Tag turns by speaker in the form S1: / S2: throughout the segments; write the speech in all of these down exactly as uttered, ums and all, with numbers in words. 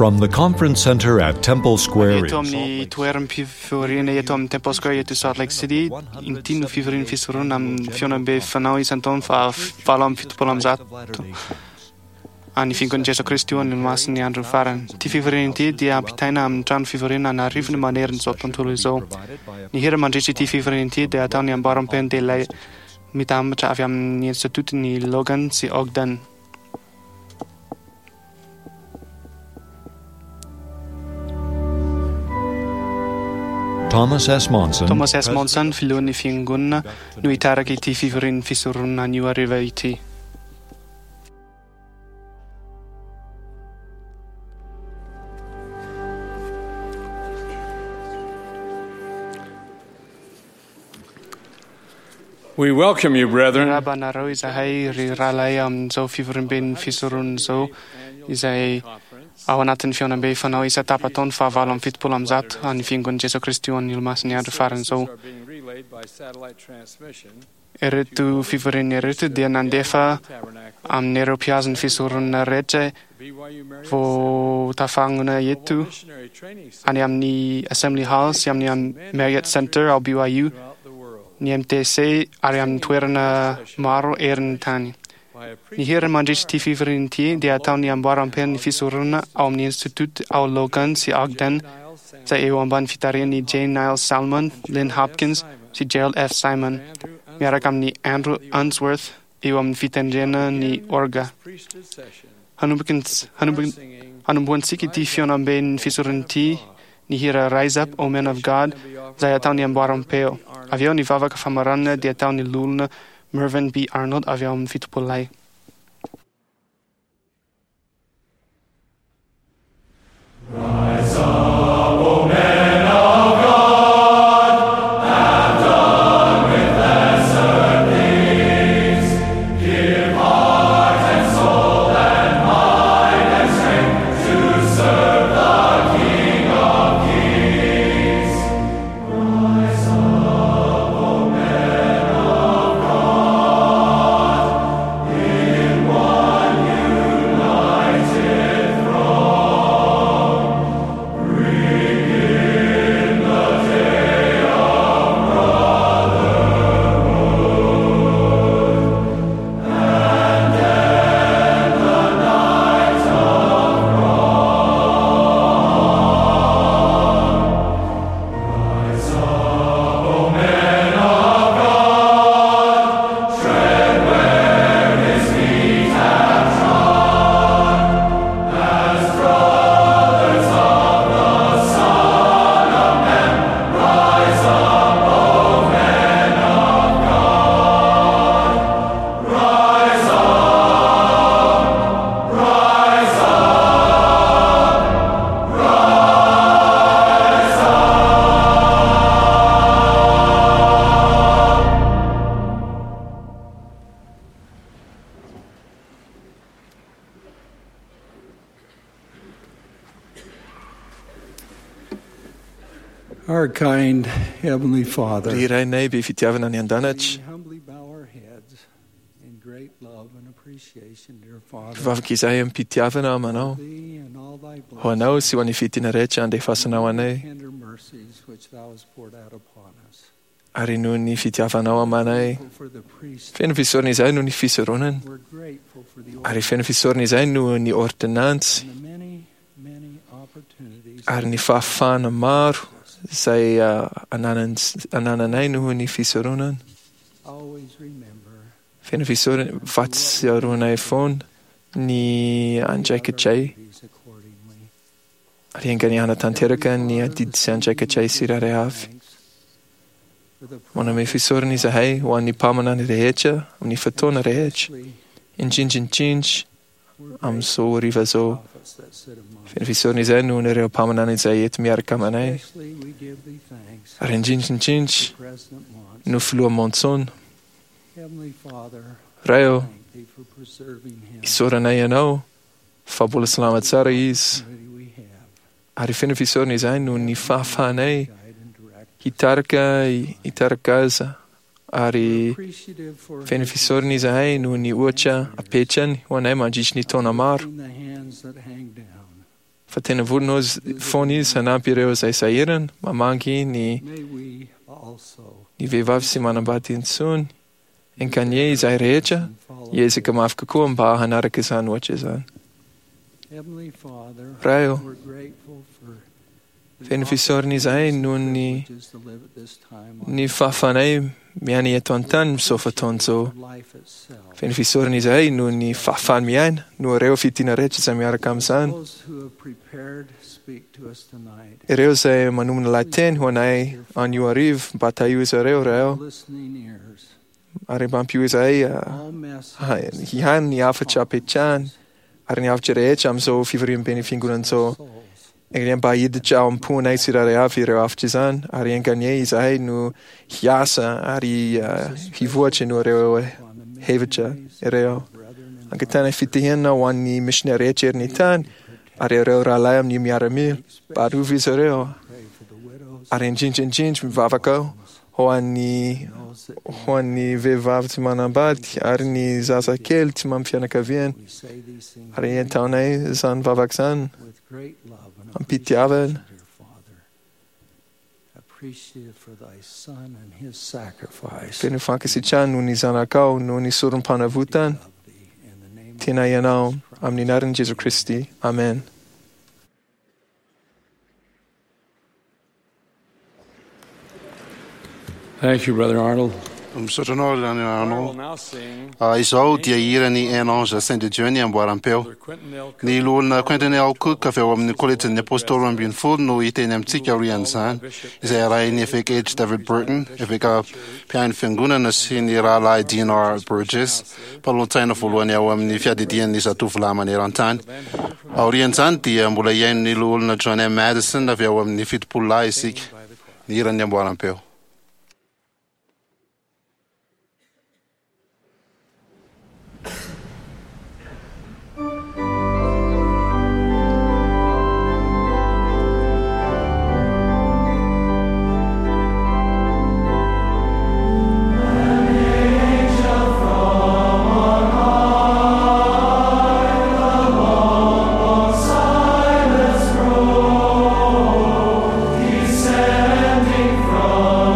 S1: From the conference center at Temple Square in
S2: Eto
S1: Salt
S2: amin'ny
S1: Lake
S2: toerana fivoriana eto amin'ny Temple Square eto Salt Lake City, inty no fivoriana fisoroana amin'ny fihaonam-be fanao isan-taona fa valo amby fitopolo amby zato any fingon'i Jesu Kristy eo ny masiny ny andro farany. Ty fivoriana ity dia ampitaina amin'ny trano fivoriana anarivony manerana izao tontolo izao. Ny hira mandritra ity fivoriana ity dia ataony ambaram-peno dia ilay mitambatra avy amin'ny institut ny Logan sy Ogden.
S1: Thomas S. Monson,
S2: Thomas S. Monson, filohan'ny fiangonana no hitaraka ity fivoriana fisoroana anio hariva ity.
S3: We welcome you, brethren.
S2: Rabanareo izahay ry ralay amin'izao fivoriam-ben'ny fisoroana izao izay ao anatin'ny fihaonam-be fanao isa-tapataona fa valo amby fitopolo amby zato any fiangon'i Jesu Kristy any Ilomasiny andro farany izao. Ireto fivoriana ireto dia nandefa amin'ireo mpiazon'ny fisoroana rehetra vao tafangana eto any amin'ny Assembly Hall sy amin'ny Marriott Center ao B Y U, ny M T C ary amin'ny toerana maro erin'ny tany. Ny hira mandritra ity fivoriana ity dia ataony ambaram-peno ny fisoroana ao amin'ny institut ao Logan sy Ogden izay eo ambany fitarian'ny J. Niles Salmon, Lynn Hopkins sy Gerald F. Simon miaraka amin'ny Andrew Unsworth eo amin'ny fitandrena ny orga. Hanomboantsika ity fihaonam-ben'ny fisoroana ity ny hira Rise Up, O Men of God izay ataony ambaram-peo. Avy eo ny vavaka famarana dia ataony lolona Mervyn B. Arnold avy ao amin'ny fitopolay.
S4: Rise up, O men of God, have done with lesser things. Give heart and soul and mind and strength to serve the King of Kings. Rise up, O men of God, in one united throng. Bring in the day of brotherhood, and end the night of wrong. Rise up, O men of God, tread where His feet have trod, as brothers of the Son of Man. Rise up, O men of God. Rise up, rise up, rise up.
S5: Our kind Heavenly Father,
S6: Ry Rainay be fitiavana ny andanatra,
S5: we humbly bow our heads in great love and appreciation, dear Father,
S6: vavaka izay ampitiavana amanao,
S5: Thee and all Thy
S6: ho anao sy ho an'ny fitiana rehetra andefasanao anay,
S5: tender mercies which Thou hast poured out upon us.
S6: ary noho ny fitiavanao amanay,
S5: Grateful for the priest,
S6: feno fisorona izay noho ny fisoronana,
S5: we're grateful for the
S6: ary feno fisorona izay noho ny ordinantsy,
S5: and the many, many opportunities
S6: ary ny fahafahana maro izay uh, ananan- anananay noho ny fisoronana.
S5: always remember
S6: Feno fisorona fahatsiaronay foana ny andraikitray,
S5: these accordingly.
S6: ary anganiana tanteraka ny adidy sy andraikitray sy raray avy.
S5: Thanks for the
S6: Manome fisorona izahay ho an'ny mpamana ny rehetra amin'ny fotoana rehetra,
S5: prophets
S6: indrindrindrindry amin'izao riva zao.
S5: that sit among us.
S6: Feno fisorona izay noho nyreo mpamanana izay eto miaraka amanay,
S5: Especially we give Thee thanks
S6: ary indrindrindrindry
S5: for President Mons.
S6: no filoha Monson.
S5: Heavenly Father,
S6: Ray o,
S5: thank Thee for preserving him.
S6: isoranay ianao fa mbola salama tsara izy,
S5: Community we have.
S6: ary feno fisorona izay noho ny fahafahanay
S5: Guide and direct.
S6: hitaraka hitaraka aza, ary
S5: Appreciative for
S6: feno
S5: his
S6: fisorona izahay noho ny ohatra apetrany ho anay mandritry ny taona maro,
S5: in the hands that hang down.
S6: Fatene vurnos fonis hanapi reos ai sairen, mamangi ni
S5: May we also
S6: ni vevav simanabati in sun, en kanye is ai recha, yesi kamafka kuamba hanarakisan watchezan.
S5: Heavenly Father,
S6: Prayo,
S5: we're grateful for
S6: fenfisor ni zai nun ni
S5: privileges to live at this time on
S6: ni fafanai miani etontan sofatonzo.
S5: life itself.
S6: Fenfisor ni zai nun ni fafan mian, nu reo fitina recha samiara kamsan.
S5: Those who have prepared speak to us tonight.
S6: Reo se manum laten huanai an yuariv batayu is reo reo.
S5: Listening ears.
S6: Aribampiu is ai
S5: All messages
S6: hihan ni afa chapechan. Ar ni afjere cham so fivrim benefinguran so.
S5: souls.
S6: Egrian ba yid cham punai sirare afi reo afchizan. Arien ganye is ai nu hiasa ari hivuache nu reo hevecha reo. Angetana fitihiena wan ni missionary chernitan. Are reo ralayam ni miaramil. Baru visareo.
S5: Pray for the widows.
S6: Arien jinjin jinj mi vavako. Hoan ni Hoan ni vevav timanabat. Ar ni zazakel timam fianakavien.
S5: We say these things
S6: Arien taunai zan vavaksan.
S5: with great love and
S6: Am pitiavel.
S5: appreciation, dear Father. Appreciative for thy Son and his sacrifice.
S6: Penu fakasichan nuni zanakau nuni surun panavutan.
S5: Love thee in the name of
S6: Tina yanao.
S5: Jesus Christ.
S6: Am ninarin Jesu Christi. Amen.
S3: Thank you, Brother Arnold.
S7: Um sotonol an
S3: We'll
S7: ano.
S3: now sing
S7: A iso dia ira ni enons a sende journey am waran peo.
S3: Brother Quentin L. Cook,
S7: Ni lul na Quentin L. Cook ka fe wam ni kolit ne postorum bin full no ite nem tika rian san. Is a rai ni fek H. David Burton. If ik a pian fenguna na sin ira lai D N R Burgess. Palon taina fulwa ni wam ni fia di dien ni sa tu flama ni rantan. Aurien san ti ambula yen ni lul na John M. Madison na fe wam ni fit pulai sik. Ni ira ni am waran peo.
S4: Descending from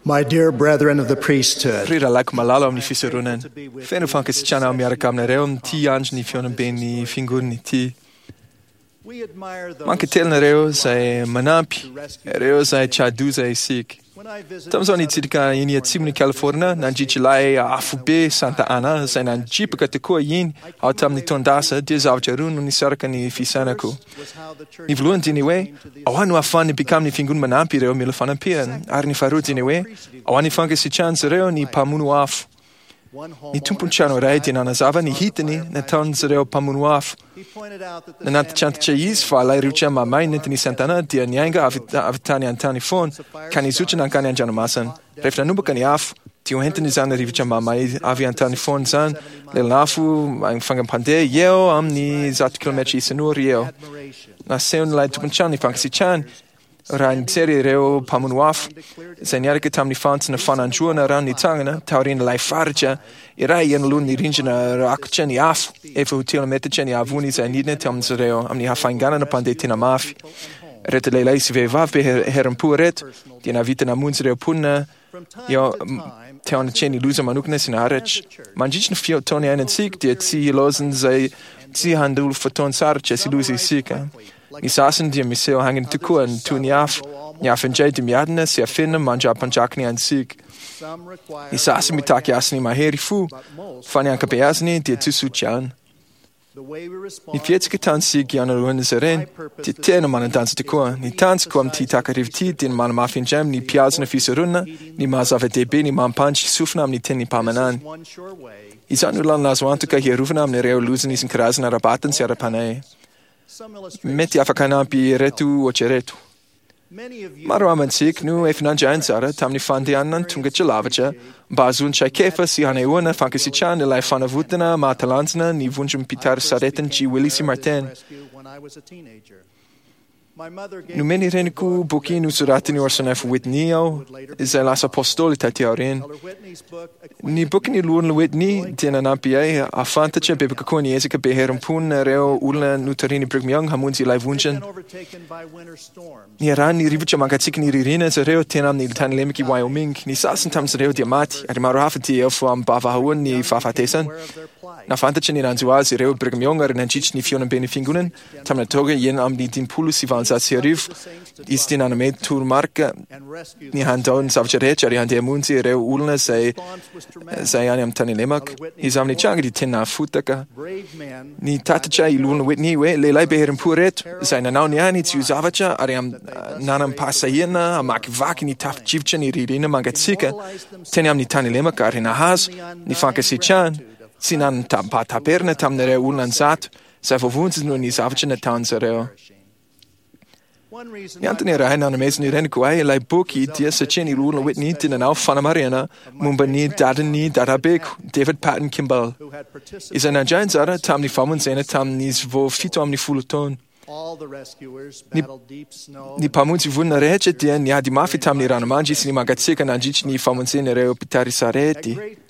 S8: My dear brethren of the priesthood,
S6: Rira like malala om ni fiserunen. Fenu fanke si chana om yara kamne reom ti anj ni fionen ben ni fingur ni ti. Manke tel na reo sai manampi. Reo sai chadu sai sik. Tamson ni tidika ini at simni California nanji chilai afube Santa Ana sai nanji pakate ko yin au tam ni tondasa dia zavjarun ni sarka ni fisanaku. Ni vluan anyway. Awanu afan ni bikam ni fingun manampi reo milafana pian. Ar ni farut anyway. Awani fanke si chance reo ni pamunu af. Ni tumpunchano rai di nanazava ni hitani na tons reo pamunu af. Na nat chant chais fa lai rucha mamai nitani Santana dia nyanga avitani antani fon kani zucha nankani anjano masan. Refna nubakani af. Tio hentani zan rivicha mamai avi antani fon zan le lafu ang fangam pande yeo am ni zat kilometri senur yeo. Na seun lai tumpunchani fangsi chan. Ran serie reo pamunuaf, senyarike tam ni fans na fananjua na ran ni tangana, taurin lai farja, irai yen lun ni rinjina rakchen ni af, efe hotel metachen ni avuni sa nidne tam reo, am ni hafangana na pande tina mafi. Rete le lai si vevav be heram puret, di na vita na munz reo punna, yo teon cheni luza manukne sin arech. Manjich na fio toni einen sig, di et si losen sei, si handul faton sarche si lusi sika. Ni saßen die Miseo hangen te kuan tu ni af, ni af enjay di miadne si affinne manja panjakni an sig. Ni saßen mi tak jasni maheri fu, fani anka beasni di tu suchan. Ni vierzige tans sig jana ruine seren, di tene man dans te kuan, ni tans kuam ti tak rivti din man mafin jam ni piazne fi serunna, ni mazave debe ni man panch sufnam ni ten ni pamanan. Isan ulan laswantuka hier rufnam ni reo luzen isen krasen arabaten si arapanei. Meti afakanampi retu oceretu. Maro amansik nu efnanja ansara tamni fandi annan tunga chalavacha bazun chaikefa si haneuna fankasi chan ilai fana vutana matalansna ni vunjum pitar sareten chi Willisi Martin. Nu meni reniku buki nu suratini orsanef Whitney-o is elas apostolita teorin. Ni buki ni luon Whitney dina nampie afantache bebekakoni esika beherum pun reo ulna nutarini brigmyang hamunzi lai vunjan. Ni ran ni rivucha mangatsik ni ririna sa reo tenam ni tan lemiki Wyoming ni sasen tam sa reo diamati arimaro hafati elfu am bavahaun ni fafatesan. Na fantache ni ranzuazi reo brigmyang arinanchich ni fionan benefingunen tam na toge yen am ni din pulusi van Satsirif ist in einer Tourmarke ni handon savcherech ari hande munzi reu ulna sei sei an am tanilemak isam ni chang di tenna futaka ni tatacha ilun Whitney we le lai beherem puret sei na nau ni ani zu zavacha ari am nanam pasayena amak vak ni taf chivchen ni ririna mangatsika tenam ni tanilemak ari na has ni fanke si chan sinan tam pataperne tam nere ulnan sat sei verwunzen nur ni savchen tanzereo. Ni antoni rein an amazing ni ren kwai lai boki dia sacheni luna Whitney tin an auf fana Mariana mumbani dadani dadabek David Patton Kimball is an agent zara tam ni famun zene tam nis vo fito am ni fuluton ni ni pamunzi vunna reche dia ni adi mafi tam ni ranamanji sini magatsika nanjich ni famun zene reo pitari sareti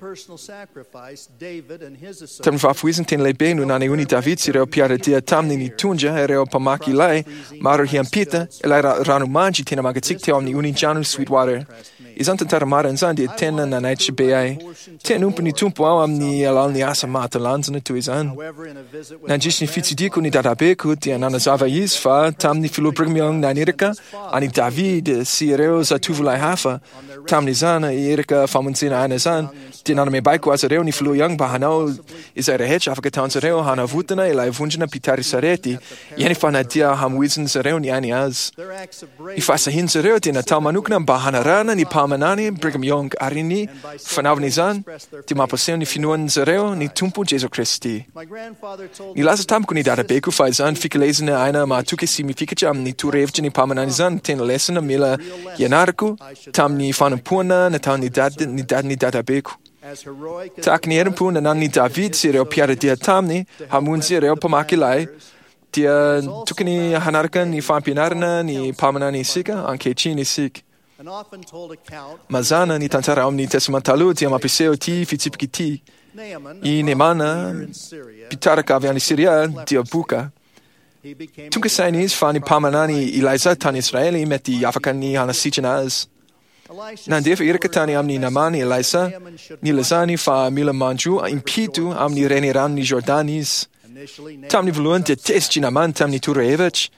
S6: tam fa fuisen ten lebe nu nani uni David si reo piare dia tam ni tunja reo pamaki lai maro hiam pita elai ranamanji tena magatsik te om ni uni janu Sweetwater is antantara mara nzan di tena na naitche beai ten umpani tumpo am ni alal ni asa mata lanzana tu izan nanjish ni fitzidiku ni dadabeku di anana zava yisfa tam ni filo brigmyong na nirika ani David si reo za tuvulai hafa tam ni zana irika famunzina ana zan di anana me baiku asa reo ni filo yang bahanao is ere hech afgatan sa reo hana vutana ilai vunjana pitari sareti yeni fana dia hamwizan sa reo ni ani az ifasa hin sa reo di na talmanukna bahana rana ni pamanani Brigham Young arini fanavnizan di mapaseon ni finuan zereo ni tumpu Jesu Christi. Ni lasa tamku ni data beku faizan fikelezene aina ma tuke simifikacha ni turevje ni pamananizan ten lesena mila yanarku tam ni fanapuna na tam ni dad ni dad ni data beku. Tak ni erempu na nan ni David si reo piara dia tam ni hamun si reo pamakilai dia tuke ni hanarkan ni fampinarna ni pamanani sika anke chini sik. Mazana ni tantara omni tesmatalu ti amapiseo ti fitsipki ti i nemana pitaraka aviani Syria di abuka tunke sainis fani pamanani Eliza tan Israeli meti afakani hanasichenaz Nandefa irakatani amni namani Elisa, ni lazani fa mila manju impitu amni reniram ni Jordanis. Tamni vluan de testi naman tamni turevich.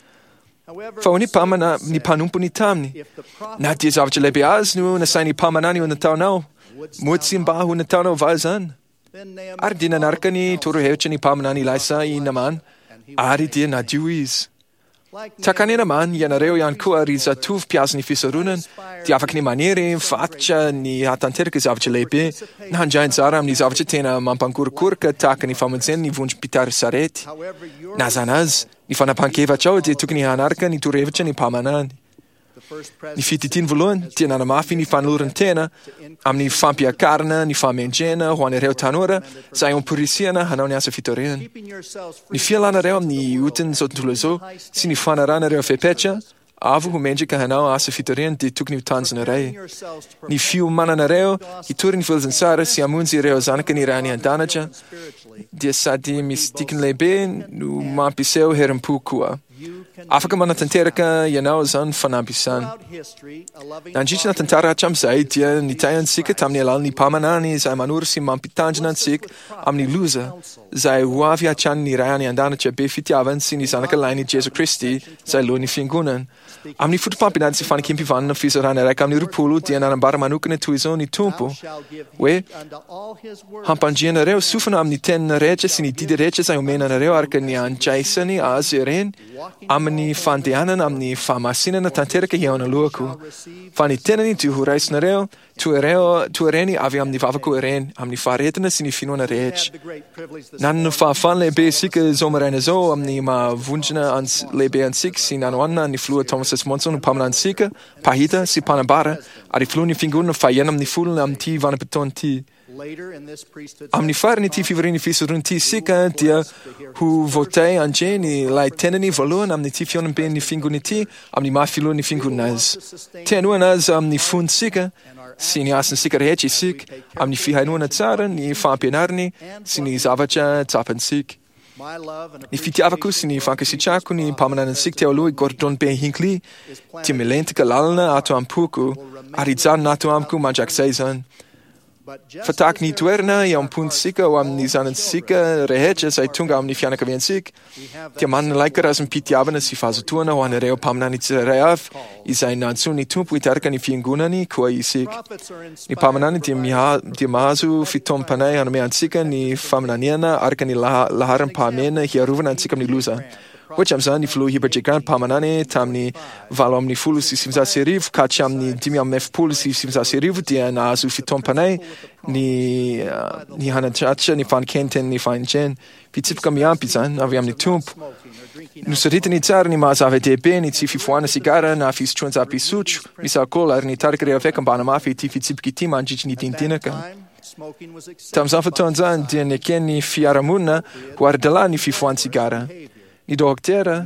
S6: Fa uni pamana ni panumpuni tamni. Na di zavche lebiaz nu na saini pamanani un taunau. Mutsim bahu na taunau valzan. Ardina narkani turevich ni pamanani Elisa i naman. Ari di na juis. Takani naman, yanareo yan kua riza tuv pias ni fisarunan, di afak ni manieri, faccia ni hatanterke zavche lepe, na hanjain zaram ni zavche tena mampankur kurka, takani famanzen ni vunj pitar sareti. Nazanaz, ni fanapankeva chau, di tukni hanarka ni turevacha ni pamanani. Ni fititin voluan, tia nanamafi ni fanluran tena, am ni fampia carna, ni famengena, huane reo tanura, sai un purisiana, hanau ni asa fitorian. Ni fialana reo am ni uten zotulezo, si ni fanarana reo fepecha, avu humenjika hanau asa fitorian di tukni utanzana rei. Ni fiu manana reo, i turin filzensara, si amunzi reo zanaka ni rani andanaja, di asadi mistikin lebe, nu mampiseo herempu kua. Afaka mana tanteraka yanao zan fanabisan. Nanjich na tantara cham sai tia ni tayan sika tamni alal ni pamanani zai manur si mampitanjanan sik amni luza zai wavia chan ni rayani andana che befiti avan si ni zanaka laini Jesu Christi zai lo ni fingunan. Amni futpampinan si fani kimpi van na fisarana rek amni rupulu tia nanambara manukane tuizo ni tumpu. We hampanjiana reo sufana amni ten reche si ni dide reche zai umena reo arka ni anjaisani aziren amni fantianan amni famasina na tanterka hiona luaku. Fani tenani tu hurais na reo, tu ereo, tu ereni avi amni vavaku eren, amni faretana sini finona rech. Nan fa fan lebe sika zomarena zo, amni ma vunjana ans lebe ansik, si nanuana ni flua Thomas Monson pamna ansika, pahita si panabara, ari fluni finguna fayenam ni fulna am ti vana beton ti. Amni farni ti fiverini fisurun ti sika dia hu votei angeni lai teneni volun amni ti fionen ben ni finguni ti amni ma filuni fingunaz. Tenuanaz amni fun sika sini asen sika rechi sik amni fi hainuna tsara ni fampianarni sini zavacha tapen sik. Ni fiti avaku sini fankasi chaku ni pamanan sik teolui gordon ben hinkli ti melentika lalna atu ampuku arizan natu amku manjak seizan. Fatak ni tuerna iam punt sika o am ni zanen sika reheche sai tunga am ni fianaka vien sik. Ti man laikara am pitiavana si fazu tuana o ane reo pamna ni tsereaf i sai nansu ni tumpu itarka ni fienguna ni kua i sik. Ni pamanani ti ti mazu fitom panai ane me ansika ni famnaniana arka ni laharan pamena hi aruvana ansika ni luza. Which am zan ni flu hiber jigan pamanane tam ni valom ni fulu si simza seriv kacham ni dimiam mef pulu si simza seriv dia na azu fitom panai ni uh, ni hana chacha ni fan kenten ni fan jen pitip kam yam pizan aviam ni tump nusarita ni tsar ni mas ave de ben ni tifi fuana sigara na fis chunza pisuch mis alcohol ar ni tarkre afekam bana mafi tifi tip kitim anjich ni tintinaka. Tam zan fatonzan dia ne ken ni fiaramuna guardala ni fi fuan sigara. Ni doktera,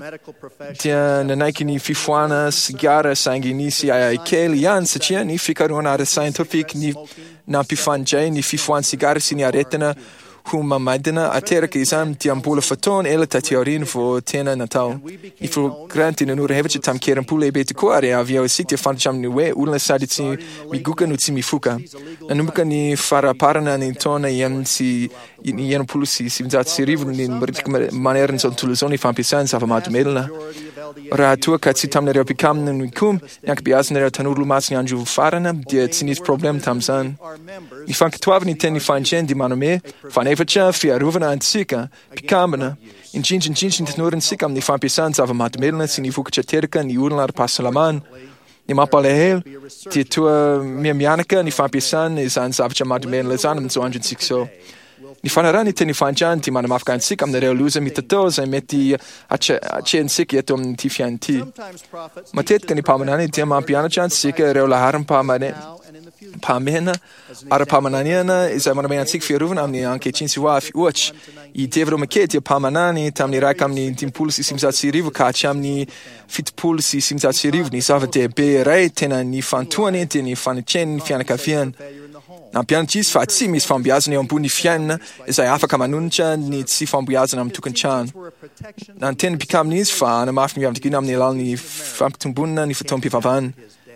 S6: tia nanaiki ni fifuana sigara sanguinisi ai keli yan sachia ni ficaruna ara scientific ni na pifanje ni fifuan sigara sini aretana huma madina atera ke exam ti ampula faton ela ta teorin vo tena natal. I fu granti na nura hevache tam keren pule bete koare avia sikte fan cham ni we ulna saditsi mi guka no timi fuka. Na numka ni fara parana ni tona yan si ni yan pulusi simzat siriv ni maneren son tuluzoni fan pisan sa famat melna. Ora tua katsi tam ne repikam ni kum yak bias ne tanurlu mas ni anju farana die tsinis problem tamsan. I fan twelve ni ten ni fan chen di manome fan evacha fi aruvana antsika pikamana in jinjin jinjin tnuren sikam ni fan pisan sa famat melna sini fuka terka ni ulnar pasalaman. Ni mapalehel ti tua miamianaka ni fan pisan is an savcha mat melna zanam so anjin sikso. Ni fanarani te ni fanjan ti manam afgan sik am ne reoluza mitatos e meti ache ache sik yetum ti fianti. Matet kan ni pamanani ti am piano chan sik reola haram pamane pamena ara pamananiana is am man sik fi ruven am ni anke chinsi wa fi uch I devro maketi pamanani tam ni rakam ni impulsi simzat siriv ka cham ni fit pulsi simzat siriv ni savate be rai tena ni fantuani te ni fanchen fiana kafian. Na pian cis fa tsimis fan biazne on buni fian is ai afa kamanuncha ni tsi fan biazne am tukanchan. Na ten pikam nis fa na mafni am tiginam ni lal ni faktum bunna ni fatom pifavan.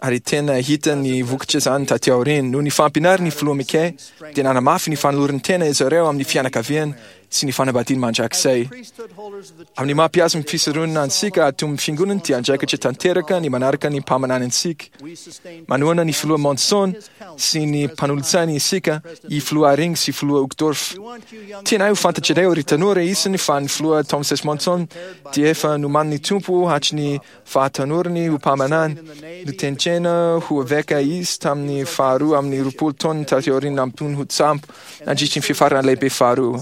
S6: ary tena hita ny vokatra zany taty aoriany. Noho ny fampianary ny filoha Mikay, dia nanamafy ny fanolorany tena izy ireo amin'ny fianakaviana sy ny fanambadiany mandrakizay. Amin'ny mampiasa ny fisaronana antsika atommy fiangonana dia andraikitra tanteraka ny manaraka ny mpamanany antsika. Manohana ny filoha Monson sy ny mpanolotsainy isika i filoha Aring sy filoha Ogdorf. Tianay ho fantatrareo ry tanora isany fa ny filoha Thomas S. Monson dia efa nomany ny tompo hatry ny fahatanorany ho mpamanany. Notentrena ho aveka izy tamin'ny faharoa amin'ny roapolo taona taty aoriana ampony ho tsampo nandritry ny fiafarana lehibe faharoa.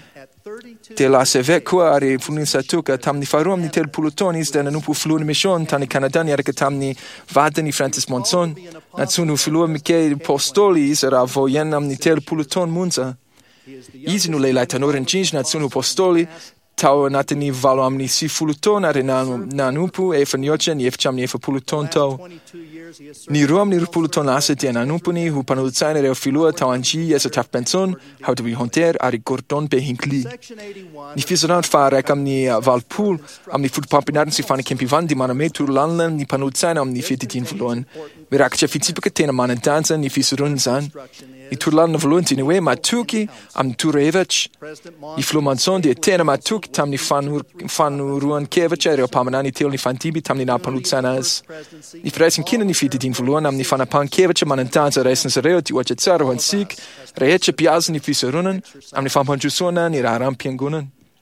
S6: Dia lasa aveka koa ary folony satoka tamin'ny faharoa amin'ny telopolo taona izy dia nanompo filohan'ny mission tany Canada niaraka tamin'ny vadiny Francis Monson. Nantsoiny ho filoha Mikay Apôstôly izy raha vao ianina amin'ny telopolo taona monja. Izy no lehilahy tanora indrindra nantsoiny ho apôstôly tao anatin'ny valo amin'ny sivifolo taona ary nanompo efa nihoatra ny efatra amin'ny efapolo taona tao. Ny roa amin'ny roapolo taona lasa dia nanompony ho mpanolotsaina ireo filoha tao Anji Esa Benson, Houdwy Hunter ary Gordon B. Hinckley. Ny fizarana faharaika amin'ny valopolo amin'ny fotom-pampianarana sy fanakempivanana dia manome torolalina ny mpanolotsaina amin'ny fiadidiany voalohany. Mirakitra fitsipaka tena manan-danja ny fisaronana zany. Ny torolalina voalohany dia ny hoe matoky amin'ny toro hevatra. I filoha Monson dia tena matoky tamin'ny fanoroan'ny kevatra ireo mpamanany telo ny fandimby tamin'ny nampanolotsaina azy. Ny firaisan-kina ny fiadidiany voalohany amin'ny fanapahan-kevatra manan-danja raisin'izy ireo dia ohatra tsara ho antsika rehetra mpiazo ny fisaronana amin'ny fampandrosoana ny raharam-piangonana.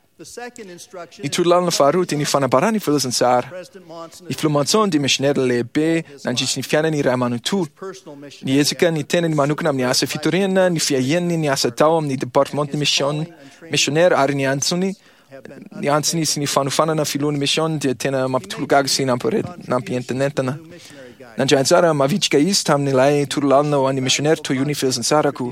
S6: Ny torolalina faharoa dia ny fanabarana ny filazantsara. I filoha Monson dia misionera lehibe nandritry ny fiainany iray manontolo. Niezaka ny tenany manokana amin'ny asa fitoriana, ny fiahiany ny asa tao amin'ny département de mission missionnaire ary ny antsony ny antsony sy ny fanofanana filohan'ny mission dia tena mampitologaga sy nampientanentana. Nandray anjara mavitrika izy tamin'ilay torolalina ho an'ny missionnaire toy io ny filazantsarako.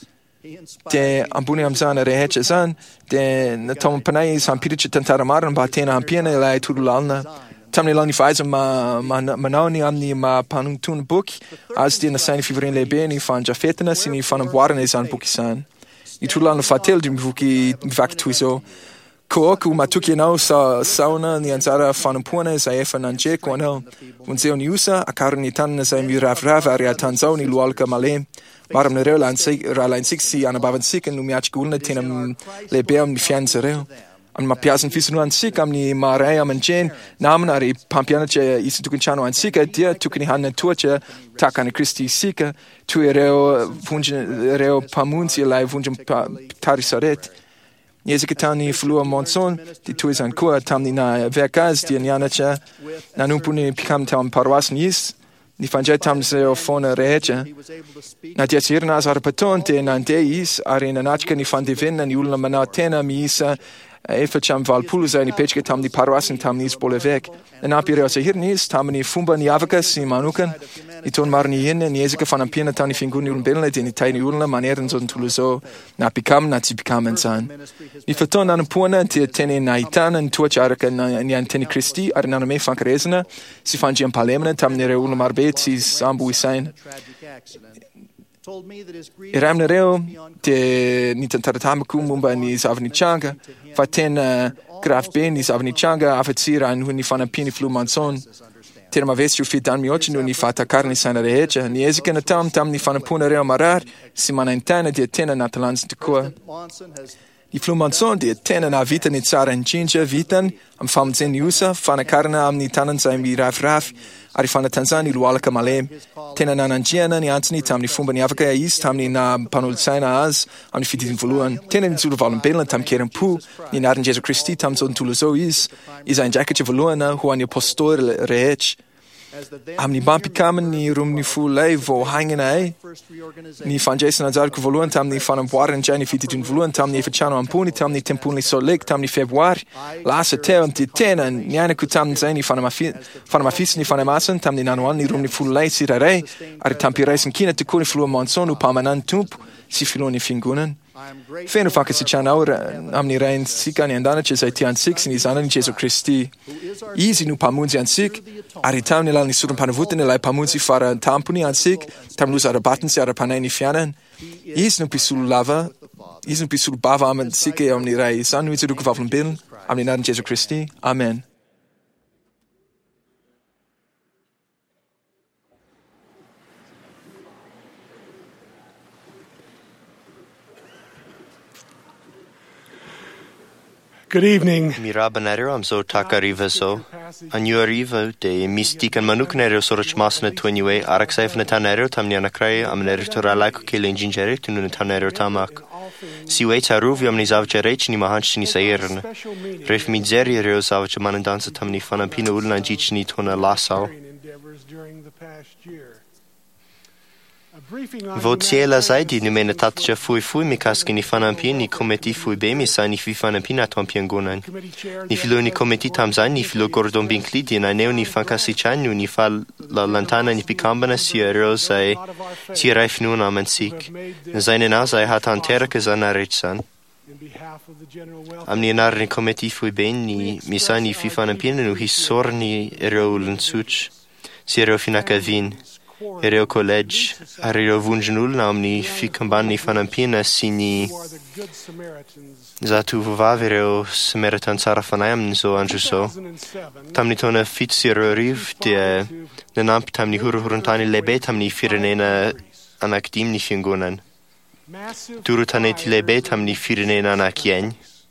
S6: Dia ambony amin'izany rehetra zany dia natao mampanay sampiritra tantara marina mba tena hampiana ilay torolalina. Tamin'ny ilan'ny fahaiza manao ny amin'ny mampanontony boky azy dia nasainy fivoriana lehibe ny fandrafetana sy ny fanamboarana izany boky izany. Ny torolalina fahatelo dia mivoky mivaky toy izao. Kooko matoky ianao sa saona ny anjara fanompoana izay efa nandreko anao. Vonjeo ny osa akaro ny tanana izay miravirava ary atanjao ny lohalika malemy. Maro aminareo raha laintsika sy anabavantsika no miatrika olona tena lehibe amin'ny fiainan'izy ireo. Amin'ny mampiasa ny fisonoantsika amin'ny maray aman-dreny namana ary mpampianatra isan-tokantrano antsika dia tokony hanina tohatra tahaka an'i Kristy isika toy ireo ireo mpamonjy ilay vondra mpitary sarety. Niezaka tany filoha Monson dia toy izany koa tamin'ny naveka azy dia nianatra nanompo ny mpikamy tao amin'ny paroasiny izy. Ny fandray tamin'izay foana rehetra. Na dia jerina azy ara-pataony dia nandeha izy ary nanatrika ny fandevenana ny olona manao tena miisa efatra amin'ny valopolo izay nipetraka tamin'ny paroasiny tamin'izy Paul Evêque. Nanampy ireo sahirana izy tamin'ny fomba niavaka sy manokana. Ny taona maro ny enina niezaka fanampiana tamin'ny fiangonan'ny olombelona dia nitainy olona manerana izao tontolo izao na mpikamy na tsy mpikamy an'izany. Ny fataona nanompoana dia tena nahitana ny tohatra araka ny anteny Kristy ary nanome fankarazana sy fandriam-pahalemana tamin'ireo olona marobe tsy sambo isaina. Iray aminareo dia ny tantara tamiko momba ny zavanitranga fa tena grave be ny zavanitranga afa-tsy raha noho ny fanampiany filoha Monson. Tena mavesy io fidany mihoatra noho ny fahatakarana isaina rehetra. Niezaka natao tamin'ny fanampoana ireo marary sy manaintana dia tena natalanjy tokoa. Ny filoha Monson dia tena nahavita ny tsara indrindra vitany amin'ny famonjeny osa fanakarana amin'ny tanany izay miravirafy ary fanatanjahany lohalaka malemy. Tena nanandriana ny antsony tamin'ny fomba niavaka izy tamin'ny nampanolotsaina azy amin'ny fididiny voalohany. Tena nijoro valombelona tamin'ny keram-po ny anaran'i Jesu Kristy tamin'izao tontolo izao izy izay ndraikitra voalohana ho an'ny apôstôly rehetra. Amin'ny mampikaminy romin'ny folay vao haingana ay ny fandraisana anjarako voalohany tamin'ny fanamboarana indray ny fididiny voalohany tamin'ny efatrano ambony tamin'ny tempon'ny Solek tamin'ny febroary lasa teo dia tena niainako tamin'izay ny fanamafisy ny fanamasina tamin'ny nanoany ny romin'ny folay tsirairay ary tampiraisinkina tokoa ny filoha Monson ho mpamanany tompo sy filohan'ny fiangonana. Feno fankasitrahanao amin'ny raintsika ny andanatra izay tiantsika sy ny zanany Jesu Kristy. Izy no mpamonjy antsika ary tamin'ny alalan'ny sorom-panavotana ilay mpamonjy faratampony antsika tamin'ny lozarabatiny sy ara-panay ny fiainana. Izy no mpisolo lava, izy no mpisolo bava amintsika eo amin'ny ray izany no ijoroko vavolombelona amin'ny anaran'i Jesu Kristy. Amen.
S9: Good evening.
S10: Mirabanero am so takariva so. Anyu arriva de mystikan manuknero sorach masna twenue araxef na tanero tamni anakrai am neritora laiko kelen gingere tunun tanero tamak. Si wait aruvi am nizav jerech ni mahanch ni sairn. Ref mizeri reo zav manandanza tamni fana pina ulna jichni tona lasau. Votiela saidi ni mena tatja fui fui mi kaski ni fanampien ni kometi fui bemi sa ni fi fanampien atompien gonan. Ni filo ni kometi tamzan ni filo gordon binklidi na neo ni fankasi chanyu ni fal la lantana ni pikambana si ero sai si reif nun amen sik. Seine nasai hat antera kesana rechsan. Am ni nar ni kometi fui ben ni mi sa ni fi fanampien nu hisor ni ero ulen such. Si ero finaka vin. Ereo college, areo vunjnul namni fikambani fanampina sini zatu vavereo samaritan sarafanayam so anjuso. Tamni tona fitsiro riv de namp tamni huruhuruntani lebe tamni firenena anakdim ni fingunan. Durutaneti lebe tamni firenena anakien.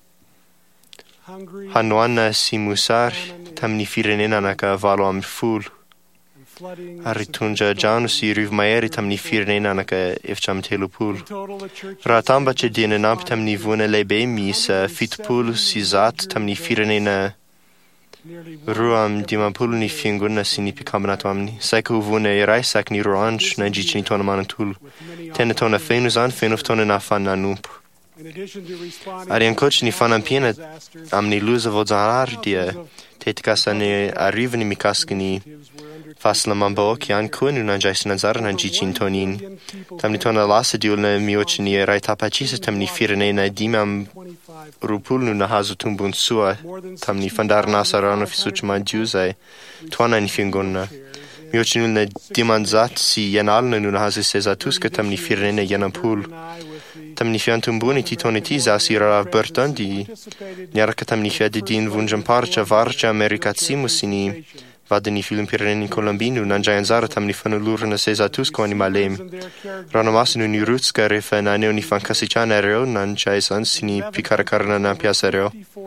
S10: Hanuana simusar tamni firenena anaka valo am ful. Aritunja janus i riv maeri tamni firnena anaka efcham telupul. Ratamba che dine namp tamni vune lebe mis fitpul sizat tamni firnena ruam dimampul ni finguna sini pikamnat amni. Saiko vune raisak ni roanj na jichni tona manantul. Tene tona fenuzan fenuf tona na fan nanump. Arian coach ni fanampina amni luza vozanar dia tetkasane arrivni mikaskini fasla mambo kian kun un anjais nazar nan jichin tonin tamni tona lasa diulna miochni raita pachisa tamni firne na dimam rupul na hazu tumbun sua tamni fandar nasarano fisuchma juzai tona ni fingonna miochni na dimanzat si yanalna nun hazu sezatuska tamni firne yanampul tamni fiantumbuni titoniti zasira burton di nyarka tamni fiadi din vunjam parcha varcha amerikatsimusini vadeni film pireni colombinu nanjayan zara tamni fanulurna sezatusko animalem ranomasnu ni rutska refa na neoni fankasichana reo nanjaisan sini pikarakarna na piasareo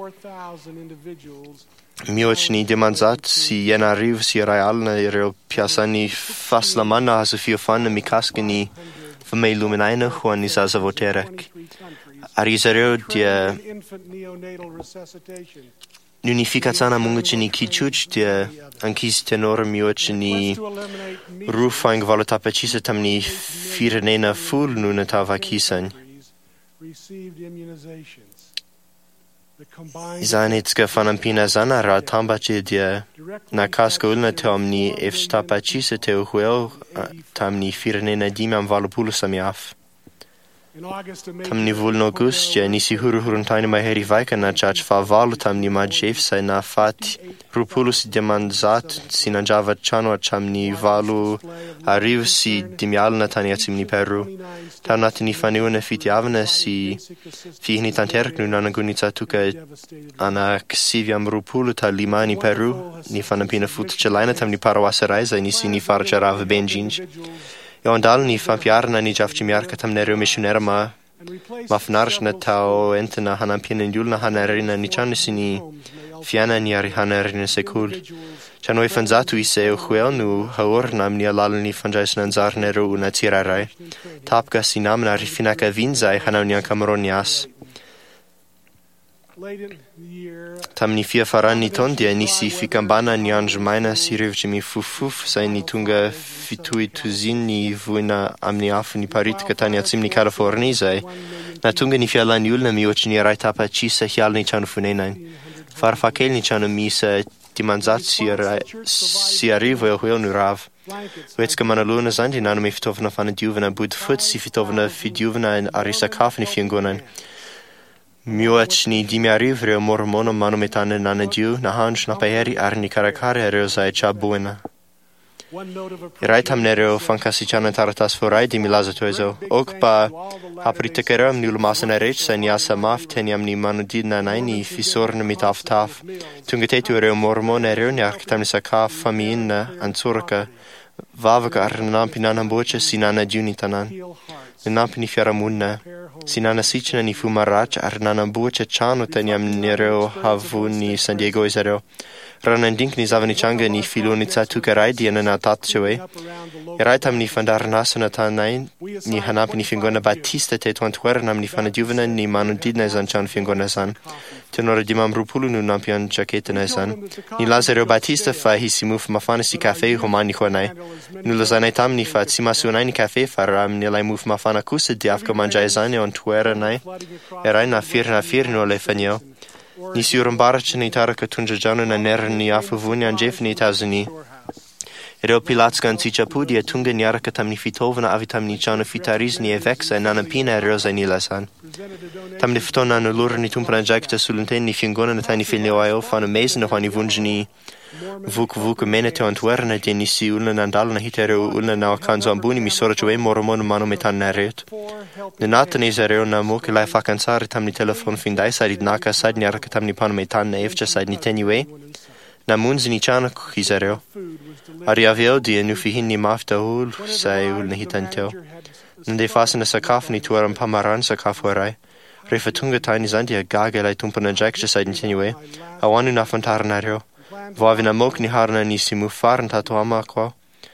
S10: miochni demanzat si yena riv si realna reo piasani faslamanna hasu fiofana mikaskini Vamei luminaina Juan Isaza voterek. Arizareo dia nunificatsana mungachini kichuch dia ankis tenor miochini rufang valotapachisa tamni firenena full nunatava kisan. Zanitska fanampina zana ra tambache dia na kaska ulna tamni efstapachisa teo huel tamni firenena dimam valopulus amiaf. Tamni vulno gustia nisi huruhuruntaini maheri vaika na chach fa valu tamni majefsa na fati rupulus demanzat sinanjava chanwa chamni valu arriv si dimialna taniatsimni Peru. Tamnatini faniuna fiti avna si fihni tanterknu nanagunitsa tuka ana ksiviam rupulu ta limani Peru ni fanampina futchelaina tamni parawasaraiza ni sini farcharav benjinj. Yondal ni fampiarna ni javchimiarka tam nero missionera ma mafnarshna tao entena hanampina yulna hanarina ni chanisini fiana ni ari hanarina sekul. Chanoi fanzatu ise uhuel nu haornam ni alalni fanjaisnan zarnero una tirarai. Tapka sinamna rifinaka vinzai hanaunia cameronias. Tamni fia farani tondia nisi fikambana ni anjmaina si revjimi fufuf sai ni tunga fitui tuzini vuina amni afu ni parit katania tsimni Californizai na tunga ni fiala ni ulna mi ochni raita pa chisa hial ni chanu funenain farfakel ni chanu misa dimanzat si arrivo e huel nu rav Wetska manaluna zandi nanu mi fitovna fana diuvna bud fut si fitovna fidiuvna in arisa kafni fiangonan Mioachni dimiariv reo mormono manumetane nanadiu nahanj napaheri arni karakare reo zai chabuena. Iraitam nereo fankasichana taratas forai di milaza toezo. Okpa apritekerem nulmasana rech sa niasa maf teniam ni manudid nanaini fisorna mitaf taf. Tungatetu reo mormone reo ni arkitam ni sakaf famiinna ansurka. Vavaka arnampi nanambocha sinana junitanan. Nampini fiaramunna. Si nana sichna ni fumarach ar nana buche chano teniam nereo havu ni San Diego isareo. Ranan dink ni zavani changa ni filoni tsa tukarai di na tatchewe. Erai tam ni fandar nasana tanai ni hanap ni fingona Batista te twantuer nam ni fana juvena ni manu didna zan chan fingona san. Tenora di mam rupulu nu nampian jaketena san. Ni Lazaro Batista fa hisimuf mafana si cafe homani khonai. Nu lazanai tam ni fa tsimasunai ni cafe faram ni lai muf mafana kusa di afka manjaizane on tuera nai. Erai na fir na fir no le fanyo. Ni siurambarac ni taraka tunjajanu na ner ni afuvuni anjef ni tazuni. Ereo pilatskan tsichapudi e tunga ni araka tam ni fitovna avitam ni chano fitariz ni eveksa nana pina ereo za ni lasan. Tam ni fitona no lura ni tumpana jakta sulunten ni fingona na tani filioaio fana mesen no hani vunjini vuk vuk menete antuerna di ni si ulna nandala na hitero ulna na kanzo ambuni mi sora choe moromon mano metan na reut. Ne nata ni zereo na moke lai fakansari tam ni telefon findai sarid naka sad ni araka tam ni pano metan na evcha sad ni teniwe. Na munzi ni chana kuki zereo. Ari aveo di nu fihin ni mafta ul sai ul na hitanteo. Nde fasa na sakaf ni tuaram pamaran sakafu arai. Refa tunga tani zandi a gaga lai tumpana jakcha sad ni teniwe. Awanu na fantarna reo. Vavina mok ni harna ni simu faran tato ama kwa.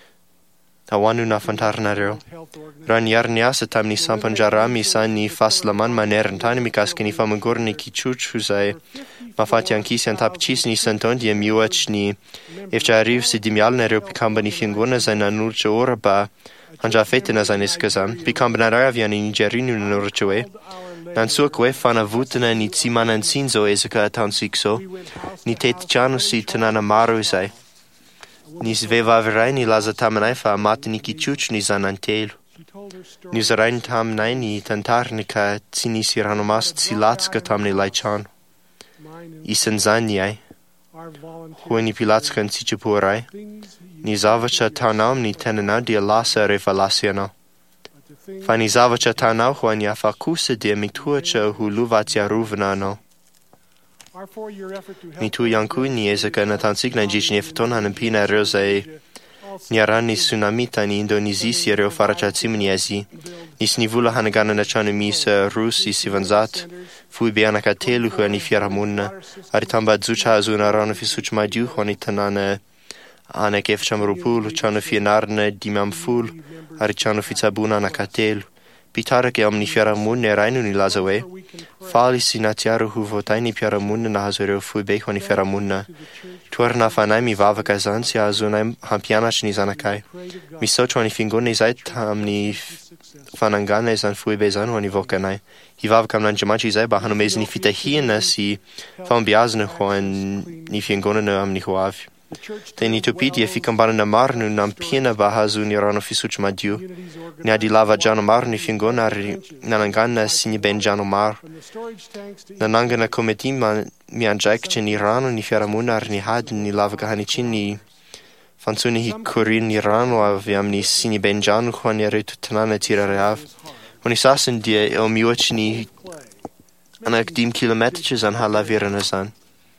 S10: Awanu na fantarna reo. Ran yar ni asa tam ni sampan jarami san ni faslaman maneren tani mikaske ni famagur ni kichuch huzai. Mafati ankisi antapchis ni santon di emiuach ni efcha arriv si dimial na reo pikamba ni fingona zain anurcha ora ba hanja fete na zain iskazan. Pikamba na ravia ni nigerinu na nurchawe. Nan suakwe fana vutana ni tsimanan sinzo ezaka atansikso. Ni tet chano si tanana maru isai. Ni sveva averai ni laza tamanai fa amati ni kichuch ni zanantelu. Ni zarain tamnai ni tantarnika tsini si ranomas tsilatska tamni laichan. Isan zaniai. Hua ni pilatskan tsichipurai. Ni zavacha tanam ni tenana di alasa revalasiana. Fani zavacha tanau hua ni afakusa di miktuacha hu luvatia ruvanano. Ni tu yanku ni ezaka na tansik na jish ni eftona na pina roze ni arani tsunamita ni Indonezisi reo farachatsim ni azi. Ni snivula hanagana na chana misa rusi sivanzat. Fui beana katelu hua ni fiaramunna. Aritamba dzucha azuna rana fisuch madiu hua ni tanana ana kefcham rupul chana fianarna dimam ful. Arichano fitzabuna na katelu. Pitara ke omni fiaramunne rainu ni lazawe. Fali si natiaru hu votai ni fiaramunne na hazoreo fui beho ni fiaramunna. Tuarna fanai mi vava kazan si azunai hampianach ni zanakai. Mi socho ni fingone zait ham ni fanangane zan fui bezan ho ni vokanai. Hi vava kam nan jamachi zai ba hanu mezi ni fitahina si faun biazne ho ni fingone na am ni hoavi. Te ni tupidi e ficambana na marnu nam piena bahazu ni rano fisuch madiu. Ni adi lava jano mar ni fingona nanangana sini ben jano mar. Nanangana kometima mi anjaik ni rano ni fiaramunar ni had ni lava gahanicin ni fansuni hi kurin ni rano aviam ni sini ben jano juan ni retu tanana tira reav. Oni sasen die el miuach ni anak dim kilometriches an halavirana san.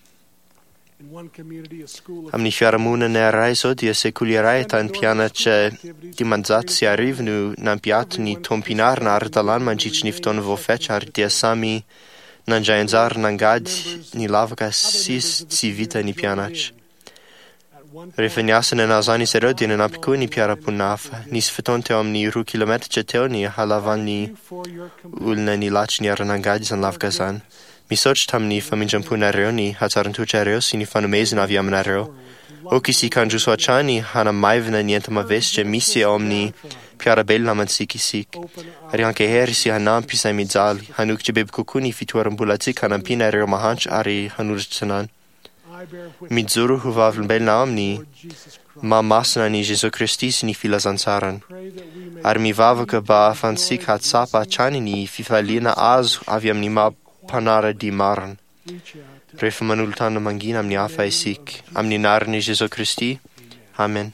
S10: Am ni fiaramuna ne raiso di seculiarai tan piana ce dimanzat si arrivnu nan piat ni tompinar na ardalan manjic nifton vo fechar di sami nan jaenzar nangad ni lavka sis si vita ni pianac. Refeniasen en azani sero di nan apiku ni piara punaf ni sfetonte om ni ru kilometr ce teo ni halavan ni ulna ni lach ni arnangad san lavkazan. Mi soch tam ni faminjam punareo ni hatarantuchareo si ni fanumezin aviamanareo. Oki si kanju soachani hana maivna nientama vesce misi omni piara bella mansiki sik. Ari anche heri si hanam pisai mizali. Hanuk ce beb kukuni fituaram bulazik hanam pinareo mahanch ari hanurchanan. Midzuru huvavl belna omni ma masna ni Jesu Christis ni filazansaran. Ar mi vavaka ba fansik hat sapa chani ni fifalina az aviam ni ma panara di maran. Refa manultana mangina amni afa esik. Amni narni Jesu Christi. Amen.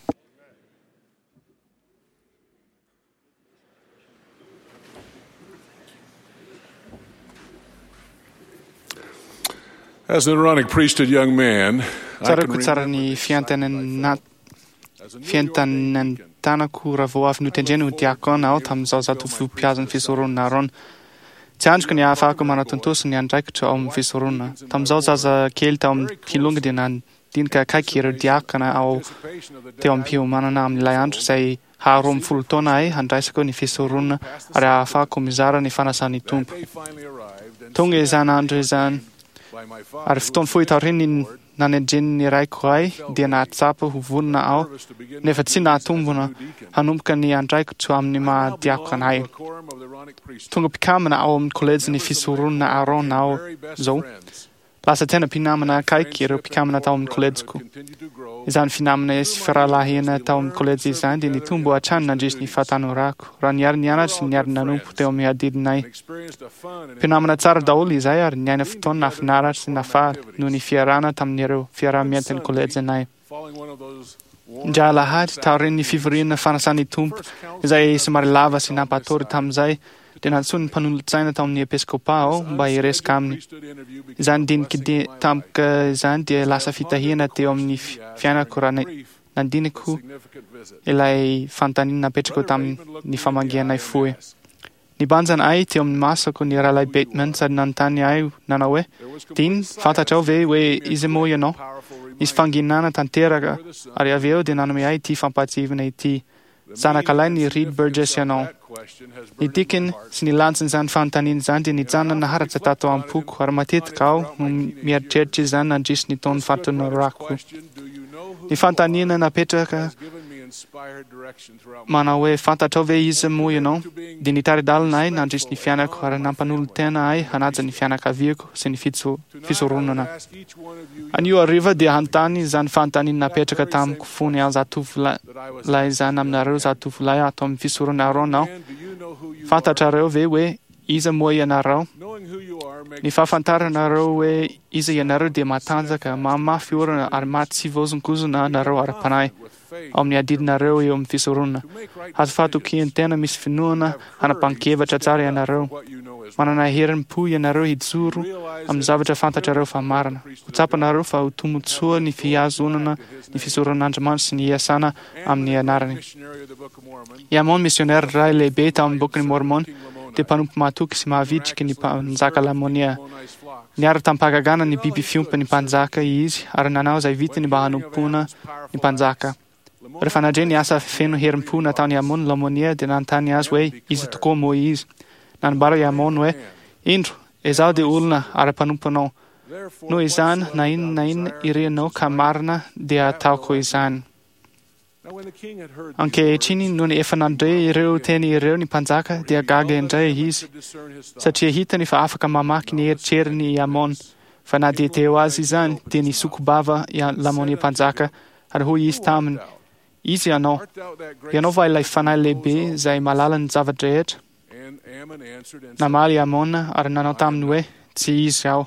S3: As an Aaronic priesthood young man,
S2: Tsara kutsara ni fiantanen fiantanen tana kura vo afnu tenjenu diakon au tam zazatu fu piazan fisoron naron Tsy androko ny ahafahako manatontoso ny andraikitra ao amin'ny fisorona. Tamin'izao zaza kely tao amin'ny tilonga dia nandinika akaiky ireo diakana ao teo amin'ny fiomanana amin'ilay andro izay haharoa amby folo taona ahy handraisako ny fisorona ary ahafahako mizara ny fanasan'ny tompo. Tonga izany andro izany ary fotoana fohy taoriny nanendreny ny raiko ahy dia nahatsapa ho vonona ao nefa tsy nahatombona hanomboka ny andraikitra amin'ny mahadiako anay. Tonga mpikamana ao amin'ny kolejy ny fisorona Aaron ao zao. Lasa tena mpinamana akaiky ireo mpikamana tao amin'ny kolejiko. Izany finamana sy firalahena tao amin'ny kolejy izany dia nitombo hatrany nandrisy ny fahatanorako. Raha niary nianatra niary nanompo teo amin'ny adidinay. Mpinamana tsara daholo izay ary niaina fotoana nafinaratra sy nafaly noho ny fiarana tamin'ireo fiarah-mientin'ny kolejy anay. Ndra alahady taoriny ny fivoriana fanasan'ny tompo izay somary lava sy nampatory tamin'izay dia nantsony ny mpanolontsaina tao amin'ny episkopa ao mba hiresaka aminy. Izany dinika tampoka izany dia lasa fitahiana teo amin'ny fiainako raha nandiniko ilay fanontaniana napetrako tamin'ny famangianay fohy. Nibanjana ahy teo amin'ny masako ny Rahalay Bateman sady nanontany ahy nanao hoe, Dean, fantatrao ve hoe izy moa ianao? Nisy fanginana tanteraka ary avy eo dia nanome ahy ity fampatsivana ity. Zanakalahy ny Reed Burgess ianao. Ny Deacon sy ny lantsiny izany fanontaniana izany dia nijanona naharatra tato am-poko ary matetika aho no mieritreritra izany nandrisy ny taon'ny fahatanorako. Ny fanontaniana napetraka manao hoe fantatrao ve izy moa ianao? Dia nitaridalina ahy nandrisy ny fiainako ary nampanolontena ahy hanaja ny fianakaviako sy ny fisoronana. Anio hariva dia hanontany izany fanontaniana napetraka tamiko fony aho zatovolahy izany aminareo zatovolahy ato amin'ny fisorona Aaron ao. Fantatrareo ve hoe iza moa ianareo? Ny fahafantaranareo hoe iza ianareo dia matanjaka, mamafy orana ary maty sy voazonkozona anareo ara-panahy ao amin'ny adidinareo eo amin'ny fisorona. Azo fahatokiany tena misy finoana hanapahan-kevatra tsara ianareo. Manana herim-po ianareo hijoro amin'ny zavatra fantatrareo fa marina. Ho tsapanareo fa ho tombotsoa ny fihazonana ny fisoron'Andriamanitra sy ny hiasana amin'ny anarany. Iamon misionera iray lehibe tao amin'ny boky ny Mormon dia mpanompo mahatoky sy mahavitriky ny mpanjaka Lamonia. Niara tampahagagana ny biby fiompy ny mpanjaka izy ary nanao izay vitiny mba hanompona ny mpanjaka. Rehefa nandre ny asa feno herim-po nataony Amon Lamonia dia nanontany azy hoe izy tokoa moa izy. Nanambara i Amon hoe indro izaho dia olona ary mpanomponao. Noho izany na inona na inona irenao ka marina dia ataoko izany. Ankehitriny noho ny efa nandre ireo teny ireo ny mpanjaka dia gaga indray izy satria hitany fa afaka mamaky ny eritreriny Amon. Fa na dia teo azy izany dia ny sokobava Lamonia mpanjaka ary hoy izy taminy, izy ianao, ianao va ilay fanahy lehibe izay malala ny zavatra rehetra? Namaly Amon ary nanao taminy hoe tsy izy aho.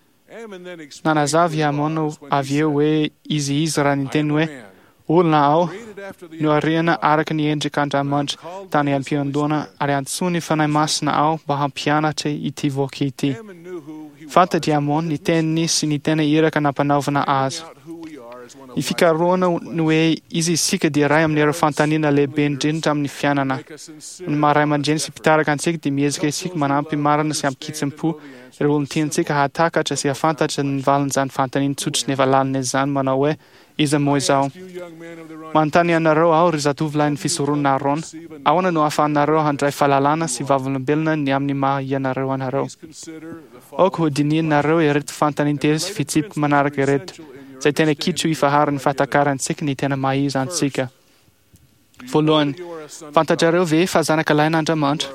S2: Nanazavy Amon avy eo hoe izy izy raha niteny hoe olona aho no ariana araka ny endrik'Andriamanitra tany am-piandoana ary antsony fanahy masina aho mba hampianatra ity voky ity. Fantatry Amon ny teniny sy ny tena iraka nampanaovana azy. Ny fikaroana no hoe izy isika dia ray amin'ireo fanontaniana lehibe indrindra amin'ny fiainana. Ny maharay aman-dreny sy mpitaraka antsika dia miezaka isika manampy marina sy ampikitsim-po ireo olona tiantsika hahatakatra sy hafantatra ny valin'izany fanontaniana tsotra nefa lalina izany manao hoe iza moa izao. Manontany ianareo aho ry zatovolahy ny fisorona Aaron, ahoana no ahafahanareo handray fahalalana sy vavolombelona ny amin'ny maha ianareo anareo. Aoka ho dininareo ireto fanontaniana telo sy fitsipika manaraka ireto izay tena kitro hifaharan'ny fahatakarantsika ny tena mahiza antsika. Voalohany, fantatrareo ve fa zanakalain'Andriamanitra?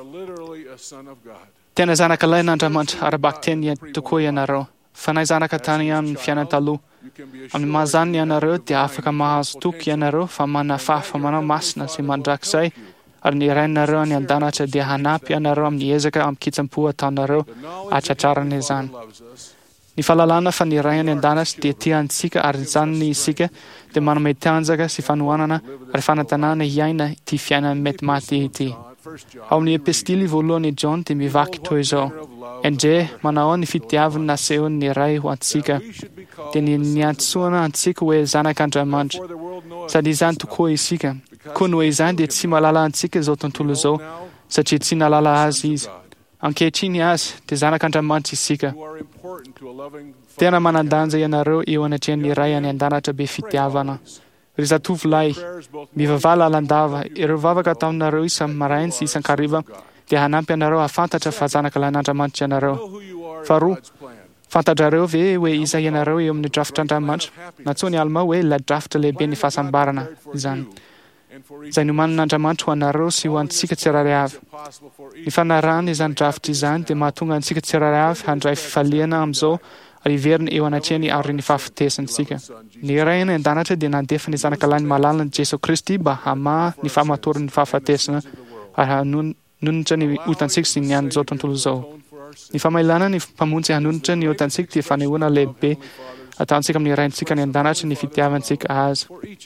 S2: Tena zanakalain'Andriamanitra ara-baka teny tokoa ianareo. Fanahy zanaka tany amin'ny fiainana taloha. Amin'ny mahazany ianareo dia afaka mahazo toky ianareo fa manana fahafamanao masina sy mandrakizay ary ny rainareo ny andanatra dia hanampy ianareo amin'ny ezaka ampikitsampo ataonareo atratrarana izany. Ny fahalalana fa ny ray ny andanatra dia tiantsika ary zanony isika dia manome tanjaka sy fanohanana ary fanantenana hiaina ity fiainana mety maty ity. Ao amin'ny epistily voalohany John dia mivaky toy izao, endre manao ny fitiavana nasehon'ny ray ho antsika dia ny niantsoana antsika hoe zanak'Andriamanitra sady izany tokoa isika. Koa noho izany dia tsy mahalala antsika izao tontolo izao satria tsy nalala azy izy. Ankehitriny azy dia zanak'Andriamanitra isika. Tena manan-danja ianareo eo anatrehan'ny iray any an-danitra be fitiavana. Ry zatovolahy, mivavaha lalandava, ireo vavaka atao aminareo isan'ny maraina sy isan-kariva dia hanampy anareo hafantatra fa zanaka lain'Andriamanitra ianareo. Faharoa, fantatrareo ve hoe iza ianareo eo amin'ny drafitr'Andriamanitra? Natsoa ny alma hoe ilay drafitra lehibe ny fahasambarana izany. Izay nomanin'Andriamanitra ho anareo sy ho antsika tsirairay avy. Ny fanarahana izany drafitra izany dia mahatonga antsika tsirairay avy handray fifaliana amin'izao ary hiverina eo anatrehany ary ny fahafatesanatsika. Ny iray any an-danitra dia nandefa ny zanaka lainy malalana Jeso Kristy mba hamaha ny fahamatorany fahafatesana ary hanonitra ny otantsika sy ny an'izao tontolo izao. Ny famailana ny mpamonjy hanonitra ny otantsika dia fanehoana lehibe ataontsika amin'ny raintsika ny an-danitra ny fitiavantsika azy.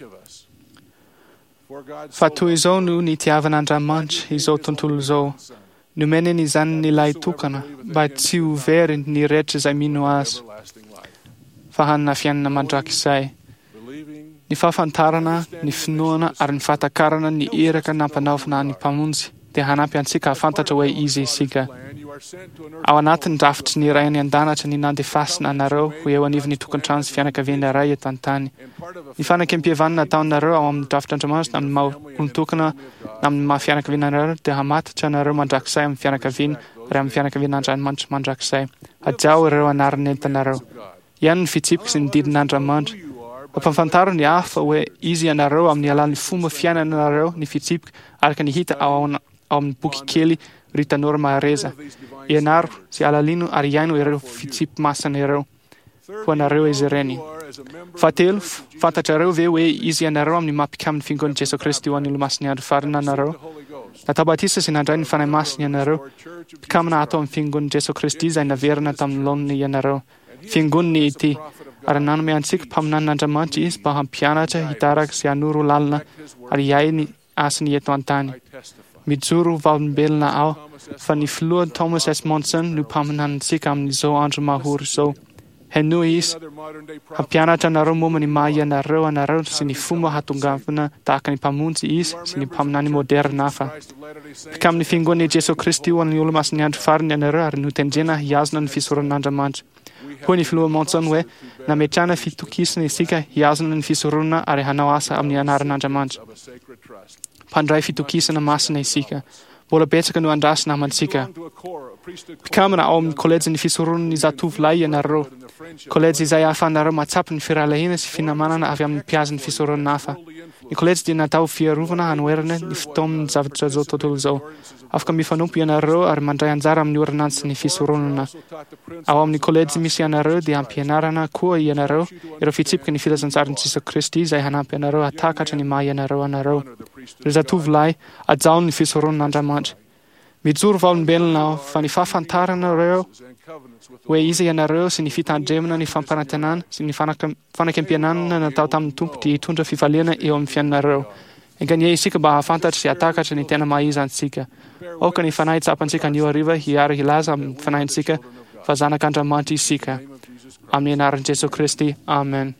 S2: Fa toy izao no ny tiavan'Andriamanitra izao tontolo izao. Nomenany izany ny lahy tokana mba tsy ho very ny rehetra izay mino azy fa hanana fiainana mandrakizay. Ny fahafantarana, ny finoana ary ny fahatakarana ny eraka nampanaovina ny mpamonjy dia hanampy antsika hafantatra hoe izy isika. Ao anatin'ny rafitry ny iray any an-danitra ny nandefasina anareo ho eo anivon'ny tokantrano sy fianakaviana iray eto an-tany. Ny fanakam-pihavanana ataonareo ao amin'ny drafitr'Andriamanitra amin'ny maha-olon-tokana na amin'ny maha-fianakaviana anareo dia hamatitra anareo mandrakizay amin'ny fianakaviana ary amin'ny fianakavian'Andriamanitra mandrakizay. Adiao ireo anaranentanareo. Ihany ny fitsipika sy ny didin'Andriamanitra. Mampafantaro ny hafa hoe izy ianareo amin'ny alalan'ny fomba fiainanareo ny fitsipika araka ny hita ao amin'ny boky kely ry tanora Mahareza. Ianaro sy alalino ary iaino ireo fitsipy masana ireo ho anareo izy ireny. Fahatelo, fantatrareo ve hoe izy ianareo amin'ny mampikamin'ny fiangonan'i Jeso Kristy ho an'ny olo-masiny andro farina anareo? Natao batisa sy nandray ny fanahy masina ianareo. Mpikamina ato amin'ny fiangonan'i Jeso Kristy izay naverina tamin'ny laoniny ianareo. Fiangonany ity ary nanome antsika mpaminan'Andriamanitra izy mba hampianatra, hitaraka sy hanoro lalina ary hiay ny asiny eto an-tany. Mijoro vaolombelona ao fa ny filoha Thomas S. Monson no mpaminantsika amin'izao andro mahory izao. Heno izy, hampianatra anareo momba ny maha ianareo anareo sy ny fomba hatongavana tahaka ny mpamonjy izy sy ny mpaminany moderna hafa. Mpikamin'ny fiangonan'i Jeso Kristy ho an'ny olo-masiny andro fariny ianareo ary notendrena hiazona ny fisoronan'Andriamanitra. Hoy ny filoha Monson hoe nametrana fitokisana isika hiazona ny fisorona ary hanao asa amin'ny anaran'Andriamanitra. Mpandray fitokisana masina isika. Mbola betsaka no andrasina amantsika. Mpikamina ao amin'ny kolejy ny fisoronan'ny zatovolahy ianareo. Kolejy izay ahafahanareo matsapy ny firalahiana sy finamanana avy amin'ny mpiazan'ny fisoronana hafa. Ny kolejy dia natao fiarovana hanoerana ny fitaomin'ny zavatra zao tontolo izao. Afaka mifanompo ianareo ary mandray anjara amin'ny ordonnantsy ny fisoronana. Ao amin'ny kolejy misy ianareo dia ampianarana koa ianareo ireo fitsipika ny filazantsarany Jeso Kristy izay hanampy ianareo hatakatra ny maha ianareo anareo. Ry zatovolahy, ajaho ny fisoronan'Andriamanitra. Mijoro vaolombelona ao fa ny fahafantarana ireo hoe izy ianareo sy ny fitandremana ny fampanantenana sy ny fanakam-pianana natao tamin'ny tompo dia hitondra fifaliana eo amin'ny fiainanareo. Engania isika mba hahafantatra sy hatakatra ny tena mahaizantsika. Aoka ny fanahy tsapantsika anio hariva hiary hilaza amin'ny fanahintsika fa zanak'Andriamanitra isika. Amin'ny anaran'i Jeso Kristy. Amen.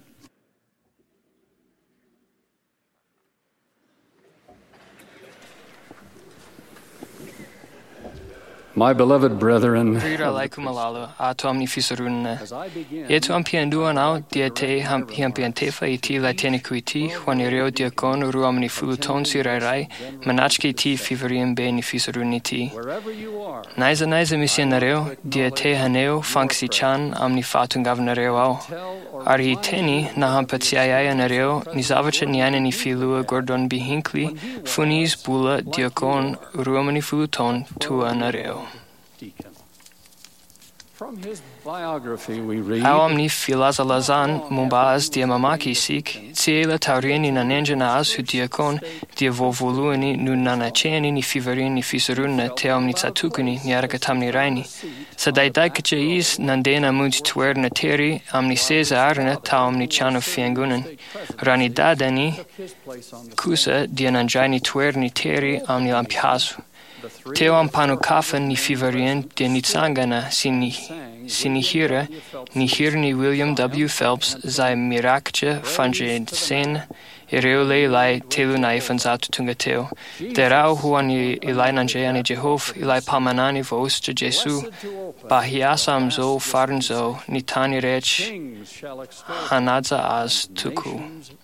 S5: My beloved brethren,
S9: Riralai kumalalo ato amni fisorunna. Eto ampianduan au dia te hiampiantefa iti lateniku iti, juanereo diakon ru amni fuluton sirairai, manachki iti fiverium beni fisoruniti. Naisa naisa misianareo, dia te haneo fanksi chan amni fatungavnareo au. Ari teni na hampatsiayaya nareo, nizavacha niana ni filua gordon bihinkli, funis bula diakon ru amni fuluton tua nareo. Awam ni filazalazan mumbaz dia mamaki sik, tsiela taurieni nanenjana as hu diakon, dia vovolueni nu nanacheni ni fiverini ni fisurunna teom ni tsatukuni ni arakatamni raini. Sadaidakacha is nandena muj tuerna teri amni seza arna taom ni chano fiangunan. Rani dadani kusa dia nanjani tuerni teri amni lampiasu. Teo ampano kafan ni fivarien de nitsangana sini sinihira ni hirni William W. Phelps zai mirakcha fanje sen Ireo le ilai telu na ifanzatu tunga teo. Derau huan ilai nanje ani Jehov, ilai pamanani voustra Jesu, bahiasa amzo farenzo, nitani rech, hanadza az tuku.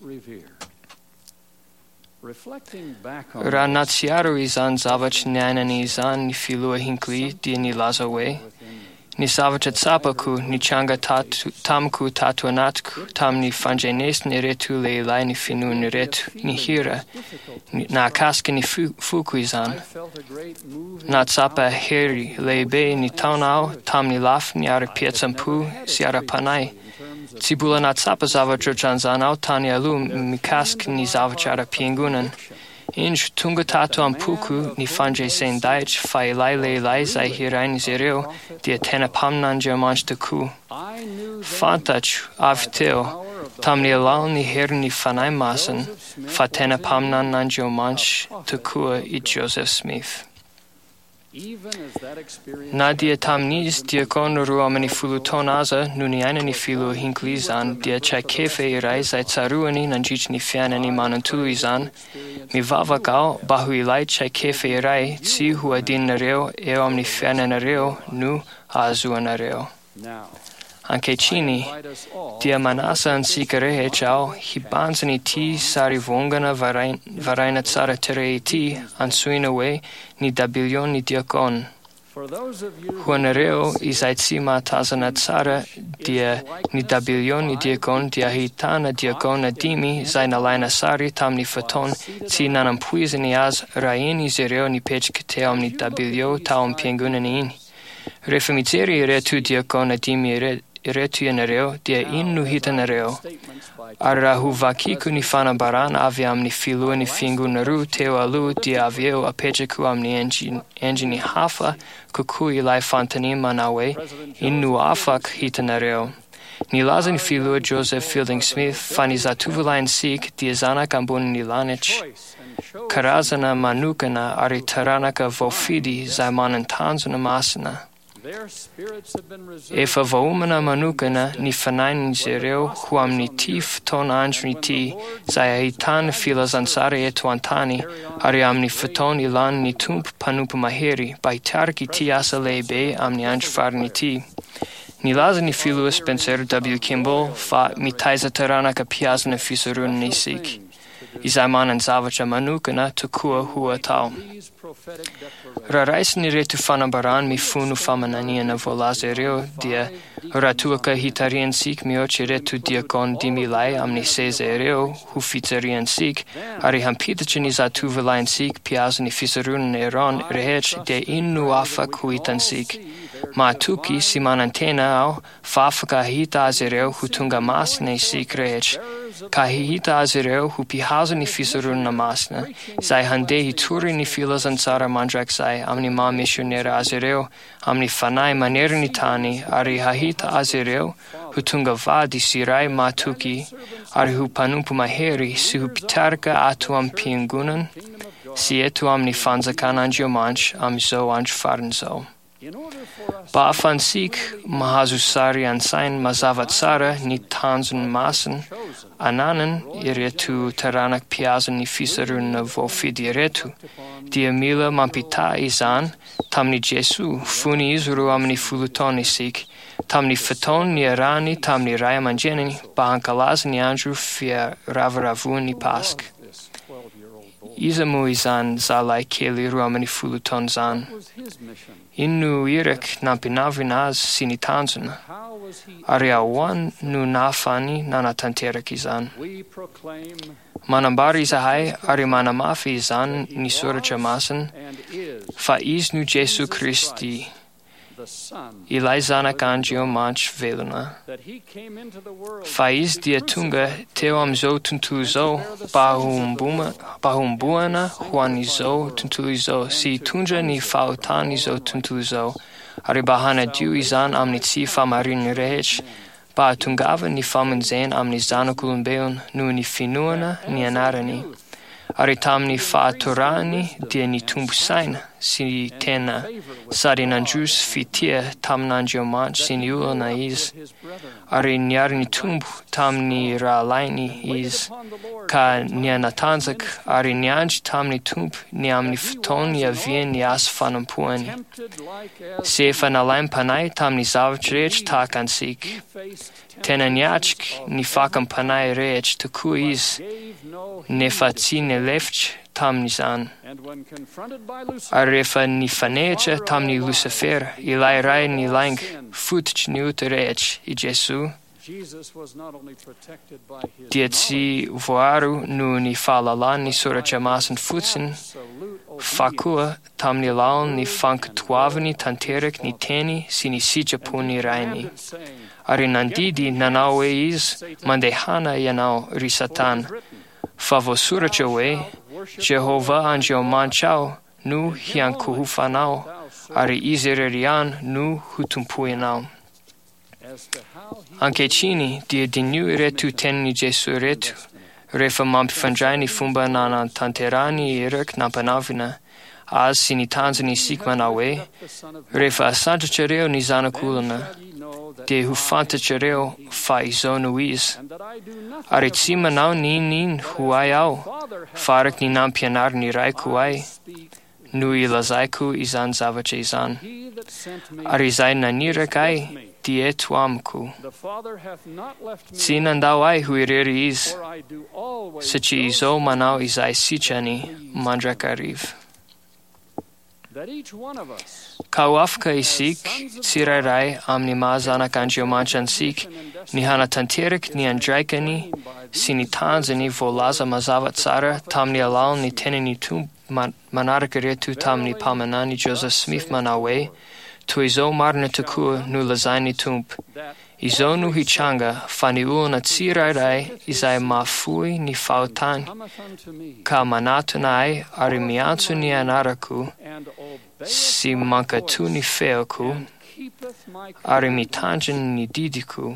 S9: Ra natsiaru izan zavach nyanani izan ni filua hinkli di ni lazawe. Ni savachat sapaku, ni changa tatu, tamku tatuanatku, tam ni fangenes ni retu le ilai ni finu ni retu, ni hira, na kaska ni fukuizan. Na tsapa heri, le be ni taunau, tam ni laf ni ara pietsampu, si ara panai. Tsibula na tsapa zavachochan zanau, tani alu mi kask ni zavachara piengunan. Inj tunga tatu ampuku ni fanje sen daich fa ilai le ilai zai hirain zereo di atena pamnan germanch de ku. Fantach avteo tam ni alal ni her ni fanai masen fa tena pamnan nan germanch de kua i Joseph Smith. Nadia tamnis diakon ruamani fulutonaza nuniana ni filu hinklizan dia chai kefe irai zai tsaruani nanjich ni fianani manantuluizan mi vava gao bahu ilai chai kefe irai tsi huadin nareo eo amni fiananareo nu azuanareo. Anche cini, dia manasa an sikare ciao, hibanzani ti sari vongana varaina tsara terei ti, an suina we, ni dabilion ni diakon. Huanareo isaitsima tazana tsara, dia ni dabilion ni diakon, dia hitana diakona dimi, zaina laina sari tam ni faton, si nanam puizani az, raini zereo ni pechketeom ni dabilio taom piengunani. Refemizeri retu diakona dimi re Retu yanareo, dia innu hitanareo. Arahu vakiku ni fana baran aviam ni filu ni fingu naru teo alu dia avieo apejaku am ni engini hafa kuku ilai fantani manawe innu afak hitanareo. Ni laza ni filu Joseph Fielding Smith fani zatuvulain sik dia zana kambun ni lanich. Karazana manukana ari taranaka vofidi zaimanan tanzuna masana. Efa vaumana manukana ni fanain zereo huam ni tif ton anjni ti zaya hitan fila zansare etuantani ariam ni faton ilan ni tump panupa maheri by tarki ti asa lebe am ni anjfar ni ti. Ni laza ni filu Spencer W. Kimball fa mi taiza taranaka piazna fisurun nisik. Izaimanan zavacha manukana tukua hua tau. Rarais ni retu fanabaran mi funu famananiana volazereo dia ratuaka hitarian sik mioche retu diakon dimilai amni sezereo hufitarian sik ari hampitachini zatuvalain sik piazani fisarun eron rehech de innu afak huitan sik. Matuki simanantena au fafaka hita azereo hutunga masne sik rehech. Kahihita azereo hupihazani fisarun na masna zai handehi turi ni filas ansara mandrak zai amni ma missionera azereo amni fanai manerni tani ari hahita azereo hutunga vadi sirai matuki ari hupanumpu maheri si hupitarka atuam piengunan si etu amni fanza kananjio manch amzo anj farnzo. Ba fansik mahazusari ansain mazavatsara ni tanzun masen ananan iretu taranak piazan ni fisarun na vofidi retu dia mila mampita izan tamni Jesu funi izuru amni fulutoni sik tamni faton ni arani tamni raya manjeni bahankalaz ni anju fia ravaravu ni pask. Izamu izan zalai keli ruamani fuluton zan. Innu irek nampinavinaz sinitanzun. Ariawan nu nafani nanatanterak izan. Manambari zahai arimanamafi izan nisura chamasan. Fa iznu Jesu Christi. Ilai zana kanjio manch veluna. Faiz diatunga teo amzo tuntuzo bahumbuma bahumbuana huanizo tuntulizo si tunja ni fautanizo tuntulizo aribahana diu izan amnitsi famarin rech ba tungava ni famunzen amni zana kulumbeon nu ni finuana ni anarani Ari tamni faaturani dia ni tumbu saina si tena sari nanjus fitia tamnan geomant sini ulna is. Ari nyarni tumbu tamni ralaini is. Ka nianatanzak ari nyanj tamni tumbu niamni futon ya vien yas fanampuani. Sefa na laim panai tamni zavchrech takan sik. Tena nyachk ni fakam panai rech tuku is. Nefatsine lefch tamni zan. Arefa ni fanecha tamni Lucifer ilai rai ni lang futch ni uterech i Jesu. Dietsi voaru nu ni falalan ni sura chamasen futsen. Fakua tamni laun ni fank tuavni tanterek ni teni sini sijapuni raini. Arinandidi nanawe is mandehana yanao risatan. Favosura chewe, Jehovah angel manchao, nu hian kuhufanao, ari izererian nu hutumpuinao. Anche cini, dia dinu retu tenni Jesu retu, refa mampifanjaini fumba nana tanterani irak nampanavina, as sini tanzani sikmanawe, refa asanta chereo nizana kulana, de hufanta chereo fa izonu is. Arit sima nau nin nin huai au, farak ni nam pianar ni rai kuai, nu ilazaiku izan zavache izan. Arizai na nirakai, die tuamku. Sinandau ai huireri is, sachi izo manau izai sichani mandrakariv. Kauafka isik, tsirarai amni mazana kanjio manchan sik, ni hana tantirik ni andraikani, sini tanzani volaza mazavat sara, tamni alal ni teneni tum manarakaretu tamni pamanani Joseph Smith manawe, tu izo marna tukua nu lazaini tump. Izo nu hichanga, fani uona tsirarai, izai mafui ni fautan, ka manatunai arimiansu ni anaraku, si mankatu ni feoku, arimitanjan ni didiku,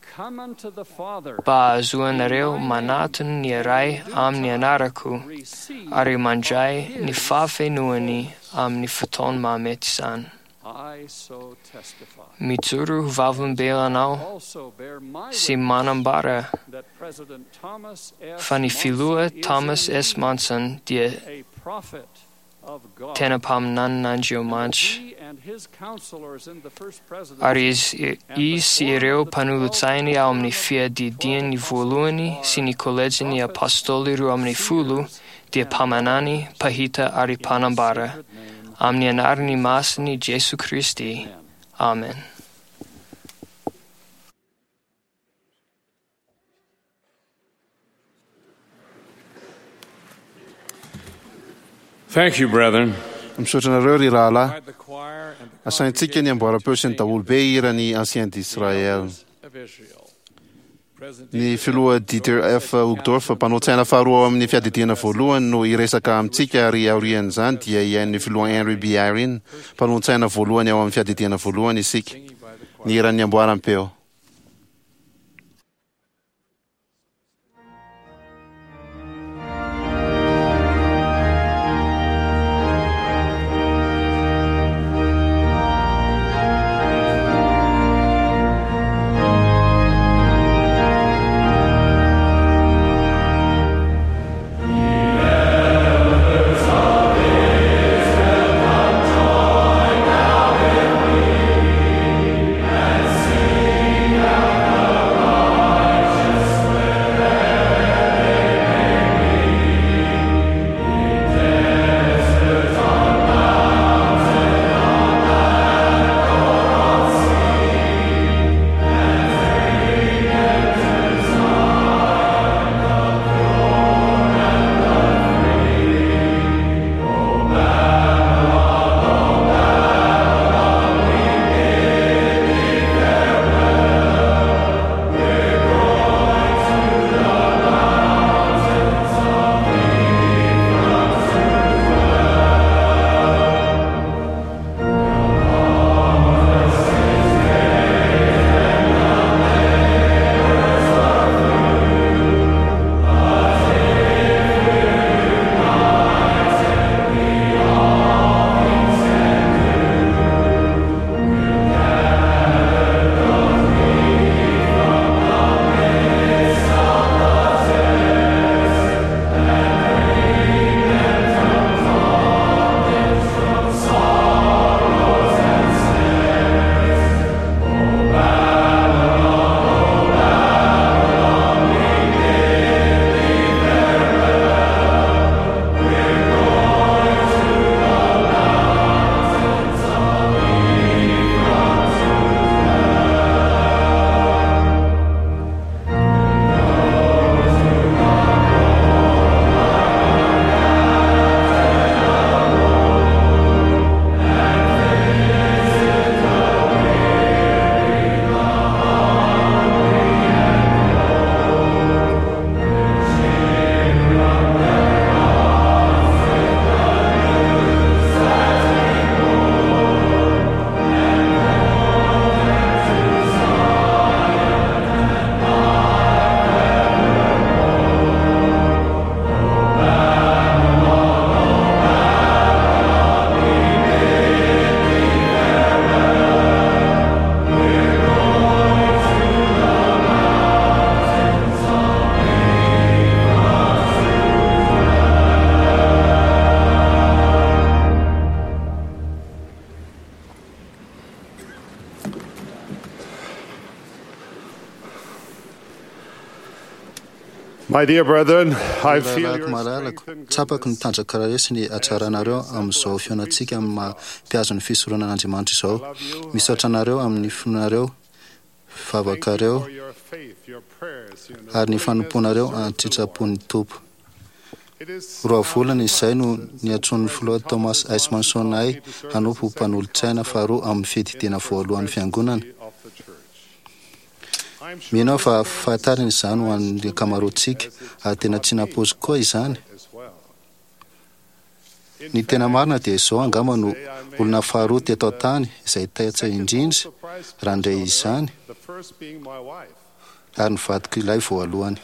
S9: ba azuanareo manatun ni arai am ni anaraku, arimanjai ni fafe nuani am ni futon mametisan. Mitsuru vavum belanau, si manambara, fani filua Thomas S. Monson, dia tenapam nan nanjio manch, aris is ireo panulutsaini omni fia di dien voluani, sini collegini apostoliru omni fulu, dia pamanani pahita ari panambara. Amnianarni masni Jesu Christi. Amen.
S3: Thank you, brethren.
S7: I'm sure na röri rala. Asan tiken yan bora person ta wul beira ni ancien d'Israël. Ni filua Dieter F. Uchtdorf panotsena faru am ni fiat diena voluan no iresa kam tikari aurien zant ye yen ni filua Henry B. Irene panotsena voluan ya am fiat diena voluan isik ni ran yan boaran peo.
S4: Sing
S3: My dear brethren, I feel
S11: Lalako
S3: your
S11: malalako tsapako ny tanjaka resy ny atsaranareo amin'izao fionatsika amin'ny mampiazo ny fisoronan'Andriamanitra izao. Misaotra anareo amin'ny fonareo, vavakareo ary ny fanomponareo an-tritsapon'ny Tompo. Roa volana izay no niantson'ny filoha Thomas Eismanson hanompo mpanolotsaina faharoa amin'ny fitidina voalohan'ny fiangonana. Mino fa fahatarina izany ho an'ny akamaroantsika ary tena tsy napozy koa izany. Ny tena marina dia izao angamba no olona faharoa teto an-tany izay taitsa indrindra raha ndray izany ary nivadiko ilay voalohany.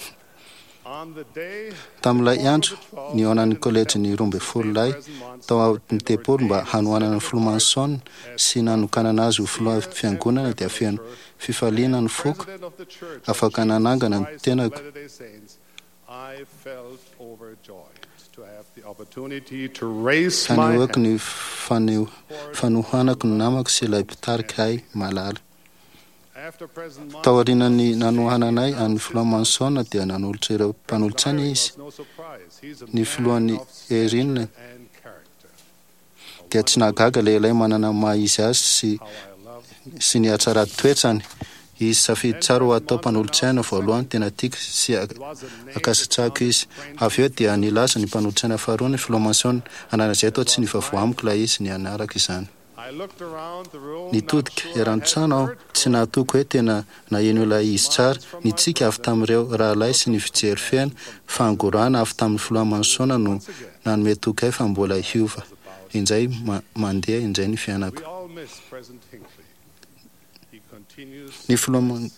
S11: Tamin'ilay andro nihaonan'ny kolejy roa ambin'ny folo lay tao amin'ny Tepolo mba hanohanana ny Fromanson sy nanokanana azy ho filoha fiangonana dia feno fifaliana ny foko afaka nanangana ny tenako. Kanehoako ny fanohanako ny namako sy ilay mpitarika ahy malala. Tao aorianany nanohananay an'ny Fromanson dia nanolotra ireo mpanolotsaina izy. Ny filohan'ny Erinina dia tsy nahagaga lehilahy manana maha izy azy sy sy ny hatsarady toetrany. Izy safidy tsara ho atao mpanolotsaina voalohany tena tiako sy akasitrahako izy. Avy eo dia nilaza ny mpanolotsaina faharoa ny Fromanson ananazay tao tsy nivavoa amiko ilay izy ny anaraka izany. Nitodika eran-trano aho tsy nahatoko hoe tena naheno ilay izy tsara. Nitsika avy tamin'ireo rahalahy sy ny fijery fena fangorana avy tamin'ny Fromanson no nanome toky ahy fa mbola hiova. Inzay mandeha inzay ny fiainako. Ny Fromanson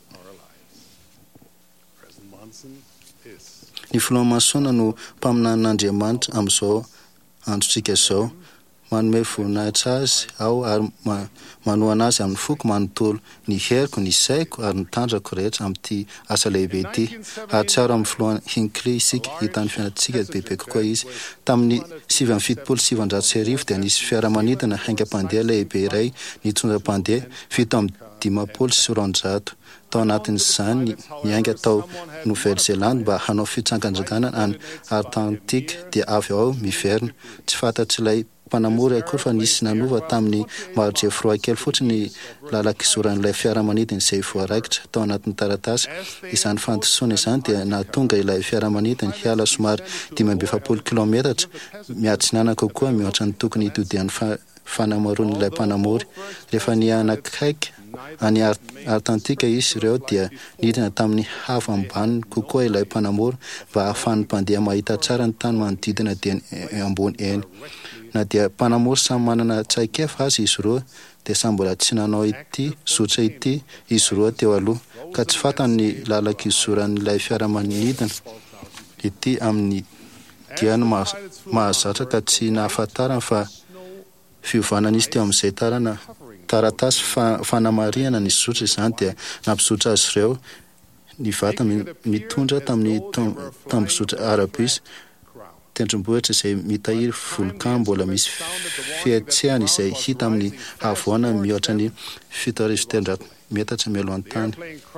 S11: Ny Fromanson no mpaminan'Andriamanitra amin'izao androntsika izao. Manome voninahitra azy aho ary manohana azy amin'ny foko manontolo ny heriko, ny saiko ary ny tandrako rehetra amin'ity asa lehibe ity. Ary tsara amin'ny filohan'ny Hinckley isika hitan'ny fiainantsika bebe kokoa izy. Tamin'ny sivy amby fitopolo sy sivinjato sy arivo dia nisy fiaramanidina haingam-pandeha lehibe iray nitondram-pandeha fito amby dimapolo sy roanjato. Tao anatin'izany niainga tao Nouvelle-Zélande mba hanao fitsangatsanganana any Atlantika dia avy ao miverina. Tsy fantatry ilay mpanamory akory fa nisy nanova tamin'ny Marjefroy kely fotsiny lalakizoran'ilay fiaramanidina izay voaraikitra tao anatin'ny taratasy. Izany fandosoana izany dia nahatonga ilay fiaramanidina hiala somary dimy amby efapolo kilometatra miatsinana kokoa mihoatra ny tokony hitodihan'ny fanamaroan'ilay mpanamory. Rehefa nianakaiky any Atlantika izy ireo dia nidina tamin'ny hafa ambany kokoa ilay mpanamory mba ahafahan'ny mpandeha mahita tsara ny tany manodidina dia ambony eny. Na dia mpanamory samy manana tsaikefa azy izy roa dia samy mbola tsy nanao ity zotra ity izy roa teo aloha ka tsy fantany ny lalakizoran'ilay fiaramanidina ity amin'ny diany mahazatra ka tsy nahafantarana fa fiovanana izy teo amin'izay tarana taratasy fanamariana ny zotra izany dia nampizotra azy ireo ny vata mitondra tamin'ny tambozotra arabisy tendrombohitra izay mitahiry volcan mbola misy fietsehana izay hita amin'ny havoana mihoatra ny fito arivo sy telonjato metatra mialoha an-tany.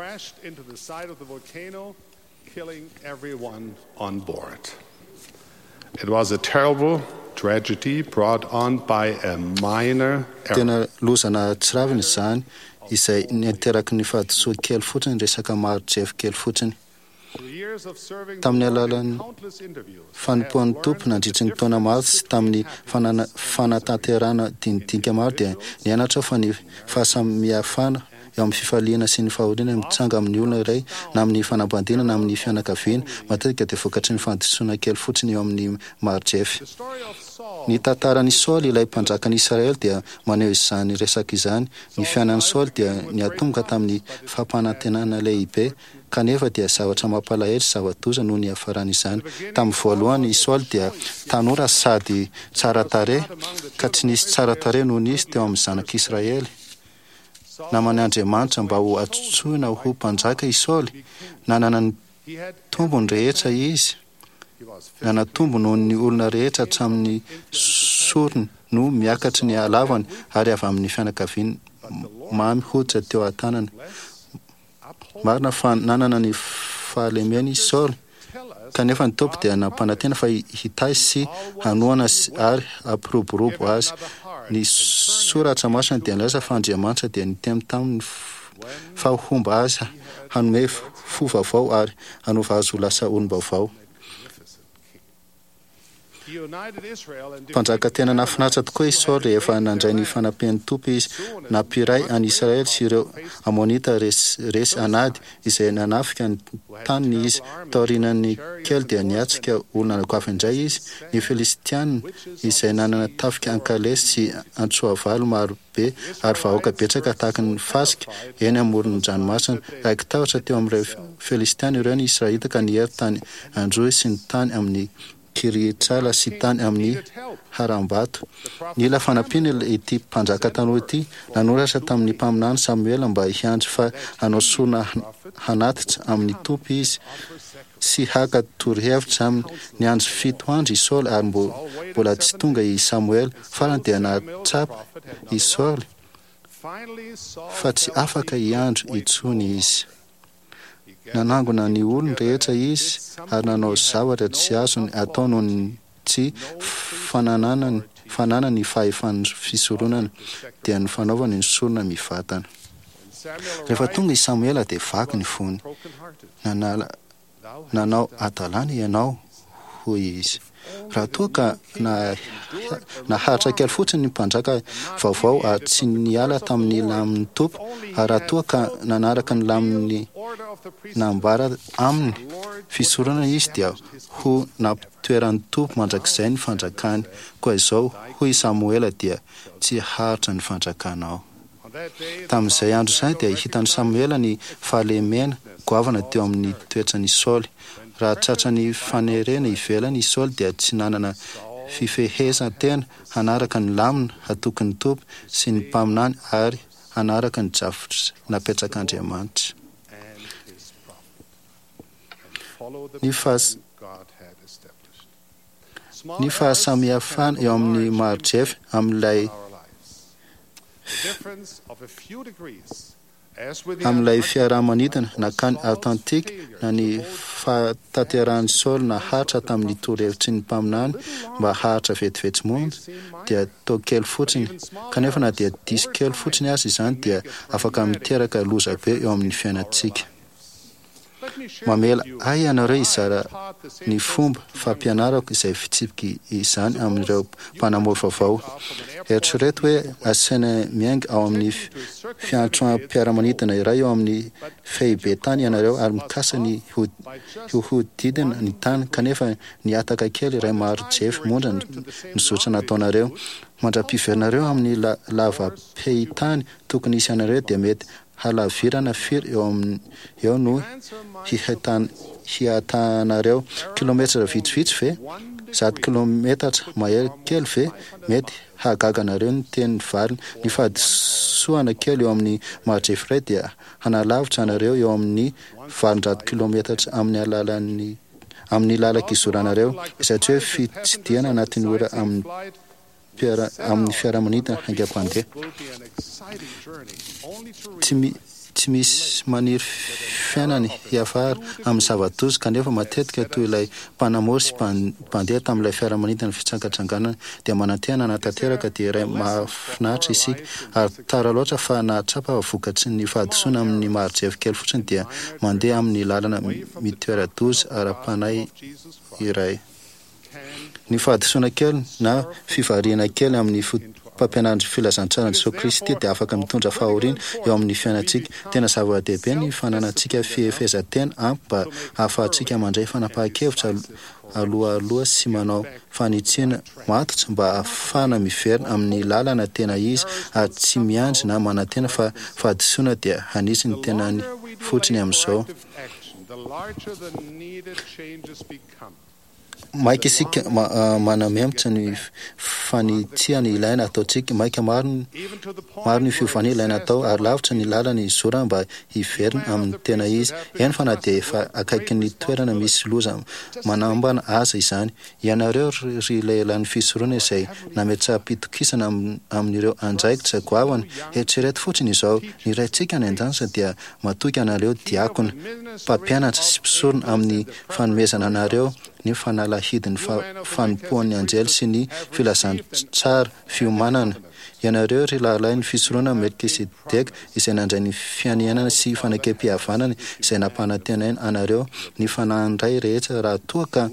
S3: It was a terrible tragedy brought on by a minor error.
S11: Tena lozana tsy ravina izany izay niteraky ny fahadisoa kely fotsiny resaka maro-drefy kely fotsiny. Tamin'ny alalan'ny fanompoan'ny Tompo nandritry ny taona maro sy tamin'ny fanatanterana dinidinika maro dia nianatra fa ny fahasamihafana eo amin'ny fifaliana sy ny fahoriana mitsanga amin'ny olona iray na amin'ny fanambadiana na amin'ny fianakaviana matetika dia vokatry ny fandisoana kely fotsiny eo amin'ny maro-drefy. Ny tantaran'i Saoly ilay mpanjakan'i Israely dia maneho izany resaka izany. Ny fiainan'i Saoly dia niatomboka tamin'ny fampanantenana lehibe kanefa dia zavatra mampalahelo zava-doza noho ny hafarana izany. Tamin'ny voalohany i Saoly dia tanora sady tsara tarehy ka tsy nisy tsara tarehy noho nisy teo amin'ny zanak'Israely. Namany Andriamanitra mba ho atsotsoina ho mpanjaka i Saoly. Nanana ny tombony rehetra izy. Nanatombo noho ny olona rehetra hatramin'ny sorony no miakatra ny halavany ary avy amin'ny fianakaviany mamy hoditra teo an-tanana. Marina fa nanana ny fahalemeny i Saoly kanefa ny tompo dia nampanantena fa hitazy sy hanoana ary ampiroborobo azy. Ny soratra masina dia nilaza fa Andriamanitra dia nitemy tamin'ny fahomba azy hanome fo vaovao ary hanova azy ho lasa olom-baovao. Mpanjaka tena nafinaritra tokoa izy Saoly rehefa nandray ny fanampian'ny tompo izy nampiray any Israely sy ireo Amonita resy anady izay nanafika ny taniny izy. Taorinan'ny kely dia niatsika olona nakoafy indray izy. Ny Filistiana izay nanana tafika ankalesy sy antsoavalo maro be ary vahoaka betsaka tahaka ny fasika eny amoron-dranomasina raiky tahotra teo amin'ireo Filistiana ireo ny Israelita ka nihery tany Androy sy ny tany amin'ny Kiriatsala sy tany amin'ny Harambato. Nila fanampiana ity mpanjaka tanoha ity nanoratra tamin'ny mpaminany Samuela mba hiandry fa hanao sona hanatitra amin'ny tompo izy sy haka torohevitra aminy. Niandry fito andro i Saoly ary mbola tsy tonga i Samuel farany dia nahatsapa i Saoly fa tsy afaka hiandro intsony izy. Nanangona ny olona rehetra izy ary nanao zavatra tsy azony atao noho ny tsy fananana fanana ny fahefan'ny fisoronana dia ny fanaovany ny sorona mivatana. Rehefa tonga i Samuela dia vaky ny fony. Nanala nanao adalàna ianao hoy izy. Raha toa ka na naharitra kely fotsiny ny mpanjaka vaovao ary tsy niala tamin'ny lamin'ny tompo ary raha toa ka nanaraka ny lamin'ny nambara aminy fisorona izy dia ho nampitoeran'ny tompo mandrakizay ny fanjakany. Koa izao hoy Samuela dia tsy haritra ny fanjakanao. Tamin'izay andro izay dia hitan'ny Samuela ny fahalemena goavana teo amin'ny toetran'i Saoly. Raha tratra ny fanerena ivelany i Saoly dia tsy nanana fifehezan-tena hanaraka ny lamina hatoky ny tompo sy ny mpaminany ary hanaraka ny javitra napetrak'Andriamanitra. Ny fahas- ny fahasamihafana eo amin'ny Mari-Jefy amin'ilay amin'ilay fiarahamanidina nakany authentique na ny fahatanterahany Saoly naharitra tamin'ny torohevitry ny mpaminany mba haritra vetivety monja dia tao kely fotsiny. Kanefa na dia diso kely fotsiny azy izany dia afaka miteraka loza be eo amin'ny fiainantsika. Mamela ay ianareo izara ny fomba fampianarako izay fitsipika izany amin'ireo mpanamory vaovao. Eritrereto hoe asaina miainga ao amin'ny fiantroam-piaramanidina iray eo amin'ny Fehi-Betany ianareo ary mikasa ny hohodidina ny tany kanefa niataka kely iray Mari-Jefy monja nizotra nataonareo. Mandra-piverinareo amin'ny lava-pehitany tokony isy ianareo dia mety halavirana firy eo amin'ny eo no hihatanareo kilometatra vitsivitsy ve zato kilometatra mahery kely ve mety hagaganareo ny tenin'ny valiny. Ny fahadisoana kely eo amin'ny Mari-Jefy iray dia hanalavitra anareo eo amin'ny valonjato kilometatra amin'ny alalan'ny amin'ny lalaka izoranareo satria hoe fitsidiana anatin'ny ora amin'ny piara amin'ny fiaramanidina haingam-pandeha. Tsy misy maniry fiainany hiafara amin'ny zava-doza kanefa matetika toy ilay mpanamory sy mpandeha tamin'ilay fiaramanidina fitsangatsanganana dia manantena natanteraka dia iray mahafinaritra isika ary tara loatra fa nahatrapa vokatry ny fahadisoana amin'ny Mari-Jefy kely fotsiny dia mandeha amin'ny lalana mitoera-doza ara-panay iray. Ny fahadisoana kely na fivariana kely amin'ny mpampianarana filazantsara Jesosy Kristy dia afaka mitondra fahoriana eo amin'ny fiainantsika. Tena zava-dehibe ny fananantsika fihefezan-tena ampy mba ahafahantsika mandray fanapahan-kevitra aloha sy manao fanitsina matotra mba ahafahana miverina amin'ny lalana tena izy ary tsy miandry na manantena fa fahadisoana dia anisany tena fotsiny amin'izao. maika isika manamemtra ny fanitiany ilaina ataotsika maika maro maro ny fiovana ilaina atao ary lavitra ny lalany izora mba hiverina amin'ny tena izy eny fa na dia efa akaiky ny toerana misy loza manambana aza izany ianareo ry lehilahy fisoroana izay nametsaha-pitokisana amin'ireo andraikitra goavana eritrereto fotsiny izao ny raintsika ny an-dansa dia matoky anareo diakona mpampianatra sy mpisorona amin'ny fanomezana anareo ny fanalahidiny fanompoan'ny anjely sy ny filazany tsara fiomanana ianareo ry lahalay ny fisoroana melkisedeka izay nandray ny fianianana sy fanakempihavanana izay nampanantenaina anareo ny fanandray rehetra raha toa ka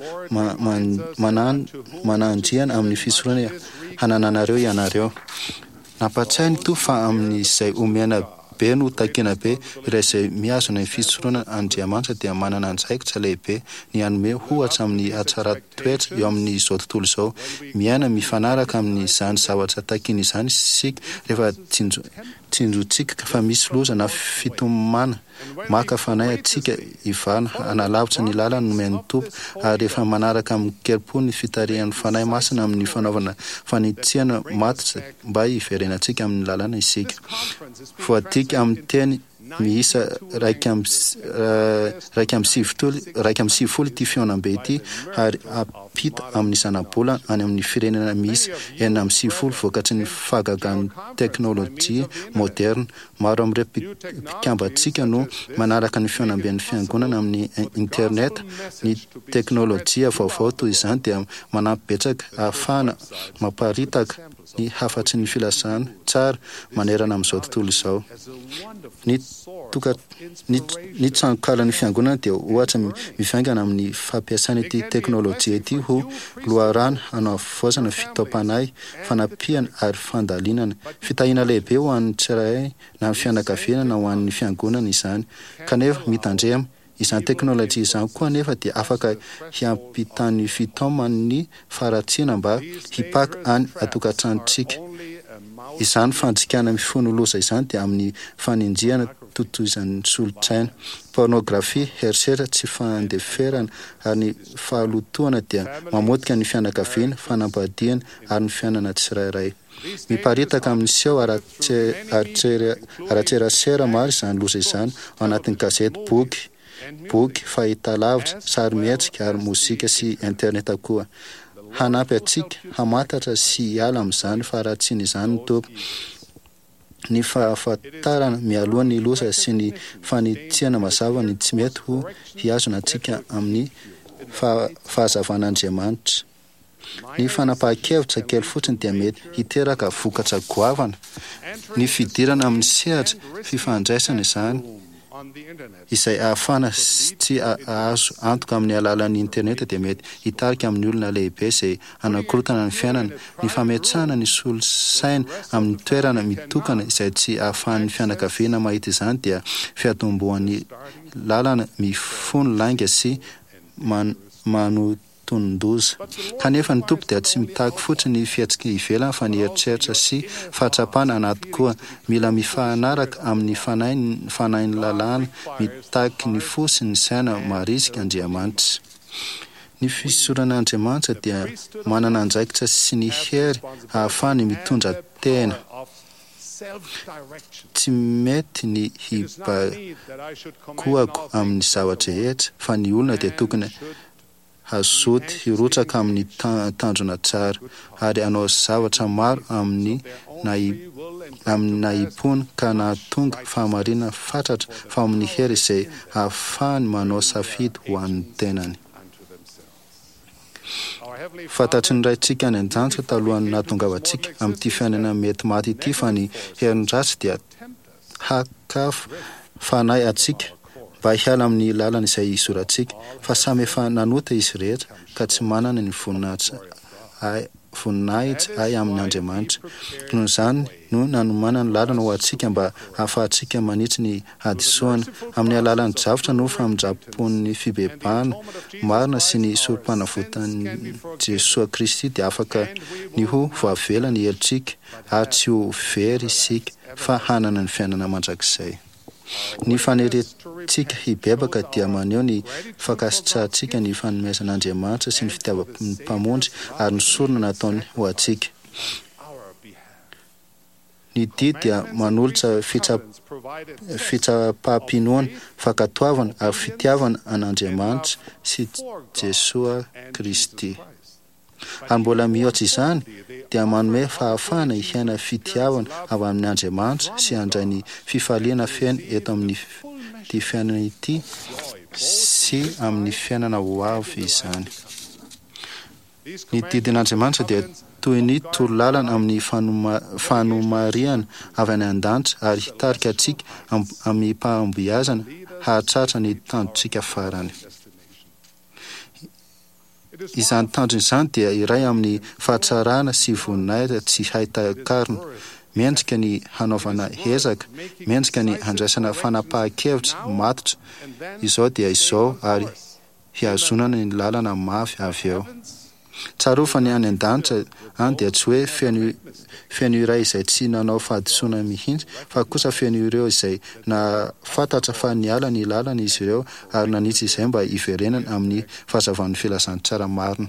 S11: manandriana amin'ny fisoroana hanananareo ianareo nampatsainy to fa amin'izay omena be no takena be iray izay miazona ny fisoroana Andriamanitra dia manana andraikitra lehibe ny anome ohatra amin'ny atsara toetra eo amin'izao tontolo izao miaina mifanaraka amin'izany zavatra takiana izany sika rehefa tsinjotsika fa misy loza na fitomana maka fanay atsika ivana analavitra ny lalana nomeny tompo ary rehefa manaraka amin'ny kelpo ny fitarihan'ny fanahy masina amin'ny fanaovana fanitsiana matitra mba hiverenantsika amin'ny lalana isika voadika amin'ny teny miisa raiky amin'ny sivifolo ity fionambe ity ary apita amin'ny zanabola any amin'ny firenena misy enina amin'ny sivifolo vokatry ny fahagagan'ny teknôlôjia moderna maro amin'ireo mpikambantsika no manaraka ny fionamben'ny fiangonana amin'ny internet ny teknôlôjia vaovao toy izany dia manampy betsaka ahafahana mamparitaka ny hafatry ny filazana tsara manerana amin'izao tontolo izao ny toka ny tranokala fiangonana dia ohatra mivaingana amin'ny fampiasana ity teknôlôjia ity ho loharano hanavoazana fitaopanay fanapiana ary fandalinana fitahina lehibe ho an'ny tsiray na ny fianakaviana na ho an'ny fiangonana izany kanefa mitandrema izany teknôlôjia izany koa nefa dia afaka hiampitany fitaoman'ny faratsiana mba hipaka any atokantranotsika izany fandrikana mifono loza izany dia amin'ny fanindriana totoizan'ny solotsaina pornografia herisetra tsy fandeferana ary ny fahalotoana dia mamotika ny fianakaviana fanambadiana ary ny fiainana tsirairay miparitaka amin'ny seho aratserasera maro izany loza izany ao anatin'ny gazety boky boky fahitalavitra sary mihetrika ary mozika sy internet koa hanampy atsika hamantatra sy hiala amin'izany fa raha tsy n'izany ny tompo ny fahafantarana mialoha ny loza sy ny fanitsiana mazava ny tsy mety ho hiazona atsika amin'ny fahazavan'Andriamanitra ny fanapahan-kevitra kely fotsiny dia mety hiteraka vokatra goavana ny fidirana amin'ny sehatra fifandraisana izany izay ahafana tsy ahazo antoka amin'ny alalan'ny internet dia mety hitarika amin'ny olona lehibe izay anakorotana ny fiainana ny fametsahana ny solosaina amin'ny toerana mitokana izay tsy ahafahan'ny fianakaviana mahita izany dia fiatombohan'ny lalana mifono lainga sy manotondoza kanefa ny tompo dia tsy mitaky fotsiny ny fiatsika ivelana fa ny eritreritra sy fahatsapana anaty koa mila mifanaraka amin'ny fanahin'ny lalàna mitaky ny fo sy ny saina marisika Andriamanitra ny fisoran'Andriamanitra dia manana andraikitra sy ny hery ahafahany mitondra tena tsy mety ny hibakoako amin'ny zavatra rehetra fa ny olona dia tokony hazoty hirotsaka amin'ny tanjona tsara ary anao zavatra maro amin'ny naipona ka nahatonga fahamarinana fatratra fa amin'ny hery izay ahafahany manao safidy ho an'ny tenany fantatry ny raintsika any an-janitra talohany nahatongavantsika amin'ity fiainana mety maty ity fa ny herin-dratsy dia hakafo fanahy atsika mba hiala amin'ny lalana izay isorantsika fa samy efa nanota izy rehetra ka tsy manana ny voninahitra ay amin'ny Andriamanitra noho izany no nanomana ny lalana ho atsika mba hahafahantsika manitsy ny hadisoana amin'ny alalan'ny javatra no famindrapon'ny fibebahana marina sy ny sorom-panavotan'ny Jesosy Kristy dia afaka ny ho voavela ny helitsika ary tsy ho very isika fa hanana ny fiainana mandrakizay Ny fanerentsika hibebaka dia maneho ny fakasitrahantsika ny fanomezan'Andriamanitra sy ny fitiavam-pamondry ary ny sorona nataony ho antsika. Ny dia dia manolotra fitsapam-pinoana, fankatoavana ary fitiavana an'Andriamanitra sy Jesosy Kristy. Ary mbola mihoatra izany dia manome fahafahana hiaina fitiavana avy amin'ny Andriamanitra sy handray ny fifaliana feno eto amin'ny ty fiainana ity sy amin'ny fiainana ho avy izany. Ny didin'Andriamanitra dia toy ny torolalana amin'ny fanomariana avy any an-danitra ary hitarika antsika amin'ny mpahamboazana hahatratra ny tandrontsika farany. Izany tandrony izany dia iray amin'ny fahatsarana sy voninahitra tsy haita-karona, mendrika ny hanaovana ezaka, mendrika ny handraisana fanapahan-kevitra matotra. Izao dia izao ary hiazonana ny lalana mafy avy eo. Tsarofa ny any an-danitra any dia tsy hoe feno iray izay tsy nanao fahadisoana mihitsy, fa kosa feno ireo izay na fantatra fa niala ny lalana izy ireo ary nanitsy izay mba hiverenana amin'ny fahazavan'ny filazan'ny tsara marina.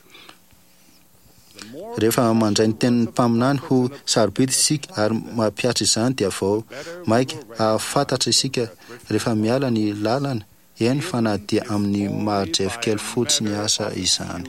S11: Rehefa mandray ny tenin'ny mpaminany ho sarobidy isika ary mampiatra izany dia vao maika ahafantatra isika rehefa miala ny lalana, eny fa na dia amin'ny mahadrefy kely fotsiny aza izany.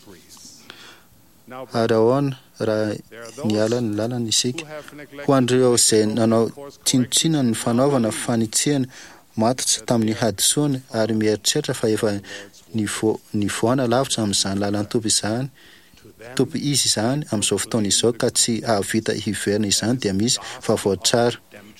S11: Ary ahoana raha niala ny lalana isika? Ho an'ireo izay nanao tsinontsina ny fanaovana fanitsihana matotra tamin'ny hadisoana ary mieritreritra fa efa nivoana lavitra amin'izany lalana tompy izany, tompy izy izany amin'izao fotoana izao ka tsy ahavita hiverina izany dia misy vaovao tsara.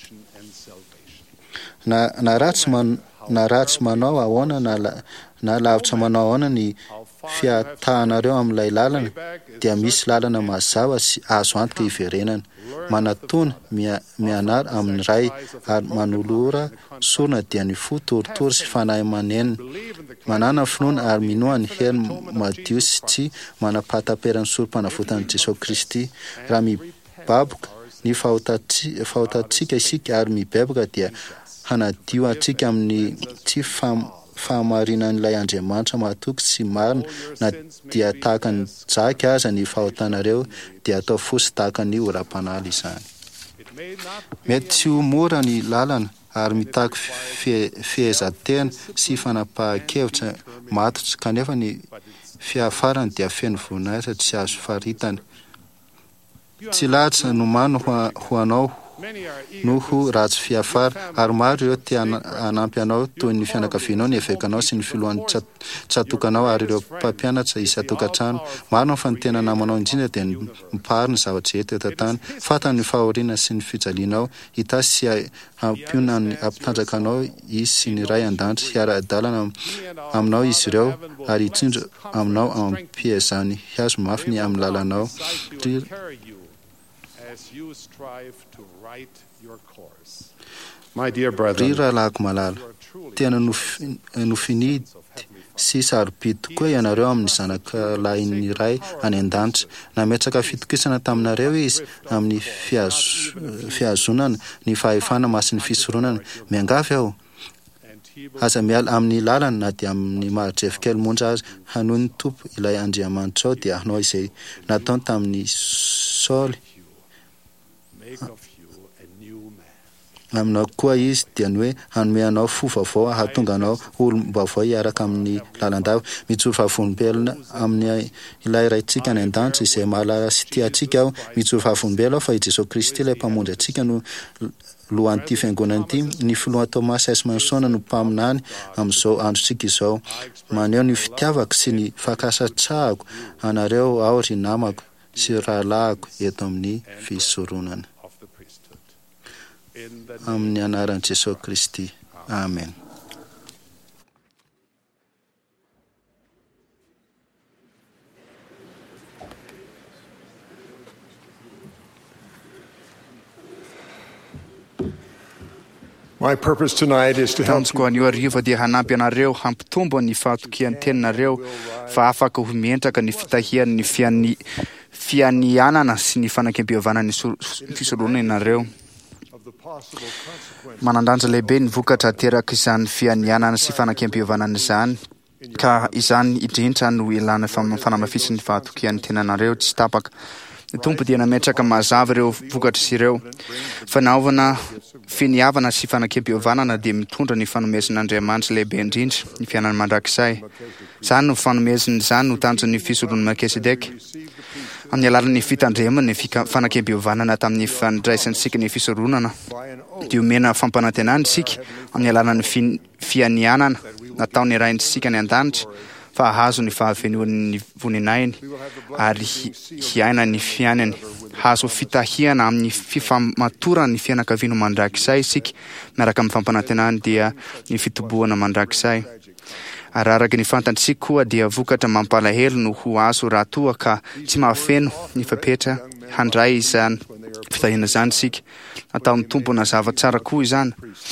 S11: Na, na ratsy man, na ratsy manao ahoana na, na lavitra manao ahoana ny fiatahanareo amin'ilay lalana dia misy lalana mazava sy azo antoka hiverenana. Manatona mianara amin'ny ray ary manolora sorona dia ny fo toritory sy fanahy manenina. Manana finoana ary minoa ny hery madio sy tsy manapataperan'ny sorom-panavotan'i Jesosy Kristy. Raha mibaboka ny fahotantsika isika ary mibebaka dia hanadio antsika amin'ny tsy fahamarinan'ilay Andriamanitra mahatoky sy marina, na dia tahaka ny jaka aza ny fahotanareo dia atao fosy tahaka ny oram-panala izany. Mety tsy ho mora ny lalana ary mitaky fehezantena sy fanapahan-kevitra matotra, kanefa ny fiafarany dia feno voninahitra tsy azo faritana. Tsy lahatra nomano ho anao noho ratsy fiafara ary maro ireo tia hanampy anao toy ny fianakavianao, ny evekanao sy ny filohan'ny tsatokanao ary ireo mpampianatra isa tokantrano. Maro fa ny tena namanao indrindra dia mipary ny zavatra eto eto-tany, fantany ny fahoriana sy ny fijalianao, hitasy sy hampiona ny ampitanjaka anao izy sy ny ray an-danitra hiara-dalana aminao izy ireo ary hitsindro aminao ampiezany hiazo mafy ny amin'ny lalanao. Ry rahalahako malala, tena nofinidy sy sarobidy tokoa ianareo amin'ny zanaka lahin'ny ray any an-danitra. Nametraka fitokisana taminareo izy amin'ny fihazonana ny fahefana masin'ny fisoronana. Miangavy aho, aza miala amin'ny lalana na dia amin'ny mahadrefy kely monja azy, hanohy ny tompo ilay Andriamanitra ao dia hanao izay nataony tamin'ny Saoly. Aminao koa izy dia ny hoe hanome anao fo vaovao, hahatonga anao olom-baovao hiaraka amin'ny lalandava, mijoro fahavolombelona amin'ny ilay raintsika any an-danitra izay mahalala sy tia antsika aho. Mijoro fahavolombelona aho fa i Jesosy Kristy ilay mpamondry antsika no lohan'ity fiangonana ity. Ny filoha Tomasy Esmansona no mpaminany amin'izao androntsika izao. Maneho ny fitiavako sy ny fankasatrahako anareo ao ry namako sy rahalahako eto amin'ny fisoronana. Amin'ny anaran'i Jesosy Kristy. Amen.
S3: My purpose tonight is to help
S12: Tanjoko anio ariva dia hanampy anareo hampitombo ny fahatokian'ny teninareo fa afaka ho mientraka ny fitahian'ny fiani fianianana sy ny fanakempihavana ny fisoloana ianareo. manandanja lehibe ny vokatra teraka izany fianianana sy fanakempiovanana izany ka izany indrindra no ilana fanamafisiny fahatokian'ny tenanareo tsy tapaka. Ny tompo dia nametraka mazava ireo vokatra sy ireo fanaovana finiavana sy fanakempiovanana dia mitondra ny fanomezan'Andriamanitra lehibe indrindra ny fiainana mandrakizay. Izany no fanomezana izany no tanjon'ny fisoloan'i Melkisedeka amin'ny alalan'ny fitandremana ny fanakempiovanana tamin'ny fandraisantsika ny fisoroonana dia omena fampanantenana isika amin'ny alalan'ny fianianana nataony iraintsika ny an-danitra fa hahazo ny fahavenoan'ny voninainy ary hiaina ny fiainany, hazo fitahiana amin'ny fifamatorana ny fianakaviana mandrakizay isika miaraka amin'ny fampanantenana dia ny fitoboana mandrakizay. Ary araka ny fantantsika koa dia vokatra mampalahelo no ho azo raha toa ka tsy mahafeno ny fapetra handray izany fitahiana izany isika. Nataon'ny tompo na zava-tsara koa izany.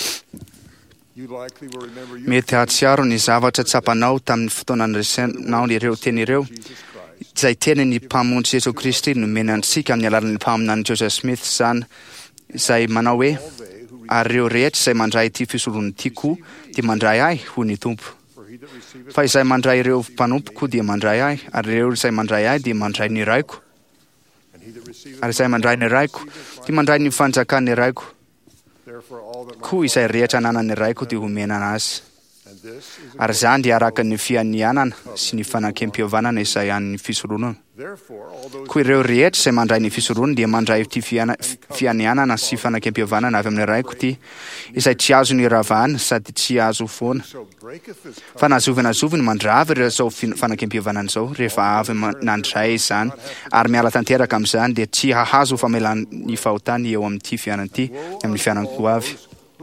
S12: Mety hatsiaro ny zavatra tsapanao tamin'ny fotoana nresanao ireo teny ireo izay teny ny mpamonjy Jesosy Kristy nomena antsika amin'ny alalan'ny mpaminany Joseph Smith izany izay manao hoe ary ireo rehetra izay mandray ity fisoloana ity koa dia mandray ahy hoy ny tompo. Fa izay mandray ireo mpanompoko dia mandray ahy ary ireo izay mandray ahy dia mandray ny raiko ary izay mandray ny raiko dia mandray ny fanjakan'ny raiko koa izay rehetra nanany raiko dia homena anazy. Ary izany dia araka ny fianianana sy ny fanakempiovanana izay an'ny fisoloana. Koa ireo rehetra izay mandray ny fisoloana dia mandray ty fianianana sy fanakempiovanana avy amin'ny raiko ty izay tsy azo ny ravahana sady tsy azo foana. Fa nazovinazovi ny mandrava ireo zao fanakempiovanana izao rehefa avy nandray izany ary miala tanteraka amin'izany dia tsy hahazo famelan'ny fahotany eo amin'ity fiainana ity amin'ny fiainanako avy.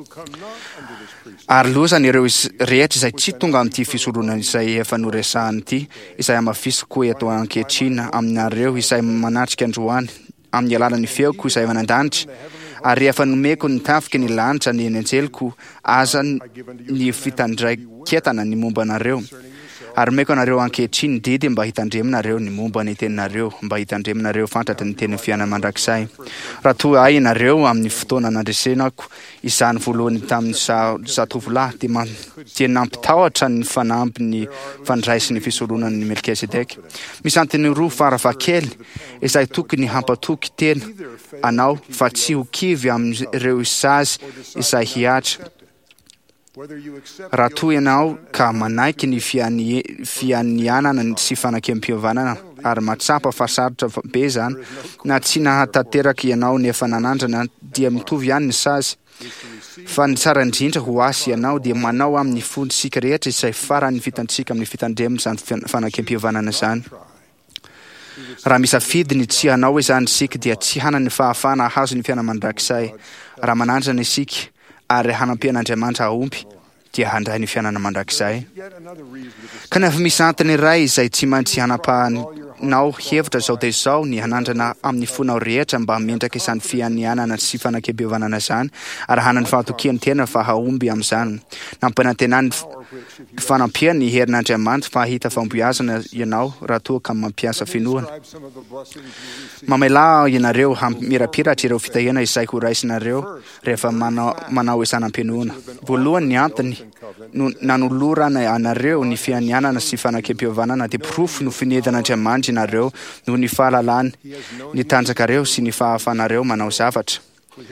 S12: Ary lozany ireo rehetra izay tsy tonga amin'ity fisoloana izay efa noresahany ity izay amafisy koa eto ankehitriny aminareo izay manatrika androany amin'ny alalan'ny feoko izay efa nandanitra ary efa nomeko ny tafika ny lanitra ny anjeliko aza ny fitandraiketana ny momba anareo. Ary meko anareo ankehitriny didy mba hitandreminareo ny momba ny teninareo mba hitandreminareo fantatra ny teny fiainana mandrakizay. Raha toa ay nareo amin'ny fotoana nandresenako izany voalohany tamin'ny zatovolahy dia dia nampitahotra ny fanampy ny fandraisy ny fisoloanan'ny Melkisedeka. Misy antony roa faravakely izay tokony hampatoky tena anao fa tsy ho kivy amin'ireo zazy izay hiatra. Raha toa ianao ka manaiky ny fianianana sy fanakempiovanana ary matsapa fa sarotra be izany na tsy nahatanteraka ianao nefa nanandrana dia mitovy ihany ny sazy. Fa ny tsara indrindra ho asy ianao dia manao amin'ny fondisika rehetra izay farany vitantsika amin'ny fitandremana izany fanakempiovanana izany. Raha misafidy ny tsy hanao izany isika dia tsy hanany fahafana hahazo ny fiainana mandrakizay. Raha manandrana isika ary hanampian'Andriamanitra aompy dia handray ny fiainana mandrakizay. Kanefa misy antony iray izay tsy maintsy hanapahanao hevitra zao dia zao ny hanandrana amin'ny fonao rehetra mba mendraka izany fianianana sy fanakempiovanana izany ary hanany fahatokiany tena fa haomby amin'izany. Nampanantenany fanampiany ny herin'Andriamanitra fa hahita famboazana ianao raha toa ka mampiasa finoana. Mamela ianareo mirapiratra ireo fitahiana izay ho raisinareo rehefa manao, manao isanam-pianoana. Voalohany ny antony nanolorana anareo ny fianianana sy fanakempiovanana dia porofo no finedan'Andriamanitra ianareo noho ny fahalalany, ny tanjakareo sy ny fahafanareo manao zavatra.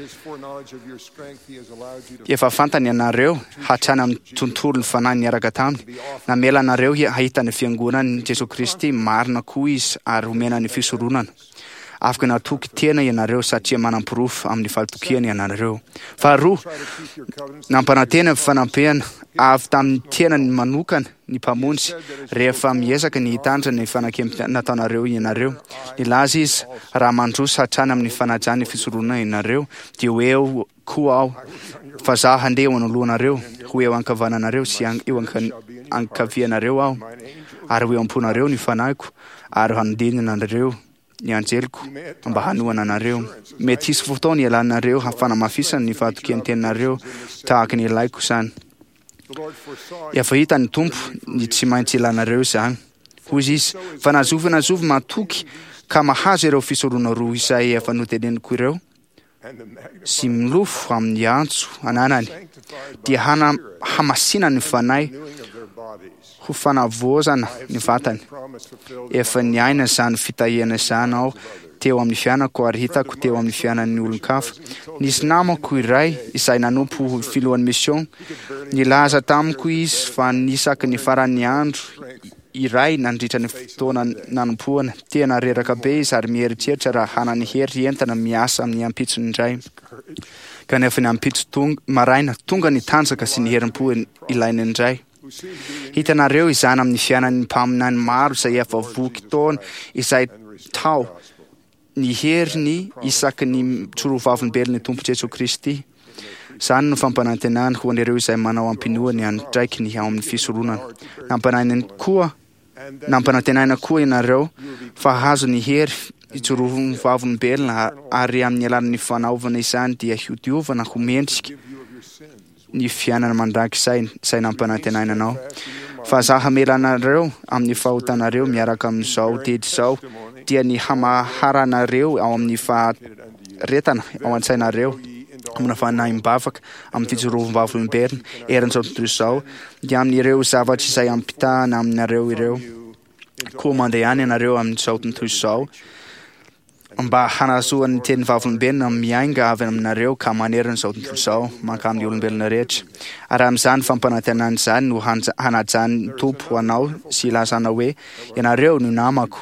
S12: Efa fantany ianareo hatrany amin'ny tontolo ny fanahy niaraka taminy. Namela anareo hahita ny fiangonan'i Jesosy Kristy marina koa izy ary homena ny fisoroonana. Afaka natoky tena ianareo satria manam-porofo amin'ny fahatokiany ianareo. Faharoa, nampanantena fanampiana avy tamin'ny tenany manokana ny mpamonjy rehefa miezaka ny hitandra ny fanakempiana nataonareo ianareo. Nilaza izy raha mandroso hatrany amin'ny fanajany fisoroonana ianareo dia ho eo koa aho fa zaho handeha ho anoloanareo ho eo ankavananareo sy eo ankavianareo aho ary ho eo amponareo ny fanahiko ary hanodinina anareo ny anjeliko mba hanoana anareo. Mety hisy fotoana ialanareo hafanamafisana ny fahatokian'ny teninareo tahaka ny ilaiko izany. Efa hita ny tompo ny tsy maintsy ilanareo izany. Hoy izy fa nazovy nazovy matoky ka mahazo ireo fisoroana roa izay efa noteneniko ireo sy milofo amin'ny antso ananany dia hana hamasina ny fanahy ho fanavozana ny vatany. Efa ny aina izany fitahiana izany ao teo amin'ny fianako ary hitako teo amin'ny fiainan'ny olon-kafa. Nisy namako iray izay nanompo filohan'ny mission, nilaza tamiko izy fa nisaky ny faran'ny andro iray nandritra ny fotoana nanompoana. Tena reraka be izy ary mieritreritra raha hanany hery entana miasa amin'ny ampitso indray. Kanefa ny ampitso tonga maraina tonga ny tanjaka sy ny herim-po ilainy indray. Hitanareo izany amin'ny fiainan'ny mpaminany maro izay efa voky taona izay tao ny heriny isaky ny tsorovavim-belon'ny Tompo Jesu Kristy. Izany no fampanantenana ho an'ireo izay manao ampinoany andraikiny ao amin'ny fisoronana. Nampanantenana koa nampanantenana koa ianareo fa azo ny hery itsorovavim-belona ary amin'ny alalan'ny fanaovana izany dia hiodiovana ho mendrika ny fiainana mandrakizay izay nampanantenana anao. Fa za hamela anareo amin'ny fahotanareo miaraka amin'izao tedy izao dia ny hamaharanareo ao amin'ny faharetana ao an-tsainareo amina fanahimbavaka amin'ny fitsorovam-bavim-belona eran'izao tontolo izao dia amin'ireo zavatra izay ampitahana aminareo ireo. Koa mandeha any ianareo amin'izao tontolo izao mba hanasoan'ny teny vavim-belona miainga avy aminareo ka manerana izao tontolo izao manka amin'ny olombelona rehetra. Ary amin'izany fampanantenana izany no hanajany Tompo anao sy ilazana hoe ianareo no namako.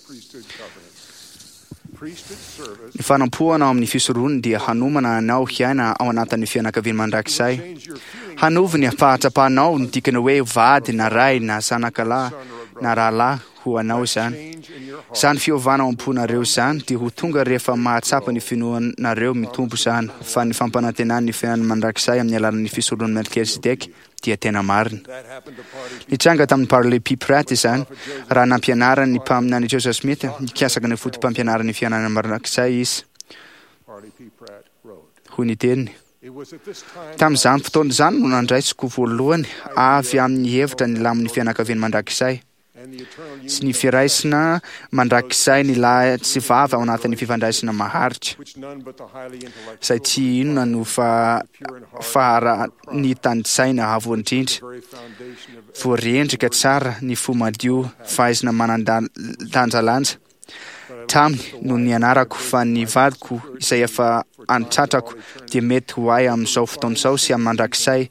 S12: Ny fanampoana ao amin'ny fisoronana dia hanomana anao hiaina ao anatin'ny fianakaviana mandrakizay. Hanovy ny fahatsapanao ny dikany hoe vady na ray na zanakalahy na rahalahy ho anao izany. Izany fiovana ao am-ponareo izany dia ho tonga rehefa mahatsapa ny finoanareo mitombo izany. Fa ny fampanantenana ny fiainana mandrakizay amin'ny alalan'ny fisoronana Melkisedeka dia tena marina. Nitranga tamin'ny Parlepi Praty izany raha nampianarana ny mpaminany Joseph Smith nikasaka ny fotom-pampianarana ny fiainana mandrakizay izy. Ho ny teniny. Tamin'izany fotoana izany no nandraisiko voalohany avy amin'ny hevitra ny lamin'ny fianakaviana mandrakizay sy ny firaisina mandrakizay ny lahy sy vavy ao anatin'ny fifandraisana maharitra izay tsy inona no fa fahara ny tandrisaina avo indrindra. Voarendrika tsara ny fo madio fahaizana manan-danjalanja. Taminy no nianarako fa ny vadiko izay efa antratrako dia mety ho ahy amin'izao fotoana izao sy amin'ny mandrakizay.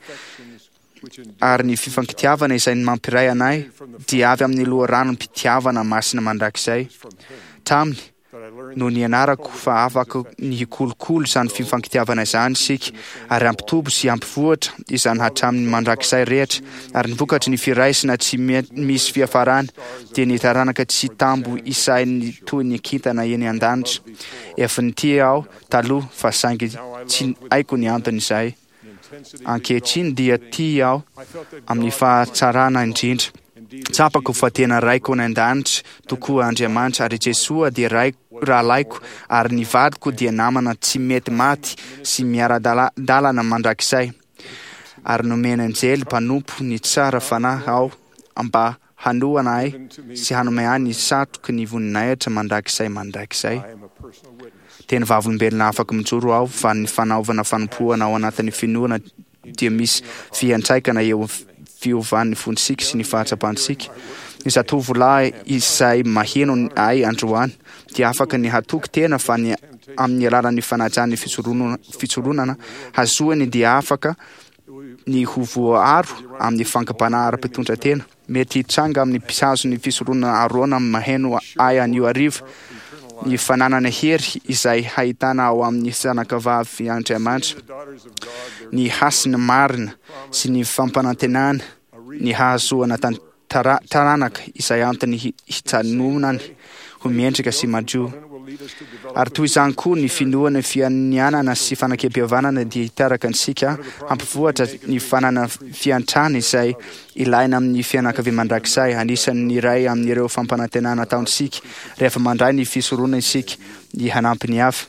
S12: Ary ny fifankitiavana izay mampiray anay dia avy amin'ny loharanom-pitiavana masina mandrakizay. Taminy no nianarako fa afaka ny hikolokolo izany fifankitiavana izany isika ary ampitobo sy ampivoatra izany hatramin'ny mandrakizay rehetra. Ary ny vokatry ny firaisina tsy misy fiafarana dia ny taranaka tsy tambo isay ny toy ny kintana eny an-danitra. Efa nitia aho taloha fa saingy tsy haiko ny antony izay. Ankehitriny dia tia aho amin'ny fahatsarana indrindra. Tsapako fa tena raiko ny an-danitra tokoa Andriamanitra ary Jesoa dia raiko rahalaiko ary ny vadiko dia namana tsy mety maty sy miara-dalana mandrakizay. Ary nomena anjely mpanompo ny tsara fanahy ao mba hanoana ahy sy hanome ahy ny satroky ny voninahitra mandrakizay mandrakizay. Teny vavim-belona afaka mijoro ao fa ny fanaovana fanompoana ao anatin'ny finoana dia misy fiantraikana eo fiovan'ny fonsika sy ny fahatsapansika. Ny zatovolahy izay maheno ahy androany dia afaka ny hatoky tena fa ny amin'ny alalan'ny fanajany fitsoronana hazoany dia afaka ny ho voaro amin'ny fankapana ara-pitondra tena. Mety hitranga amin'ny mpisazo ny fisoronana arona maheno ahy anio arivo. Ny fananana hery izay hahitana ao amin'ny zanakavavy Andriamanitra, ny hasina marina sy ny fampanantenana, ny hahazoana taranaka izay antony hitsanonany ho mendrika sy madio. Ary toy izany koa ny finoana fianianana sy fanakempihavanana dia hitaraka antsika ampivoatra ny fanana fiantrana izay ilaina amin'ny fianakaviana mandrakizay. Anisan'ny iray amin'ireo fampanantenana ataontsika rehefa mandray ny fisoronana isika ny hanampy ny hafa.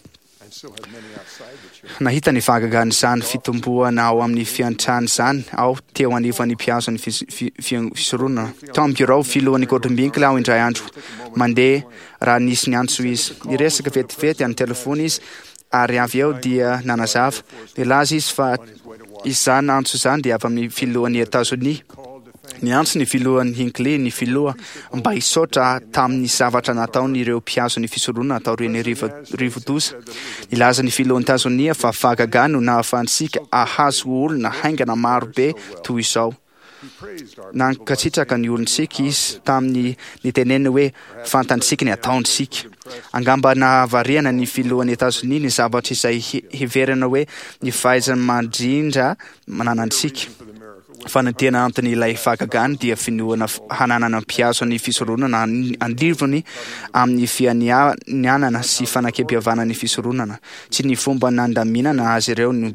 S12: Nahita ny fahagagana izany fitomboana ao amin'ny fiantrana izany ao teo anivon'ny mpiazo ny fisoronana. Tao amin'ny birao filohan'ny Kodrimbinkila aho indray andro mandeha raha nisy ny antso izy. Niresaka vetivety amin'ny telefony izy ary avy eo dia nanazava nilaza izy fa izany antso izany dia avy amin'ny filohan'ny Etazonia. Ny antso ny filohan'ny Anglais ny filoha mba hisaotra tamin'ny zavatra nataon'ireo mpiazo ny fisoroana taorian'ny rivo-doza. Nilaza ny filohan'ny Etazonia fa vagaga no nahafahantsika ahazo olona haingana marobe toy izao. Nankatsitraka ny olontsika izy tamin'ny niteneniny hoe fantantsika ny ataontsika. Angamba nahavariana ny filohan'ny Etazonia ny zavatra izay heverina hoe ny fahaizany mandrindra mananantsika. Fa ny tena antony ilay vagagany dia finoana hananana mpiazo ny fisoronana andrivony amin'ny fianianana sy fanakempihavana ny fisoronana. Tsy ny fomba nandaminana azy ireo no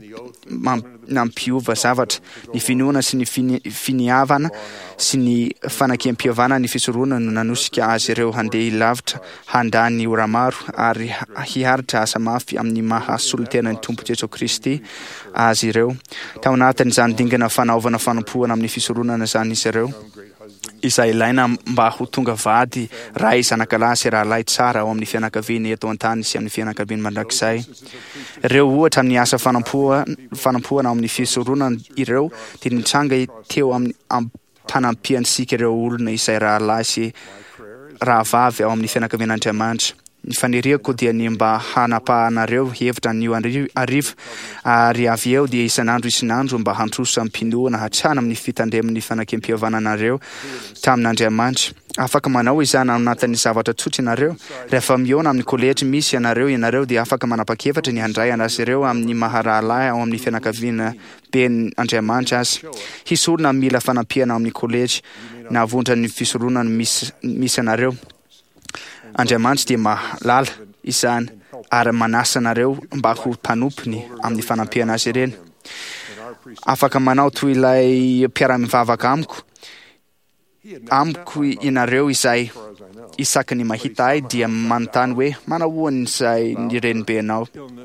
S12: nampiova zavatra. Ny finoana sy ny finiavana sy ny fanakempihavana ny fisoronana no nanosika azy ireo handeha hilavitra handany ora maro ary hiharitra asa mafy amin'ny mahasolo-tena ny Tompo Jesu Kristy azy ireo. Tao anatin'izany dingana fanaovana fanompoana amin'ny fisoronana izany izy ireo izay ilaina mba ho tonga vady ray zanakalahy sy rahalahy tsara ao amin'ny fianakaviany eto an-tany sy amin'ny fianakaviany mandrakizay. Ireo ohatra amin'ny asa fanompoana ao amin'ny fisoronana ireo dia nitranga teo amin'ny ampanampiantsika ireo olona izay rahalahy sy rahavavy ao amin'ny fianakavian'Andriamanitra. Ny faniriako dia ny mba hanapahanareo hevitra n'io ariva ary avy eo dia isan'andro isan'andro mba handroso ampinoana hatrana amin'ny fitandreman'ny fanakempihavananareo tamin'Andriamanitra. Afaka manao izany ao anatin'ny zavatra tsotra ianareo. Rehefa miona amin'ny kolejy misy ianareo ianareo dia afaka manapa-kevitra ny handray anazy ireo amin'ny maharahalahy ao amin'ny fianakaviana ben'Andriamanitra azy. Hisy olona mila fanampiana ao amin'ny kolejy na avondra ny fisoronana misy misy anareo. Andriamanitra dia mahalala izany ary manasa anareo mba ho mpanompony amin'ny fanampiana azy ireny. Afaka manao toy ilay mpiara-mivavaka amiko amiko ianareo izay isaky ny mahita ahy dia manontany hoe manahoany izay ny renibenao.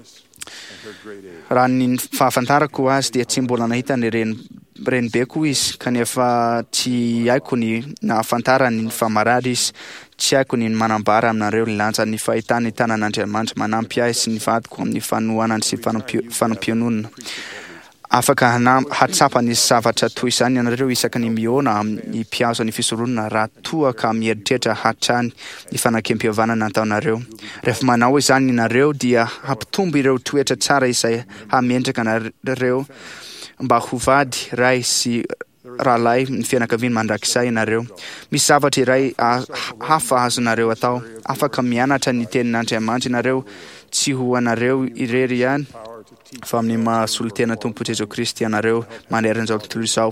S12: Raha ny fahafantarako azy dia tsy mbola nahita ny reni renibeko izy kanefa tsy haiko ny nahafantarany ny famarary izy. Tsy haiko ny manambara aminareo ny lanja ny fahitany tanan'Andriamanitra manampy ahy sy ny vadiko amin'ny fanohanany sy fanompianonana. Afaka hatsapa ny zavatra toy izany ianareo isaky ny miona amin'ny mpiazo ny fisoronana raha toa ka mieritreritra hatrany ny fanakempihavanana ataonareo. Rehefa manao izany ianareo dia hampitombo ireo toetra tsara izay hamendrika anareo mba ho vady ray sy rahalahy ny fianakaviany mandrakizay ianareo. Misy zavatra iray hafa azonareo atao. Afaka mianatra ny tenin'Andriamanitra ianareo tsy ho anareo irery ihany fa amin'ny mahasolo-tena Tompo Jesu Kristy ianareo maneran'izao tontolo izao.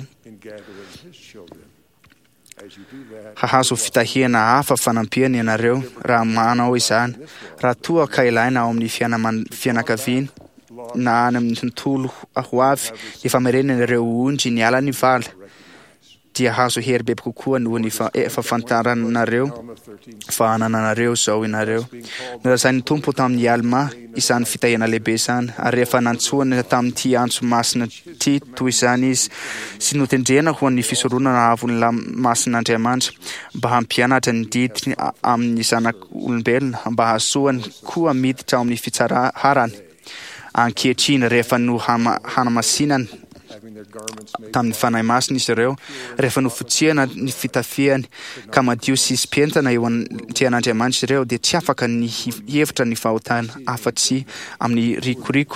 S12: Hahazo fitahiana hafa fanampiana ianareo raha manao izany. Raha toa ka ilaina ao amin'ny fianakaviana na any amin'ny tontolo ho avy dia famerenana ireo ondry ny ala ny vala dia hazo hery bebe kokoa noho ny fahafantaranareo fa anananareo zao ianareo. Nolazain'ny Tompo tamin'ny Alma izany fitahiana lehibe izany ary rehefa nantsoana tamin'ity antso masina ity toy izany izy sy notendrena ho an'ny fisoronana avony masin'Andriamanitra mba hampianatra ny didiny amin'ny zanak'olombelona mba hahazoany koa miditra ao amin'ny fitsaraharany. Ankehitriny rehefa no hanamasinana tamin'ny fanahy masina izy ireo, rehefa nofotsihana ny fitafiany ka madio sy isy-pentana eo an-tian'Andriamanitra izy ireo dia tsy afaka ny hevitra ny fahotana afa-tsy amin'ny rikoriko.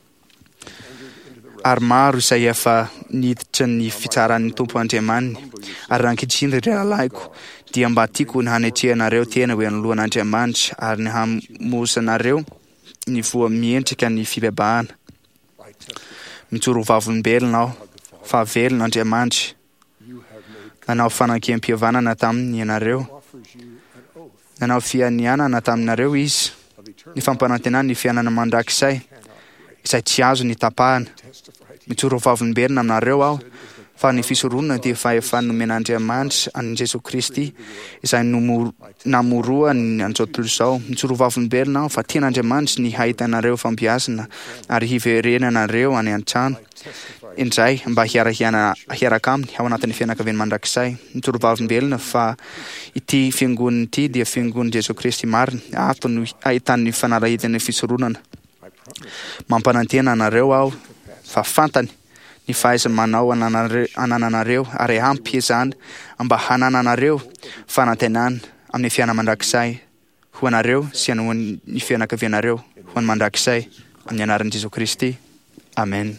S12: Ary maro izay efa niditra ny fitsaran'ny Tompo Andriamaniny ary ankehitriny rahalahyko dia mba tiako ny hanetrehanareo tena hoe anoloan'Andriamanitra ary ny hamozanareo ny voa miendrika ny fibebahana. Mijoro vavolombelona aho fa velon'Andriamanitra. Nanao fanakempihavanana taminy ianareo. Nanao fianianana taminareo izy. Ny fampanantenana ny fiainana mandrakizay izay tsy azo ny tapahana. Mijoro vavolombelona aminareo aho fa ny fisoronana dia efa efa nomen'Andriamanitra an'i Jesu Kristy izay namoroa ny an'izao tontolo izao. Mijoro vavolombelona aho fa tian'Andriamanitra ny hahitanareo fambiazana ary hiverenanareo any an-trano indray mba hiaraka aminy ao anatin'ny fianakaviany mandrakizay. Mijoro vavolombelona fa ity fiangonana ity dia fiangonan'i Jesu Kristy marina ato no ahitany fanalahidana fisoronana. Mampanantena anareo aho fa fantany ny fahaizany manao anananareo ary ampy izany mba hanananareo fanantenana amin'ny fiainana mandrakizay ho anareo sy ny fianakavianareo ho any mandrakizay amin'ny anaran'i Jesosy Kristy. Amen.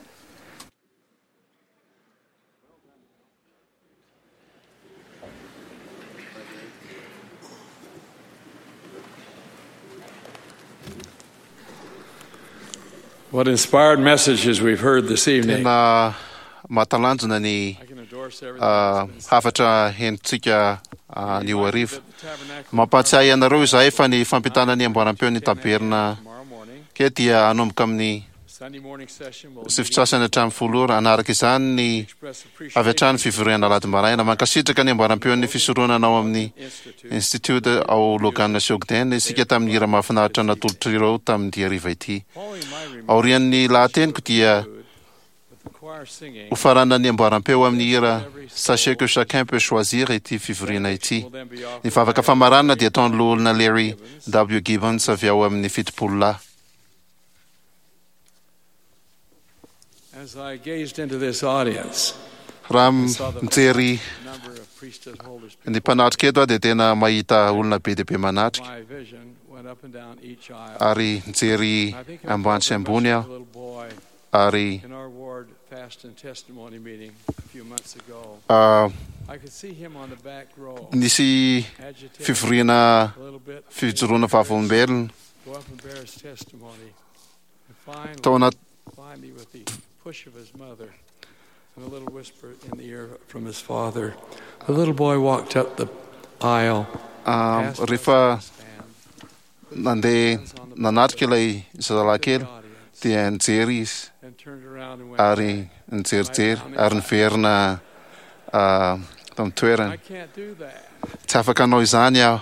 S13: What inspired messages we've heard this evening.
S7: Tena matalanjona ny hafatra hentsika ny hariva. Mampatsiahy anareo izahay fa ny fampitana ny amboaram-peo ny taberna ke dia hanomboka amin'ny sifitrasana hatramin'ny folo ora. Anaraka izany ny avy hatrany fivoriana alady maraina. Mankasitraka ny amboaram-peo ny fisorohana ao amin'ny Institute ao Logan Siogden isika tamin'ny hira mahafinaritra natolotra ireo tamin'ny hariva ity. Aorian'ny lahateniko dia ho farana ny amboaram-peo amin'ny hira Sachez que chacun peut choisir ity fivoriana ity. Ny vavaka famarana dia ataon'ny olona Larry W. Gibbons avy ao amin'ny fitopolo lahy.
S13: As I gazed into this audience,
S7: raha mijery ny mpanatrika eto dia tena mahita olona be dia be manatrika ary mijery ambany sy ambony aho ary nisy fivoriana fijoroana vavolombelona tao anaty
S13: push of his mother and a little whisper in the ear from his father. The little boy walked up the aisle.
S7: Um, rehefa nandeha nanatrika ilay zazalakely dia nijery izy ary nijerijery ary niverina tamin'ny toerany. Tsy afaka hanao izany aho.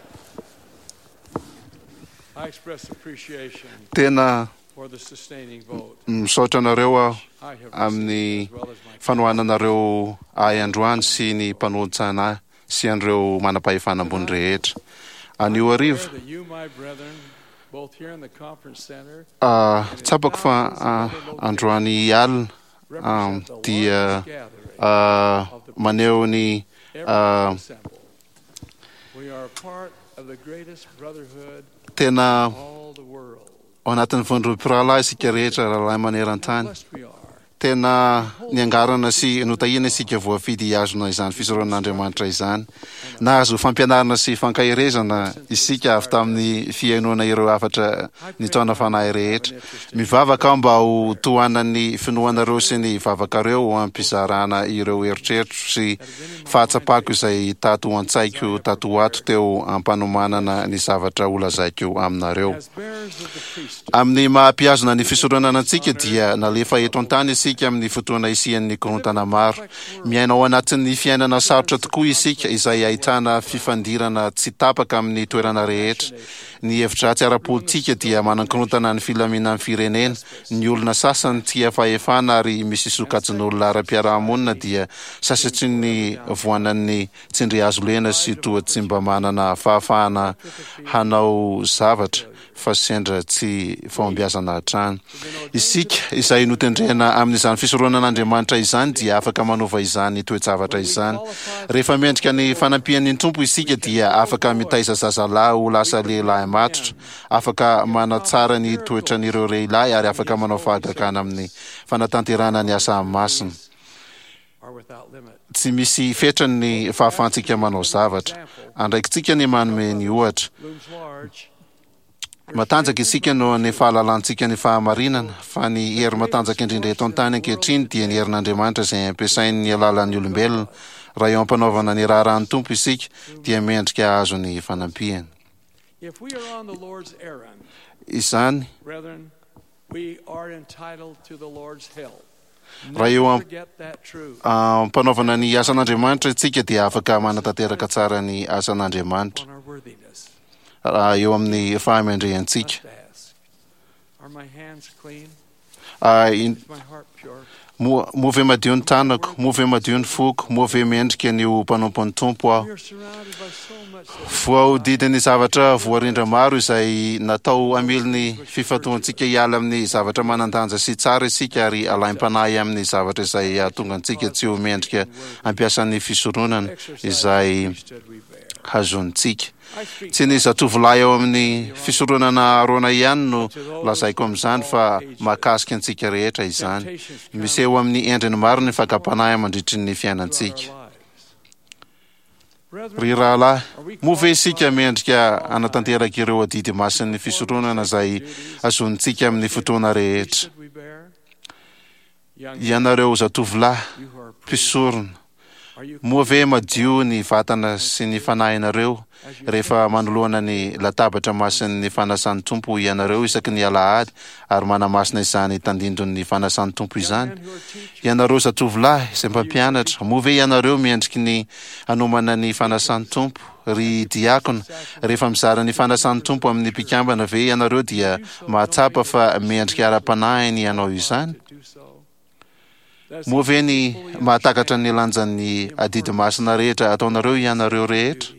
S7: Tena misaotra anareo aho amin'ny fanohananareo ahy androany sy ny mpanohitsana sy an'ireo manam-pahefana ambony rehetra. Anio hariva tsapako fa androany alina dia maneho ny tena ao anatin'ny vondrom-pirahalahy isika rehetra rahalahy maneran-tany. Tena niangarana sy notahina isika voafidy hiazona izany fisorohan'Andriamanitra izany. Nahazo fampianarana sy fankahirezana isika avy tamin'ny fiainoana ireo hafatra ny taona fanahy rehetra. Mivavaka aho mba ho tohanan'ny finoanareo sy ny vavakareo ampizarana ireo eritreritro sy fahatsapako izay tato an-tsaiko tato ato teo ampanomanana ny zavatra holazaiko aminareo. Amin'ny mahampiazona ny fisorohanana antsika dia nalefa eto an-tany isika amin'ny fotoana isian'ny korontana maro. Miaina ao anatin'ny fiainana sarotra tokoa isika izay ahitana fifandirana tsy tapaka amin'ny toerana rehetra. Ny hevitra-dratsy ara-politika dia manan-korontana ny filaminan'ny firenena. Ny olona sasany tia fahefana ary misy sokajin'olona ara-piarahamonina dia sasatry ny voanan'ny tsindry azo lena sy toa tsy mba manana fahafahana hanao zavatra fa sendra tsy fahombiazana hatrany. Isika izay notendrena amin'izany fisorohanan'Andriamanitra izany dia afaka manova izany toe-javatra izany. Rehefa mendrika ny fanampian'ny Tompo isika dia afaka mitaiza zazalahy ho lasa lehilahy matotra, afaka manatsara ny toetran'ireo lehilahy ary afaka manao fahagakana amin'ny fanatanterana ny asa masina. Tsy misy fetrany ny fahafahantsika manao zavatra. Andraikitsika ny manome ny ohatra. Matanjaka isika no ny fahalalantsika ny fahamarinana fa ny hery matanjaka indrindra eto an-tany ankehitriny dia ny herin'Andriamanitra izay ampiasain'ny alalan'ny olombelona. Raha eo ampanaovana ny raharan'ny Tompo isika dia mendrika azo ny fanampiana. Izany raha eo ampanaovana ny asan'Andriamanitra isika dia afaka manatanteraka tsara ny asan'Andriamanitra. Raha eo amin'ny fahamendrehantsika Move madio ny tanako, move madio ny foko, move mendrika ny mpanompon'ny tompo aho. Voahodidiny zavatra voarindra maro izay natao amiliny fifantohantsika hiala amin'ny zavatra manandanja sy tsara isika ary alaim-panahy amin'ny zavatra izay ahatonga antsika tsy ho mendrika ampiasan'ny fisoronana izay hazontsika. Tsy ny zatovolahy ao amin'ny fisoronana arona ihany no lazaiko amin'izany fa mahakasika antsika rehetra izany. Misy eo amin'ny endriny maro ny fakapanahy mandritry ny fiainantsika. Ry rahalahy, move isika mendrika anatanteraka ireo adidy masin'ny fisoronana izay azontsika amin'ny fotoana rehetra. Ianareo zatovolahy, mpisorona, move madio ny vatana sy ny fanahinareo rehefa manoloana ny latabatra masin'ny fanasan'ny tompo ianareo isaky ny alahady ary manamasina izany tandindon'ny fanasan'ny tompo izany. Ianareo zatovolahy izay mpampianatra, move ianareo mendriky ny anomana ny fanasan'ny tompo. Ry diakona, rehefa mizara ny fanasan'ny tompo amin'ny mpikambana ve ianareo dia mahatsapa fa mendrika ara-panahy ny ianao izany. Move ny mahatakatra ny lanjan'ny adidy masina rehetra ataonareo ianareo rehetra.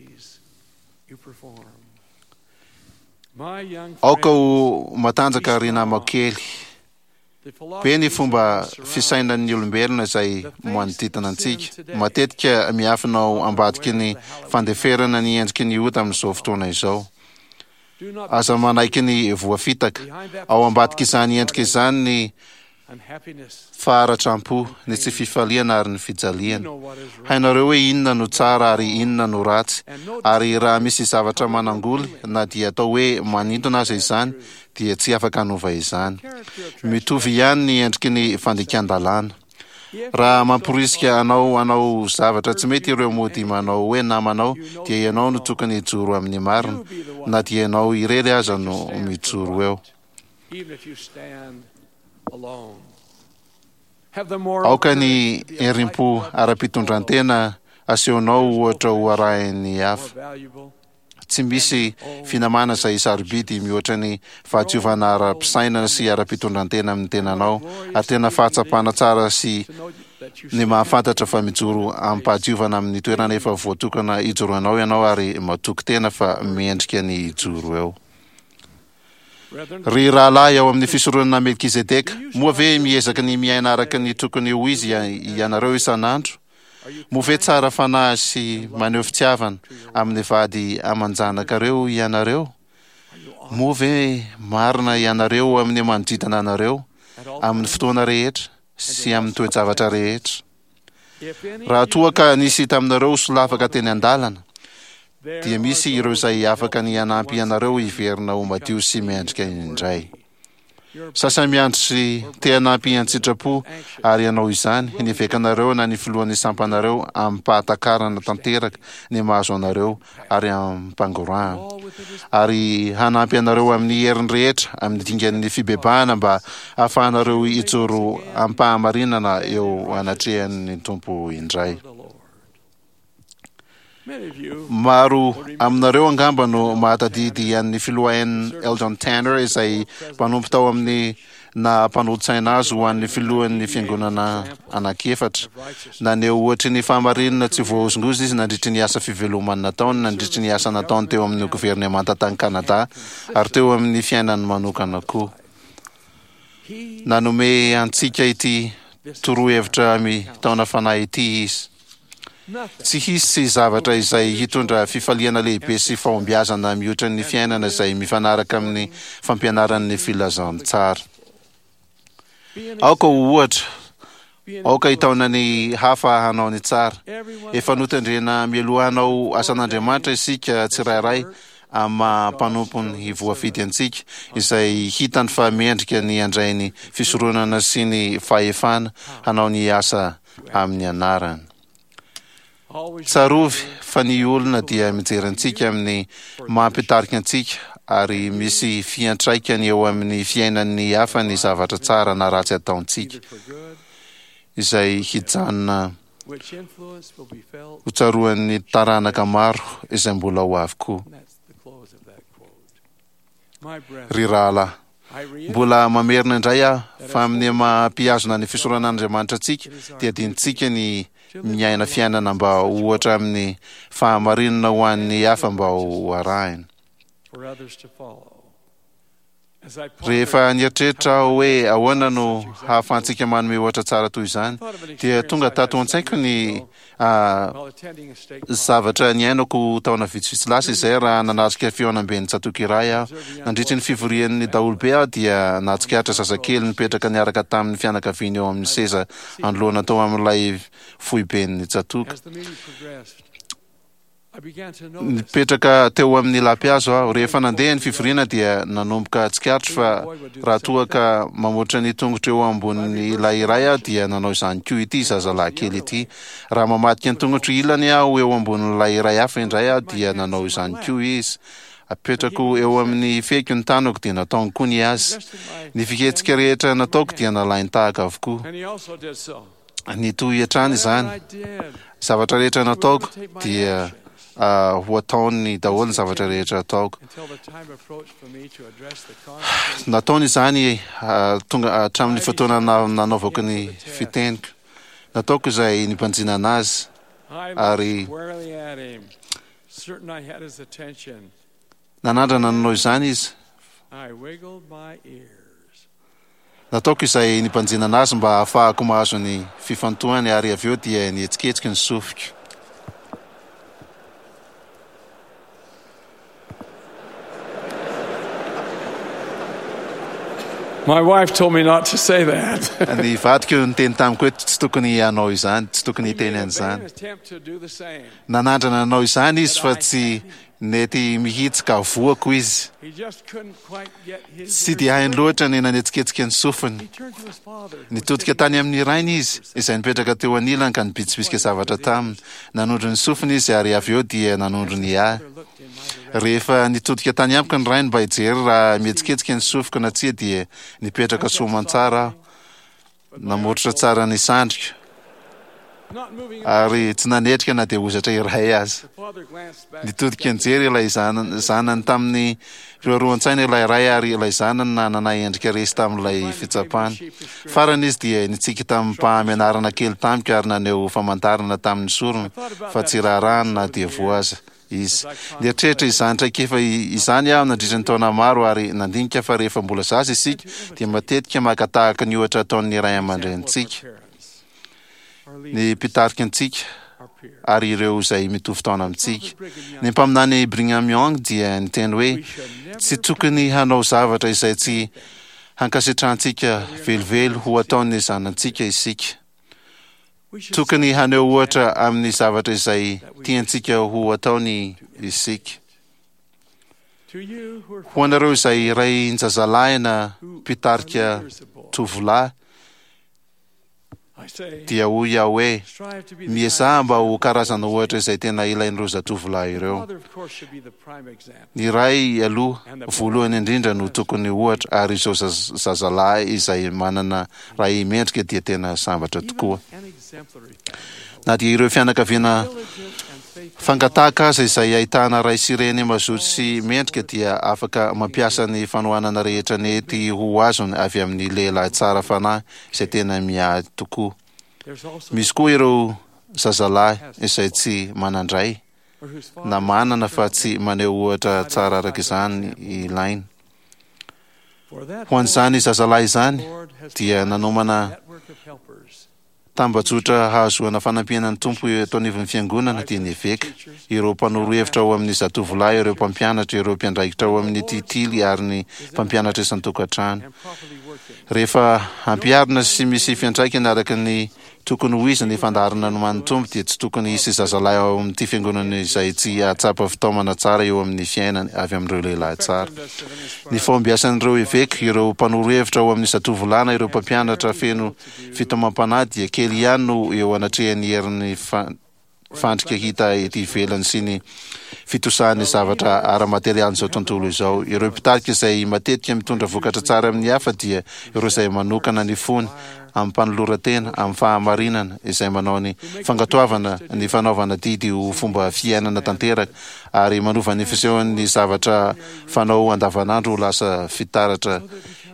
S7: Aoka ho matanjaka ry namako kely. Be ny fomba fisainan'ny olombelona izay manodidina antsika. Matetika miafinao ambadiky ny fandeferana ny endriky ny ota amin'izao fotoana izao. Aza manaiky ny voafitaka. Ao ambadiky izany endrika izany ny faharatram-po, ny tsy fifaliana ary ny fijaliana. Hainareo hoe inona no tsara ary inona no ratsy, ary raha misy zavatra manangoly na dia atao hoe manintona aza izany dia tsy afaka hanova izany. Mitovy ihany ny endriky ny fandikan-dalàna. Raha mamporisika anao anao zavatra tsy mety ireo mody manao hoe namanao dia ianao no tokony hijoro amin'ny marina, na dia ianao irery aza no mijoro eo. Aoka ny herim-po ara-pitondrantena asehonao ohatra ho arahin'ny hafa. Tsy misy finamana izay sarobidy mihoatra ny fahadiovana ara-pisainana sy ara-pitondrantena amin'ny tenanao, ary tena fahatsapana tsara sy ny mahafantatra fa mijoro ampahadiovana amin'ny toerana efa voatokana hijoroanao ianao ary matoky tena fa mendrika ny hijoro eo. Ry rahalahy ao amin'ny fisoronana Melkizedeka, moa ve miezaka ny miaina araka ny tokony ho izy ianareo isan'andro? Move tsara fanahy sy maneho fitiavana amin'ny vady aman-janakareo ianareo? Move marina ianareo amin'ny manodidina anareo amin'ny fotoana rehetra sy amin'ny toe-javatra rehetra. Raha toa ka nisy taminareo solafaka teny an-dalana, dia misy ireo izay afaka ny hanampy ianareo hiverina ho madio sy mendrika indray. Sasamiandro sy te hanampy an-tsitrapo ary ianao izany, ny vekanareo na ny filohan'ny sampanareo amin'ny pahatakarana tanteraka ny mahazo anareo ary amin'ny mpangorahana, ary hanampy anareo amin'ny heriny rehetra amin'ny dingan'ny fibebahana mba ahafahanareo hijoro ampahamarinana eo anatrehan'ny tompo indray. Maro aminareo angamba no mahatadidy an'ny filohan'ny Eldon Tanner izay mpanompo tao amin'ny na mpanodin-tsaina azy ho an'ny filohan'ny fiangonana anankiefatra. Naneho ohatra ny fahamarinana tsy voahozongozy izy nandritry ny asa fivelomany nataony, nandritry ny asa nataony teo amin'ny gouvernemanta tany Kanada ary teo amin'ny fiainany manokana koa. Nanome antsika ity torohevitra taona fanahy ity izy. Tsy hisy zavatra izay hitondra fifaliana lehibe sy fahombiazana mihoatra ny fiainana izay mifanaraka amin'ny fampianaran'ny filazan'ny tsara. Aoka ho ohatra, aoka hitaona ny hafa hanao ny tsara. Efa notandrena mialohanao asan'Andriamanitra isika tsirairay amin'ny mpanompony voafidy antsika izay hitany fa mendrika ny andray ny fisoronana sy ny fahefana hanao ny asa amin'ny anarany. Tsarovy fa ny olona dia mijery antsika amin'ny mampitarika antsika ary misy fiantraikany eo amin'ny fiainan'ny hafa ny zavatra tsara na ratsy ataontsika izay hijanona ho tsaroan'ny taranaka maro izay mbola ho avy koa. Ry rahalahy, Mbola mamerina indray aho fa amin'ny mampiazona ny fisoran'Andriamanitra antsika dia dintsika ny miaina fiainana mba ohatra amin'ny fahamarinana ho an'ny hafa mba ho arahina. Rehefa nieritreritra hoe ahoana no hahafahantsika manome ohatra tsara toy izany dia tonga tato an-tsaiko ny zavatra niainako taona vitsivitsy lasa izay raha nanasika fihaonam-ben'ny Tsatoky iray aho. Nandritra ny fivorian'ny daholobe aho dia nahatsikaritra zazakely nipetraka niaraka tamin'ny fianakaviany eo amin'ny seza anoloana tao amin'ilay foiben'ny Tsatoka. Nipetraka teo amin'ny lampiazo aho. Rehefa nandeha ny fivoriana dia nanomboka tsikaritra fa raha toa ka mamoatra ny tongotra eo ambonin'ny ilay iray aho dia nanao izany koa ity zazalahy kely ity. Raha mamadika ny tongotra ilany aho eo ambonin'ilay iray hafa indray aho dia nanao izany koa izy. Apetrako eo amin'ny feko ny tanako dia nataony koa ny azy. Ny fiketsika rehetra nataoko dia nalainy tahaka avokoa. Ny toy hatrany izany. Zavatra rehetra nataoko dia Uh, ho ataony daholo ny zavatra rehetra ataoko. Nataony izany uh, tonga hatramin'ny uh, fotoana nanaovako ny fiteniko. Nataoko izay nimpanjina anazy ary nanandrana nanao izany izy. Nataoko izay nimpanjina anazy mba ahafahako mahazo ny fifantohany ary avy eo dia nihetsiketsika ny sofiko.
S13: My wife told me not to say that.
S7: Ny vadiko niteny tamiko hoe tsy tokony hanao izany, tsy tokony hiteny an'izany. Nanandrana nanao izany izy fa tsy nety mihitsika voako izy. Tsy dia hainy loatra ny nanetsiketsika ny sofiny. Nitodika tany amin'ny rainy izy izay nipetraka teo anilany ka nibitsibitsika zavatra taminy. Nanondro ny sofiny izy ary avy eo dia nanondro ny ahy. Rehefa nitodika tany amiko ny rainy mba hijery raha mihetsiketsika ny sofiko na tsia dia nipetraka soamantsara aho. Namotritra tsara ny sandrika ary tsy nanetrika na dia hozatra iray aza. Nitodika nijery ilay zanany, zanany tamin'ny fiaroan-tsaina ilay iray ary ilay zanany na nanay endrika resy tamin'ilay fitsapana. Farany izy dia nitsiky tamin'ny mpahamenarana kely tamika ary naneo famantarana tamin'ny sorony fa tsy raharahany na dia voaza izy. Nieritreritra izany traikefa izany aho nandritra ny taona maro ary nandinika fa rehefa mbola zaza isika dia matetika makatahaka ny ohatra ataon'ny ray aman-drenitsika, ny mpitarika antsika ary ireo izay mitovy taona amintsika. Ny mpaminany Brigham Young dia niteny hoe tsy tokony hanao zavatra izay tsy hankasitrantsika velivelo ho ataon'ny zanantsika isika. Tokony haneo ohatra amin'ny zavatra izay tiantsika ho ataony isika. Ho anareo izay iray njazalahy na mpitarika tovolahy dia hoy aho hoe miesa mba ho karazana ohatra izay tena ilain'ireo zatovolahy ireo. Ny iray aloha voalohany indrindra no tokony ohatra ary izao zazalahy izay manana ray mendrika dia tena sambatra tokoa. Na dia ireo fianakaviana fangatahaka aza izay ahitana ray sireny mazoto sy mendrika dia afaka mampiasa ny fanohanana rehetra nety ho azony avy amin'ny lehilahy tsara fanahy izay tena miady tokoa. Misy koa ireo zazalahy izay tsy manandray na manana fa tsy maneho ohatra tsara araka izany ilaina. Ho an'izany zazalahy izany dia nanomana tambajotra hahazoana fanampiana ny tompo eto anivon'ny fiangonana dia niveka. Ireo mpanoro hevitra ao amin'ny zatovolahy, ireo mpampianatra, ireo mpiandraikitra ao amin'ny titily ary ny mpampianatra isan-tokantrano. Rehefa ampiarina sy misy fiantraikany araka ny tokony ho izy ny fandaharana no man'ny tompo dia tsy tokony hisy zazalahy ao amin'ity fiangonana izay tsy ahatsapa fitaomana tsara eo amin'ny fiainany avy amin'ireo lehilahy tsara. Ny fombiasan'ireo eveka, ireo mpanoro hevitra ao amin'ny zatovolahy, ireo mpampianatra feno fitomam-panahy dia kely ihany no eo anatrehany herin'ny fandrika hita ety ivelany sy ny fitosahany zavatra ara-materialin'izao tontolo izao. Ireo mpitarika izay matetika mitondra vokatra tsara amin'ny hafa dia ireo izay manokana ny fony amin'ny mpanoloran-tena, amin'ny fahamarinana izay manao ny fangatoavana, ny fanaovana didy ho fomba fiainana tanteraka ary manova ny fisehoan'ny zavatra fanao andavanandro ho lasa fitaratra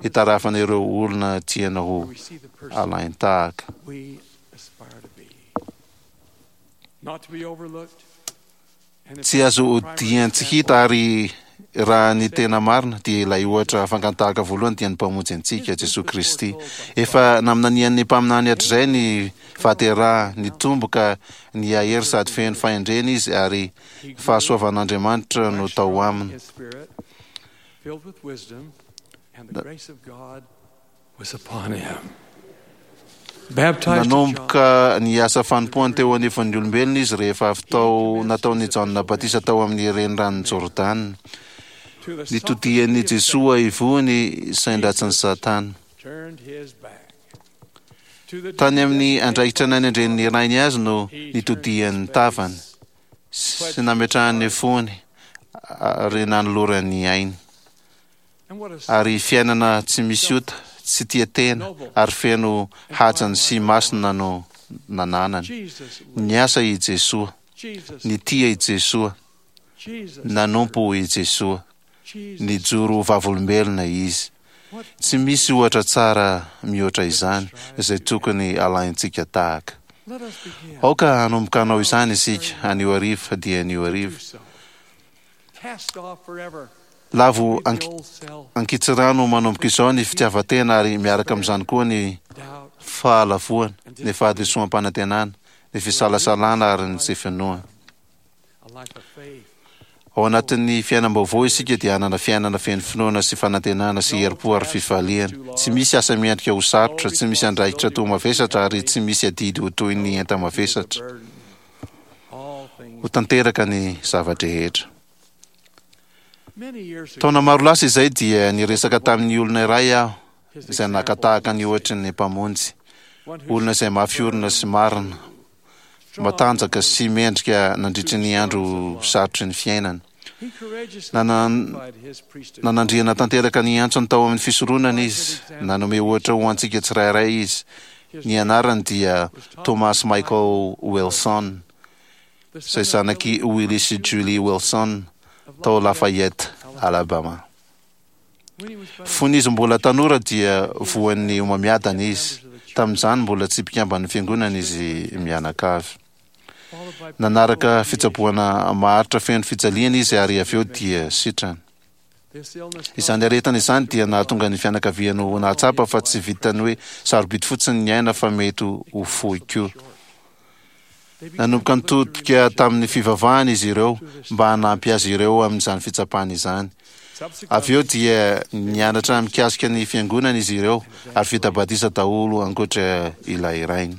S7: hitarafana ireo olona tiana ho alainy tahaka.
S13: We aspire to be. Not to be overlooked.
S7: Tsy azo diantsy hita ary raha ny tena marina dia ilay ohatra fangantahaka voalohany dia ny mpamonjy antsika Jesosy Kristy. Efa naminanian'ny mpaminany hatr'izay ny fahateraha, ny tomboka, ny ahery sady feno fahendrena izy ary fahasoavan'Andriamanitra no tao aminy.
S13: Filled with wisdom, and the grace of God was upon him.
S7: Nanomboka ny asa fanompoany teo anivon'ny olombelona izy rehefa avy tao nataon'ny Joana Batisa tao amin'ny renirano Jordana. Nitodian'i Jesoa ivony saindratsy ny Satana. Tany amin'ny andraikitra ny anendren'ny rainy azy no nitodian'ny tavany sy nametrahany fony ary nanolorany ainy. Ary fiainana tsy misy ota, tsy tia tena ary feno hatsany sy masina no nananany. Niasa i Jesoa, nitia i Jesoa, nanompo i Jesoa, nijoro vavolombelona izy. Tsy misy ohatra tsara mihoatra izany izay tokony alaintsika tahaka. Aoka hanomboka hanao izany isika anio arivo dia anio arivo. Lavo ankitsirano manomboka izao ny fitiavatena ary miaraka amin'izany koa ny fahalafoana, ny fahadosoam-panantenana, ny fisalasalana ary ny tsy finoana. Ao anatin'ny fiainam-baovao isika dia hanana fiainana feno finoana sy fanantenana sy herim-po ary fifaliana. Tsy misy asa miendrika ho sarotra, tsy misy andraikitra toa mavesatra ary tsy misy adidy ho toy ny enta mavesatra. Ho tanteraka ny zavadrehetra. Taona maro lasa izay dia niresaka tamin'ny olona iray aho izay nakatahaka ny ohatry ny mpamonjy. Olona izay mafiorina sy marina, matanjaka sy mendrika nandritry ny andro sarotry ny fiainana. Nanandriana tanteraka ny antsony tao amin'ny fisoronana izy, nanome ohatra ho antsika tsirairay izy. Ny anarany dia Thomas Michael Wilson, izay zanaky Willis Julie Wilson tao Lafayette, Alabama. Fony izy mbola tanora dia voan'ny homamiadana izy. Tamin'izany mbola tsy mpikamban'ny fiangonana izy mianakavy. Nanaraka fitsaboana maharitra feno fijaliana izy ary avy eo dia sitrany. Izany aretana izany dia nahatonga ny fianakaviany ho nahatsapa fa tsy vitany hoe sarobidy fotsiny ny aina fa mety ho fohy koa. Nanomboka nitodika tamin'ny fivavahana izy ireo mba hanampy azy ireo amin'izany fitsapana izany. Avy eo dia nianatra mikasika ny fiangonana izy ireo ary vita batisa daholo ankoatra ilay rainy.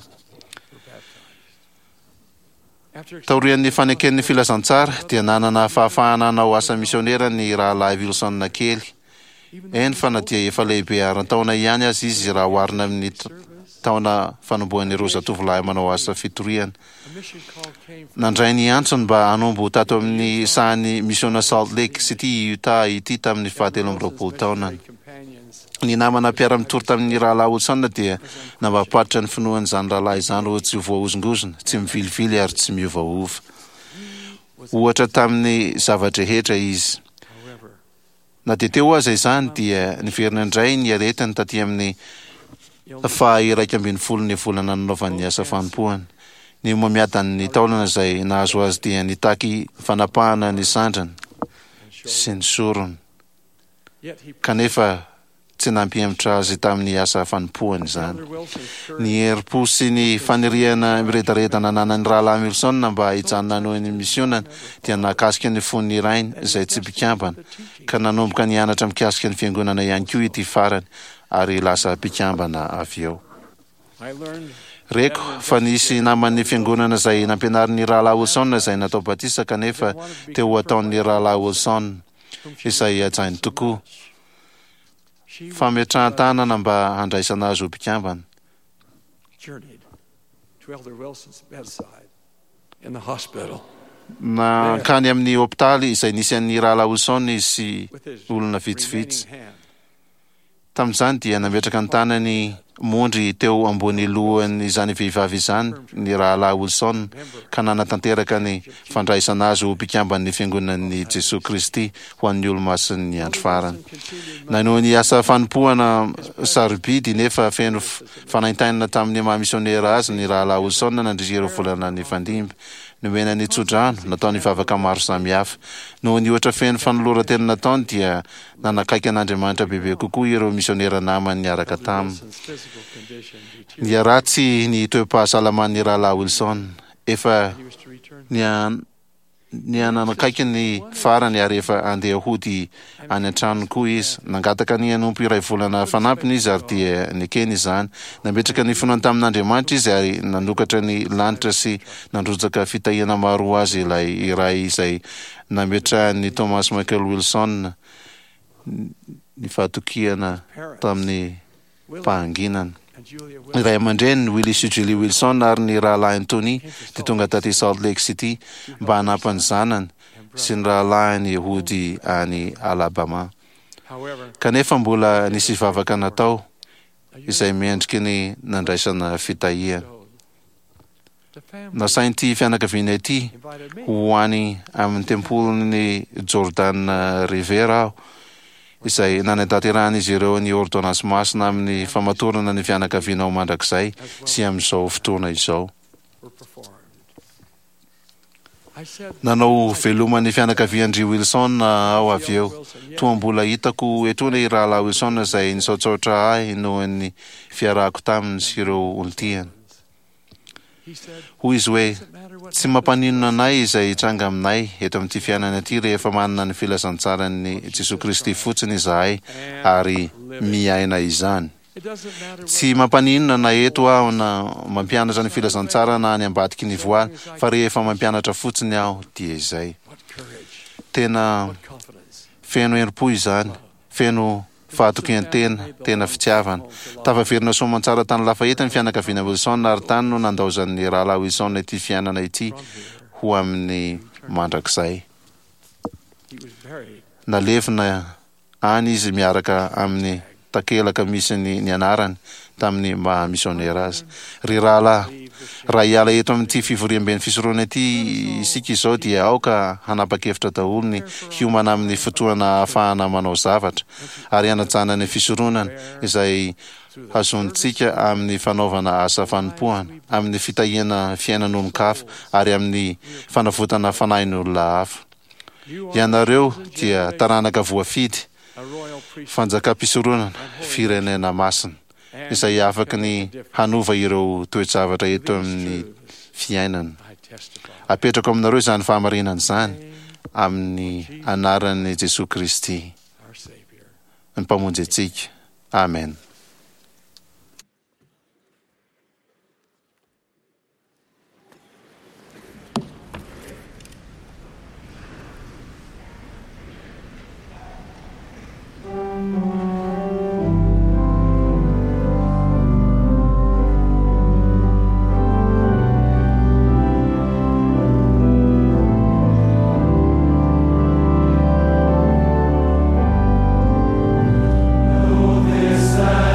S7: Taorian'ny faneken'ny filazantsara dia nanana fahafahana hanao asa misionera ny rahalahy Wilson kely. Eny fa na dia efa lehibe aran-taona ihany azy izy raha oharina amin'ny taona fanombohan'ireo zatovolahy manao asa fitoriana. Nandray ny antsony mba hanombo tato amin'ny sahany misiona Salt Lake City, Utah ity tamin'ny fahatelo amby roapolo taonany. Ny namana mpiara-mitory tamin'ny rahalahy Wilson dia nampapatitra ny finoan'izany rahalahy izany ho tsy voaozongozona, tsy mivilivily ary tsy miovaova. Ohatra tamin'ny zavadrehetra izy. Na dia teo aza izany dia niverina indray ny aretiny taty amin'ny fa iraika ambin'ny folo ny volana nanaovan'ny asa fanompoana. Ny homamiadan'ny taolana izay nahazo azy dia nitaky fanapahana ny sandrany sy ny sorony. Kanefa tsy nampihemitra azy tamin'ny asa fanompoana izany. Ny herim-po sy ny faniriana miredaredana nanan'ny rahalahy Wilson mba hijanona noho ny misionana dia nakasika ny fon'ny rainy izay tsy mpikambana ka nanomboka nianatra mikasika ny fiangonana ihany koa ity farany ary lasa mpikambana avy eo. Reko fa nisy naman'ny fiangonana izay nampianarin'ny rahalahy Wilson izay natao batisa kanefa teo ataon'ny rahalahy Wilson izay ajainy tokoa. Fametrahan-tanana mba handraisana azy ho mpikambana. Nankany amin'ny hopitaly izay nisy an'ny rahalahy Wilson sy olona vitsivitsy. Tamin'izany dia nametraka ny tanany mondry teo ambony lohan' izany vehivavy izany ny rahalahy Wilson ka nanatanteraka ny fandraisana azy ho mpikamban'ny fiangonan'ny Jesosy Kristy ho an'ny olo-masiny andro farany. Na noho ny asa fanompohana sarobidy nefa feno fanaintainana tamin'ny mahamisionera azy ny rahalahy Wilson nandrisy ireo volana ny fandimby. Nomena ny tsodrano nataony vavaka maro samihafa. Noho ny ohatra feno fanoloran-tena nataony dia nanakaiky an'Andriamanitra bebe kokoa ireo misionera namany niaraka taminy. Ny ratsy ny toe-pahasalaman'ny rahalahy Wilson efa ny nanakaiky ny farany ary efa andeha hody any an-trano koa izy. Nangataka ny hanompo iray volana fanampiny izy ary dia nikeny izany. Nametraka ny fonany tamin'Andriamanitra izy ary nanokatra ny lanitra sy nandrojaka fitahiana maro azy ilay iray izay nametrahany Thomas Michael Wilson ny fahatokiana tamin'ny pahanginana. Ny ray aman-dreny Willis sy Julie Wilson ary ny rahalahy Anthony dia tonga taty Salt Lake City mba hanampany zanany sy ny rahalahiny hody any Alabama. Kanefa mbola nisy vavaka natao izay miendriky ny nandraisana fitahia. Nasain'ity fianakaviana ity ho any amin'ny tempolon'ny Jordan River aho izay nanantanterahana izy ireo ny ordonnance masina amin'ny famatorana ny fianakaviana ao mandrakizay sy amin'izao fotoana izao. Nanao veloman'ny fianakavian-dry Wilson ao avy eo. Toa mbola hitako etona i rahalahy Wilson izay nisaotsaotra ahy noho ny fiarahako taminy sy ireo olontiany. Hoy izy hoe, tsy mampaninona anay izay tranga aminay eto amin'ity fiainana ity rehefa manana ny filazantsarany Jesosy Kristy fotsiny izahay ary miaina izany. Tsy mampaninona na eto aho na mampianatra ny filazantsara na any ambadiky ny voaly, fa rehefa mampianatra fotsiny aho dia izay. Tena feno herim-po izany, feno fahatokian-tena, tena fitiavana. Tafaverina soamantsara tany Lafayette ny fianakaviana Wilson ary tany no nandaozan'ny rahalahy Wilson ity fiainana ity ho amin'ny mandrakizay. Nalevina any izy miaraka amin'ny takelaka misy ny, ny anarany tamin'ny maha misionera azy. Ry rahalahy, raha hiala eto amin'ity fivoriam-ben'ny fisoroana ity isika izao dia aoka hanapa-kevitra daholo ny hiomana amin'ny fotoana ahafahana manao zavatra ary hanajana ny fisoronana izay hazontsika amin'ny fanaovana asa fanompohana, amin'ny fitahiana fiainan'olon-kafa ary amin'ny fanavotana fanahin'olona hafa. Ianareo dia taranaka voafidy, fanjakam-pisoronana, firenena masina izay afaka ny hanova ireo toe-javatra eto amin'ny fiainana. Apetrako aminareo izany fahamarinana izany amin'ny anaran'i Jesosy Kristy ny mpamonjy antsika. Amen.
S4: This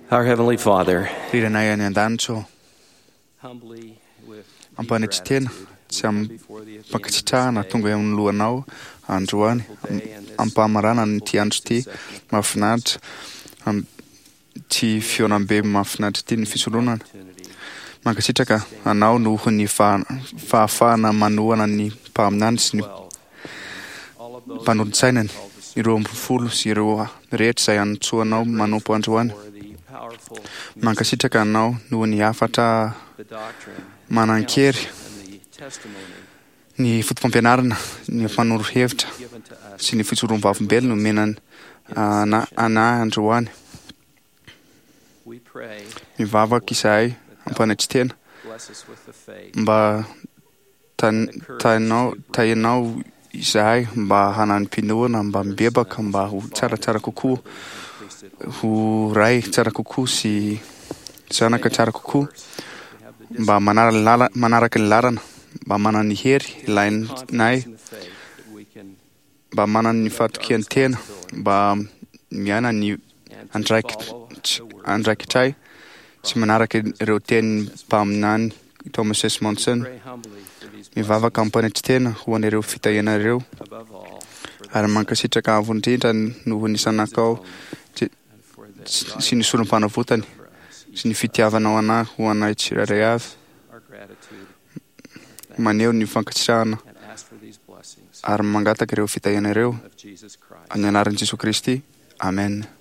S14: Our Heavenly Father,
S12: riranay any an-danitro
S14: humbly with
S12: ampanetitena tsy ampankasitrahana tonga eo amin'ny lohanao androany ampahamarana nyty andro ty mahafinaritra ty fionambe mahafinaritra ty ny fisolonana mankasitraka anao noho ny fahafahana manohana ny mpahaminany sy ny mpanolo-tsainany ireo ambifolo sy ireo rehetra izay anotsoanao manompo androany mankasitraka anao noho ny hafatra manan-kery ny fotom-pampianarana ny fanoro hevitra sy ny fitsorom-bavim-belo no menany anahy androany mivavaka izahay ampanatritena mba tainao tainao izahay mba hanano-pinoana mba mibebaka mba ho tsaratsara kokoa ho ray tsara kokoa sy zanaka tsara kokoa mba manaraka ny lalana mba manana ny hery ilainay mba manana ny fahatokian-tena mba miaina ny andraikitray sy manaraka ireo teny mpaminany Thomas S. Monson mivavaka ampanatritena ho an'ireo fitahianareo ary mankasitraka avo indrindra noho ny sanakao sy ny solom-panavotany sy ny fitiavanao anahy ho anay tsiraray avy maneho ny fankasitrahana ary mangataka ireo fitahianareo any anaran'i Jesosy Kristy. Amen.